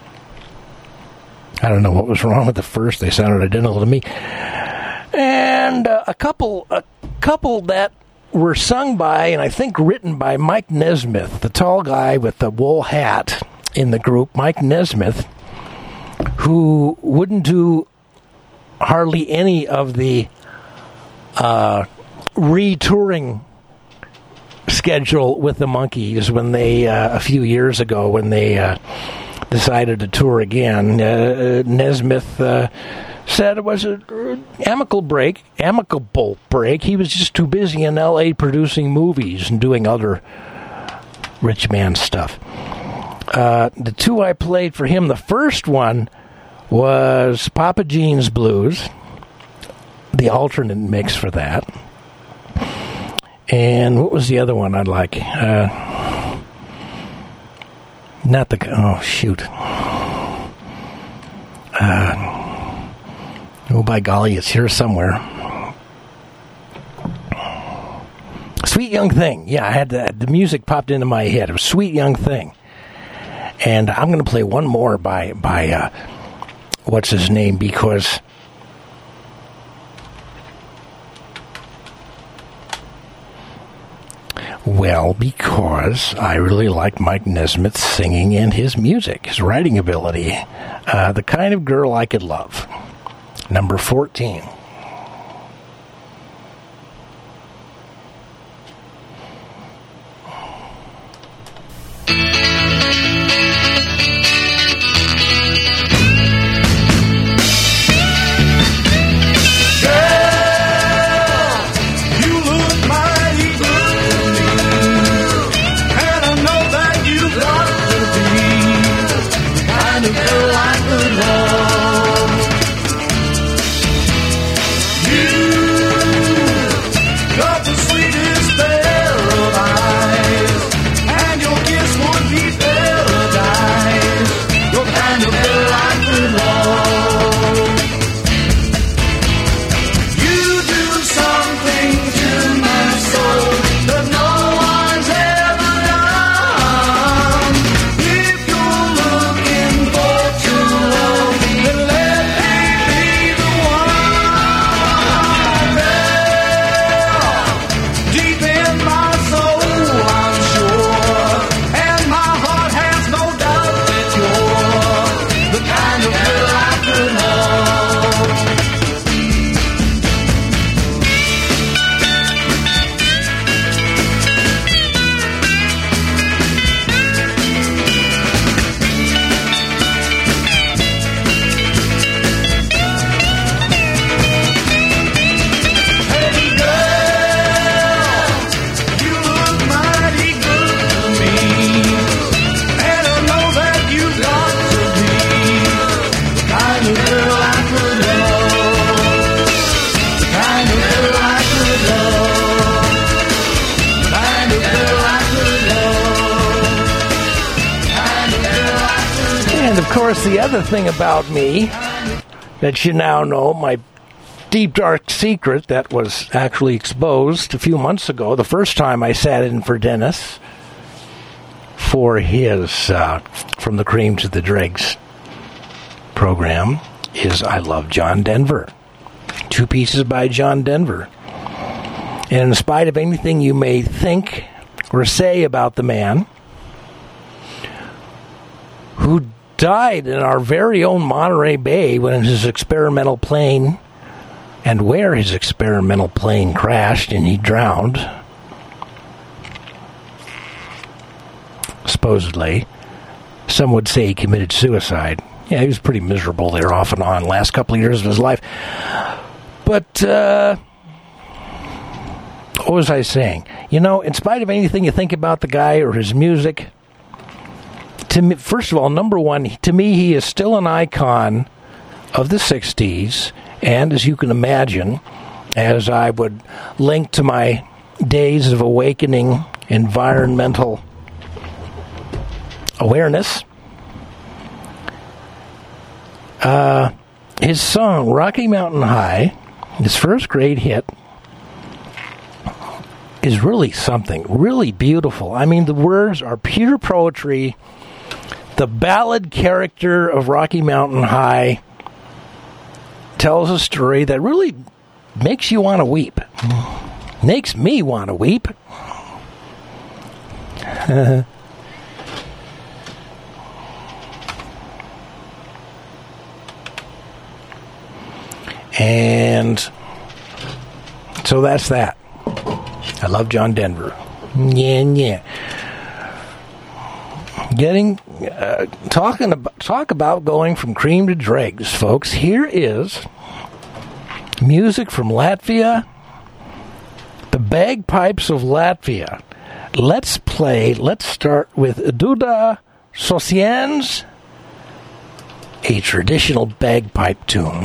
I don't know what was wrong with the first. They sounded identical to me. And uh, a couple a couple that were sung by, and I think written by, Mike Nesmith, the tall guy with the wool hat in the group, Mike Nesmith, who wouldn't do hardly any of the uh, re-touring schedule with the Monkees when they, uh, a few years ago, when they uh, decided to tour again. Uh, Nesmith uh, said it was an amicable break, amicable break. He was just too busy in L A producing movies and doing other rich man stuff. Uh, the two I played for him, the first one was Papa Gene's Blues, the alternate mix for that. And what was the other one I'd like? Uh, not the... Oh, shoot. Uh, oh, by golly, it's here somewhere. Sweet Young Thing. Yeah, I had the, the music popped into my head. It was Sweet Young Thing. And I'm going to play one more by, by uh, what's his name, because... Well, because I really like Mike Nesmith's singing and his music, his writing ability. Uh, the kind of girl I could love. Number fourteen. The other thing about me that you now know, my deep dark secret that was actually exposed a few months ago, the first time I sat in for Dennis for his uh, From the Cream to the Dregs program, is I love John Denver. Two pieces by John Denver. And in spite of anything you may think or say about the man who died in our very own Monterey Bay when his experimental plane, and where his experimental plane crashed and he drowned, supposedly. Some would say he committed suicide. Yeah, he was pretty miserable there off and on last couple of years of his life. But, uh, what was I saying? You know, in spite of anything you think about the guy or his music, to me, first of all, number one, to me, he is still an icon of the sixties, and as you can imagine, as I would link to my days of awakening environmental awareness, uh, his song, Rocky Mountain High, his first great hit, is really something, really beautiful. I mean, the words are pure poetry. The ballad character of Rocky Mountain High tells a story that really makes you want to weep. Makes me want to weep. And so that's that. I love John Denver. Yeah, yeah. Getting, uh, talking about, talk about going from cream to dregs, folks. Here is music from Latvia, the bagpipes of Latvia. Let's play, let's start with Duda Sosiens, a traditional bagpipe tune.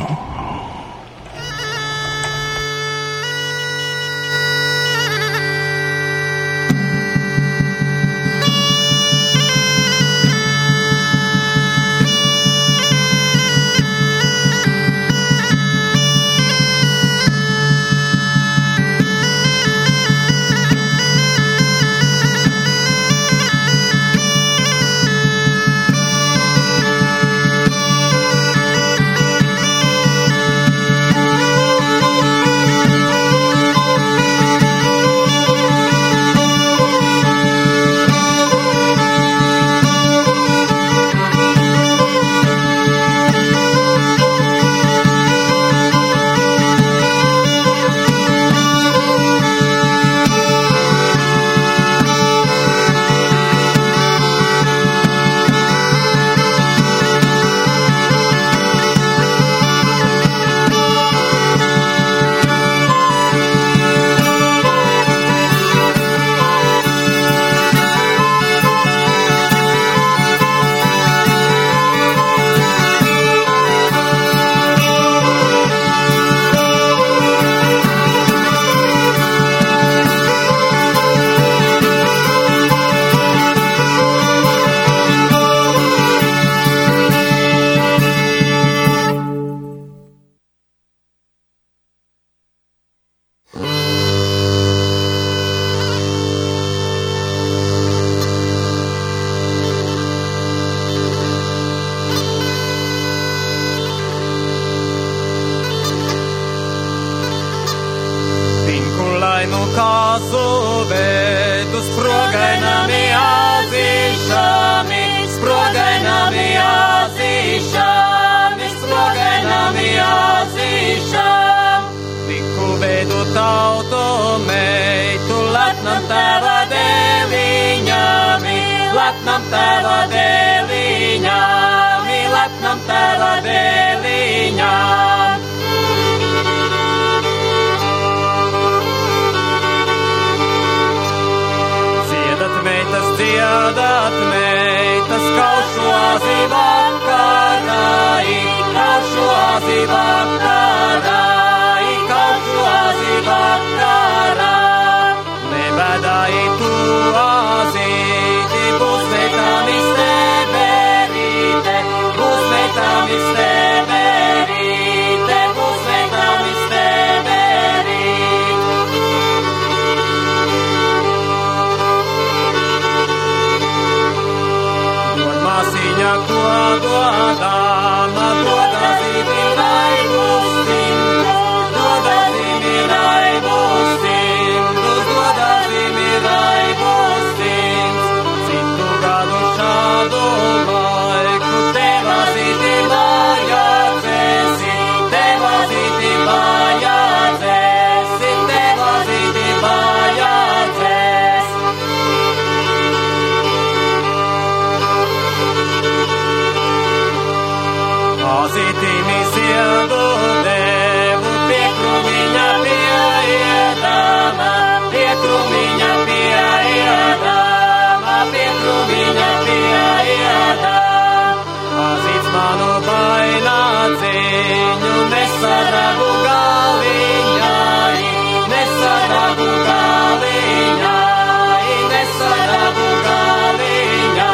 laimų kasuvē, tu sprogainami azīšami, sprogainami azīšami, sprogainami azīšam. Liku veidu tautu meitu, lepnam tava dēliņami, lepnam tava dēliņami, lepnam tava dēliņam. Meitas dziedat, meitas kaušu azi vakarai, kaušu azi vakarai, kaušu azi vakarai. Nebedai tu azīti, būs meitām izteberīte, būs meitām izteberīte, būs meitām izteberīte. Māsiņa, ko dodama, doda zīmi raibustim, doda zīmi raibustim, doda zīmi raibustim. Citu gadu šādu laiku teva zīti vajadzēsi, teva zīti vajadzēsi, teva zīti vajadzēsi. Azītīmi ziedu devu, piekrumiņa pieiedama, piekrumiņa pieiedama, piekrumiņa pieiedama. Azīts manu bailāciņu, nesaragu galiņai, nesaragu galiņai, nesaragu galiņai.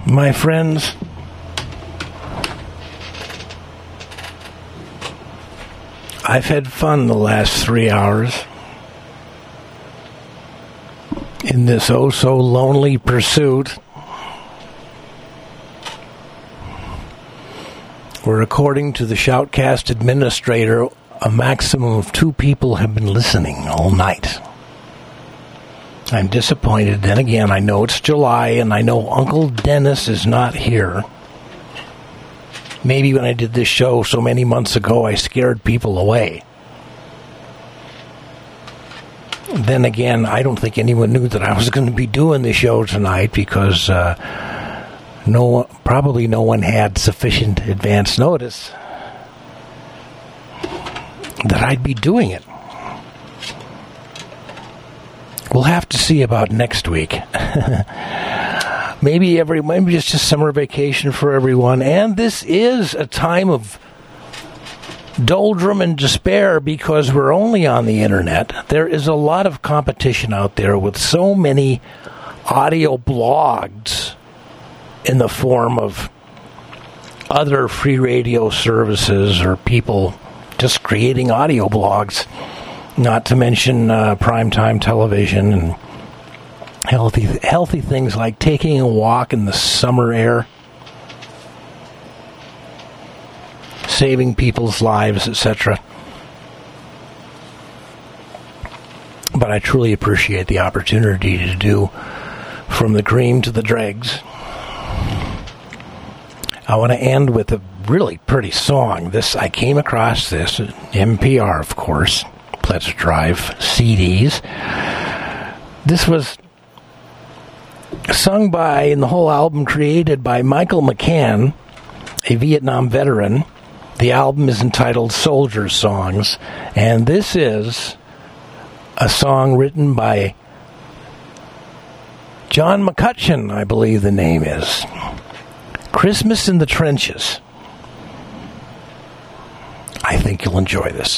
My friends, I've had fun the last three hours in this oh-so-lonely pursuit where, according to the Shoutcast administrator, a maximum of two people have been listening all night. I'm disappointed. Then again, I know it's July, and I know Uncle Dennis is not here. Maybe when I did this show so many months ago, I scared people away. Then again, I don't think anyone knew that I was going to be doing the show tonight because uh, no, probably no one had sufficient advance notice that I'd be doing it. We'll have to see about next week. maybe every maybe it's just summer vacation for everyone, and this is a time of doldrum and despair because we're only on the internet. There is a lot of competition out there with so many audio blogs in the form of other free radio services or people just creating audio blogs, not to mention uh, primetime television and healthy healthy things like taking a walk in the summer air, saving people's lives, et cetera. But I truly appreciate the opportunity to do From the Cream to the Dregs. I want to end with a really pretty song. This I came across this at N P R, of course, Pledge Drive C Ds. This was sung by, and the whole album created by Michael McCann, a Vietnam veteran. The album is entitled Soldier Songs, and this is a song written by John McCutcheon, I believe the name is. Christmas in the Trenches. I think you'll enjoy this.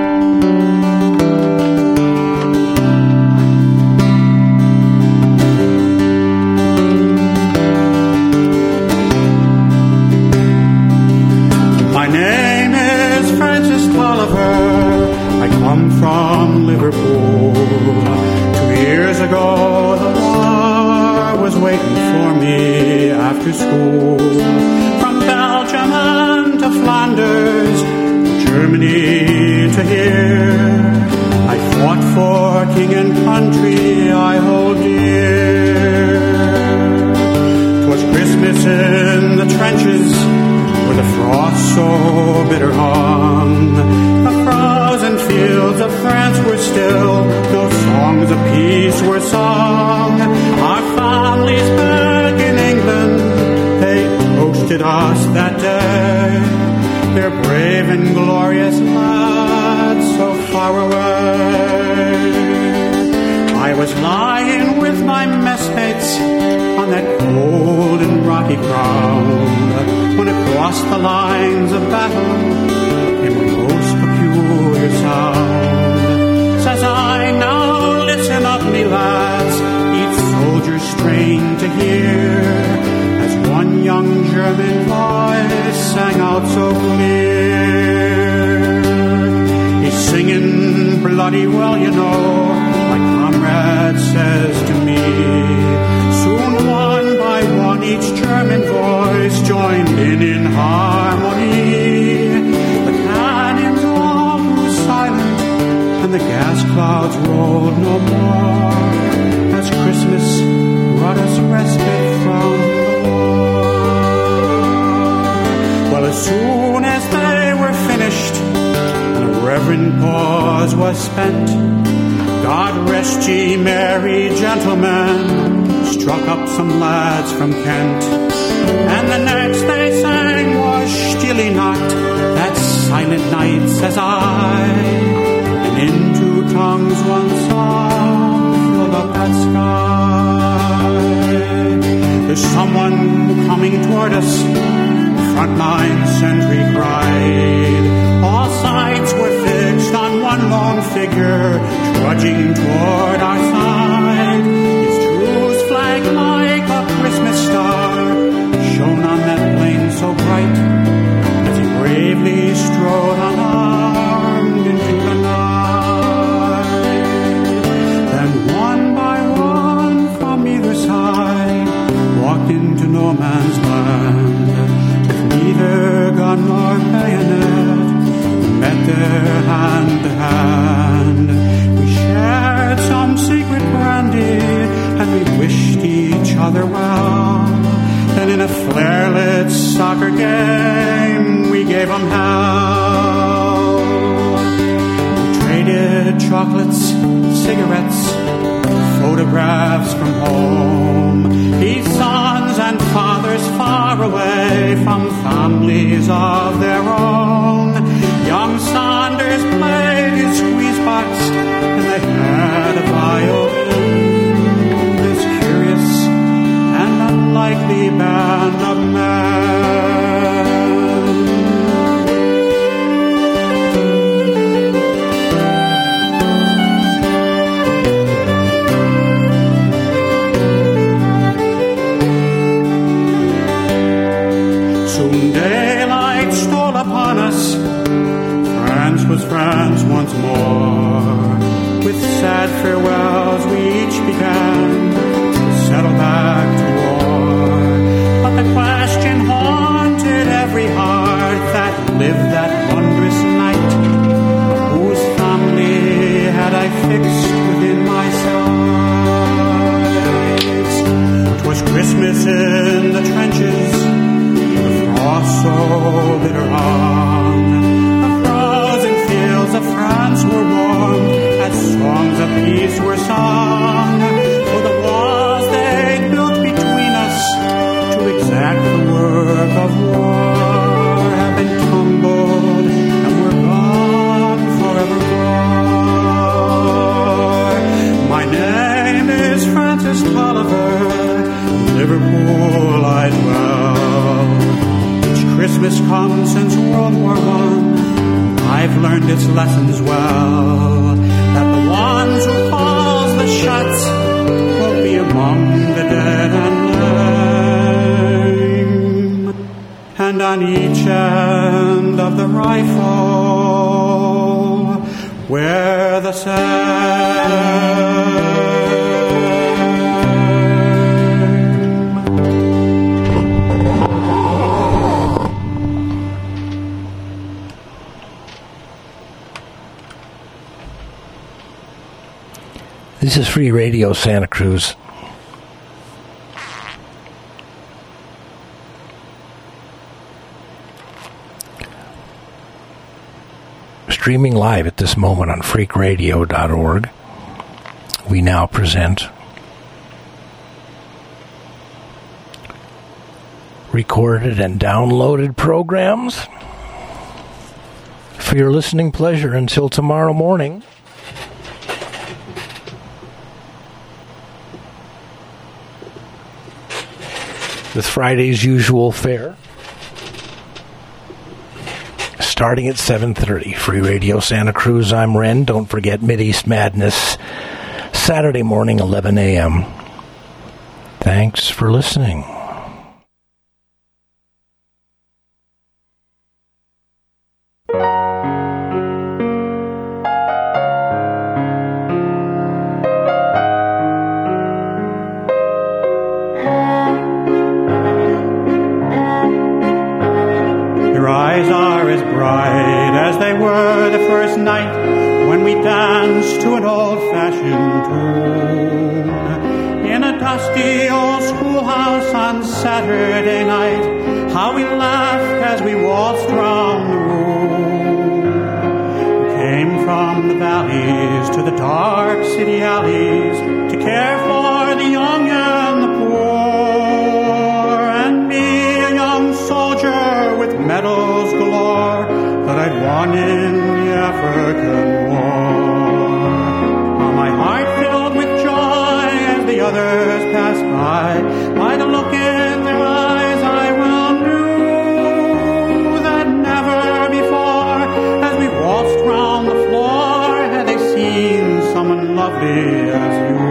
My name is Francis Tolliver. I come from Liverpool. Two years ago, the war was waiting for me after school. From Belgium and to Flanders, Germany to here, I fought for king and country I hold dear. 'Twas Christmas in the trenches, where the frost so bitter hung. The frozen fields of France were still, no songs of peace were sung. Our families back in England, they toasted us that day. They're brave and glorious lads so far away. I was lying with my messmates on that cold and rocky ground, when across the lines of battle came a most peculiar sound. Says I, now listen up, me lads, each soldier strained to hear, as one young German voice sang out so clear. He's singing bloody well, you know, my comrade says to me. Soon one by one each German voice joined in in harmony. The cannons all grew silent and the gas clouds rolled no more, as Christmas brought us respite from the war. Well, as soon as they were finished and a reverent pause was spent, God rest ye merry gentlemen, struck up some lads from Kent. And the next they sang was Stille Nacht, that silent night, says I. And in two tongues one song filled up that sky. There's someone coming toward us, frontline sentry cried. All sights were fixed on one lone figure, trudging toward our side. His truce flag like a Christmas star hand to hand. We shared some secret brandy, and we wished each other well. Then in a flare-lit soccer game, we gave 'em hell. We traded chocolates, cigarettes, photographs from home. These sons and fathers far away from families of their own. Young Saunders played his squeeze box, and they had a violin. This curious and unlikely band of men. Soon daylight stole upon us. France was France once more. With sad farewells we each began to settle back to war. But the question haunted every heart that lived that wondrous night. Whose family had I fixed within my sights? 'Twas Christmas in the trenches, frost so bitter hung. The frozen fields of France were warm as songs of peace were sung. For the walls they built between us to exact the work of war have been tumbled and we're gone forevermore. My name is Francis Tolliver, Liverpool I dwell. Christmas comes since World War One. I've learned its lessons well. That the ones who calls the shots will be among the dead and lame. And on each end of the rifle, where the same. This is Free Radio Santa Cruz. Streaming live at this moment on freak radio dot org. We now present recorded and downloaded programs for your listening pleasure until tomorrow morning. With Friday's usual fare, starting at seven thirty. Free Radio Santa Cruz, I'm Ren. Don't forget Mideast Madness, Saturday morning, eleven a.m. Thanks for listening. Lovely as you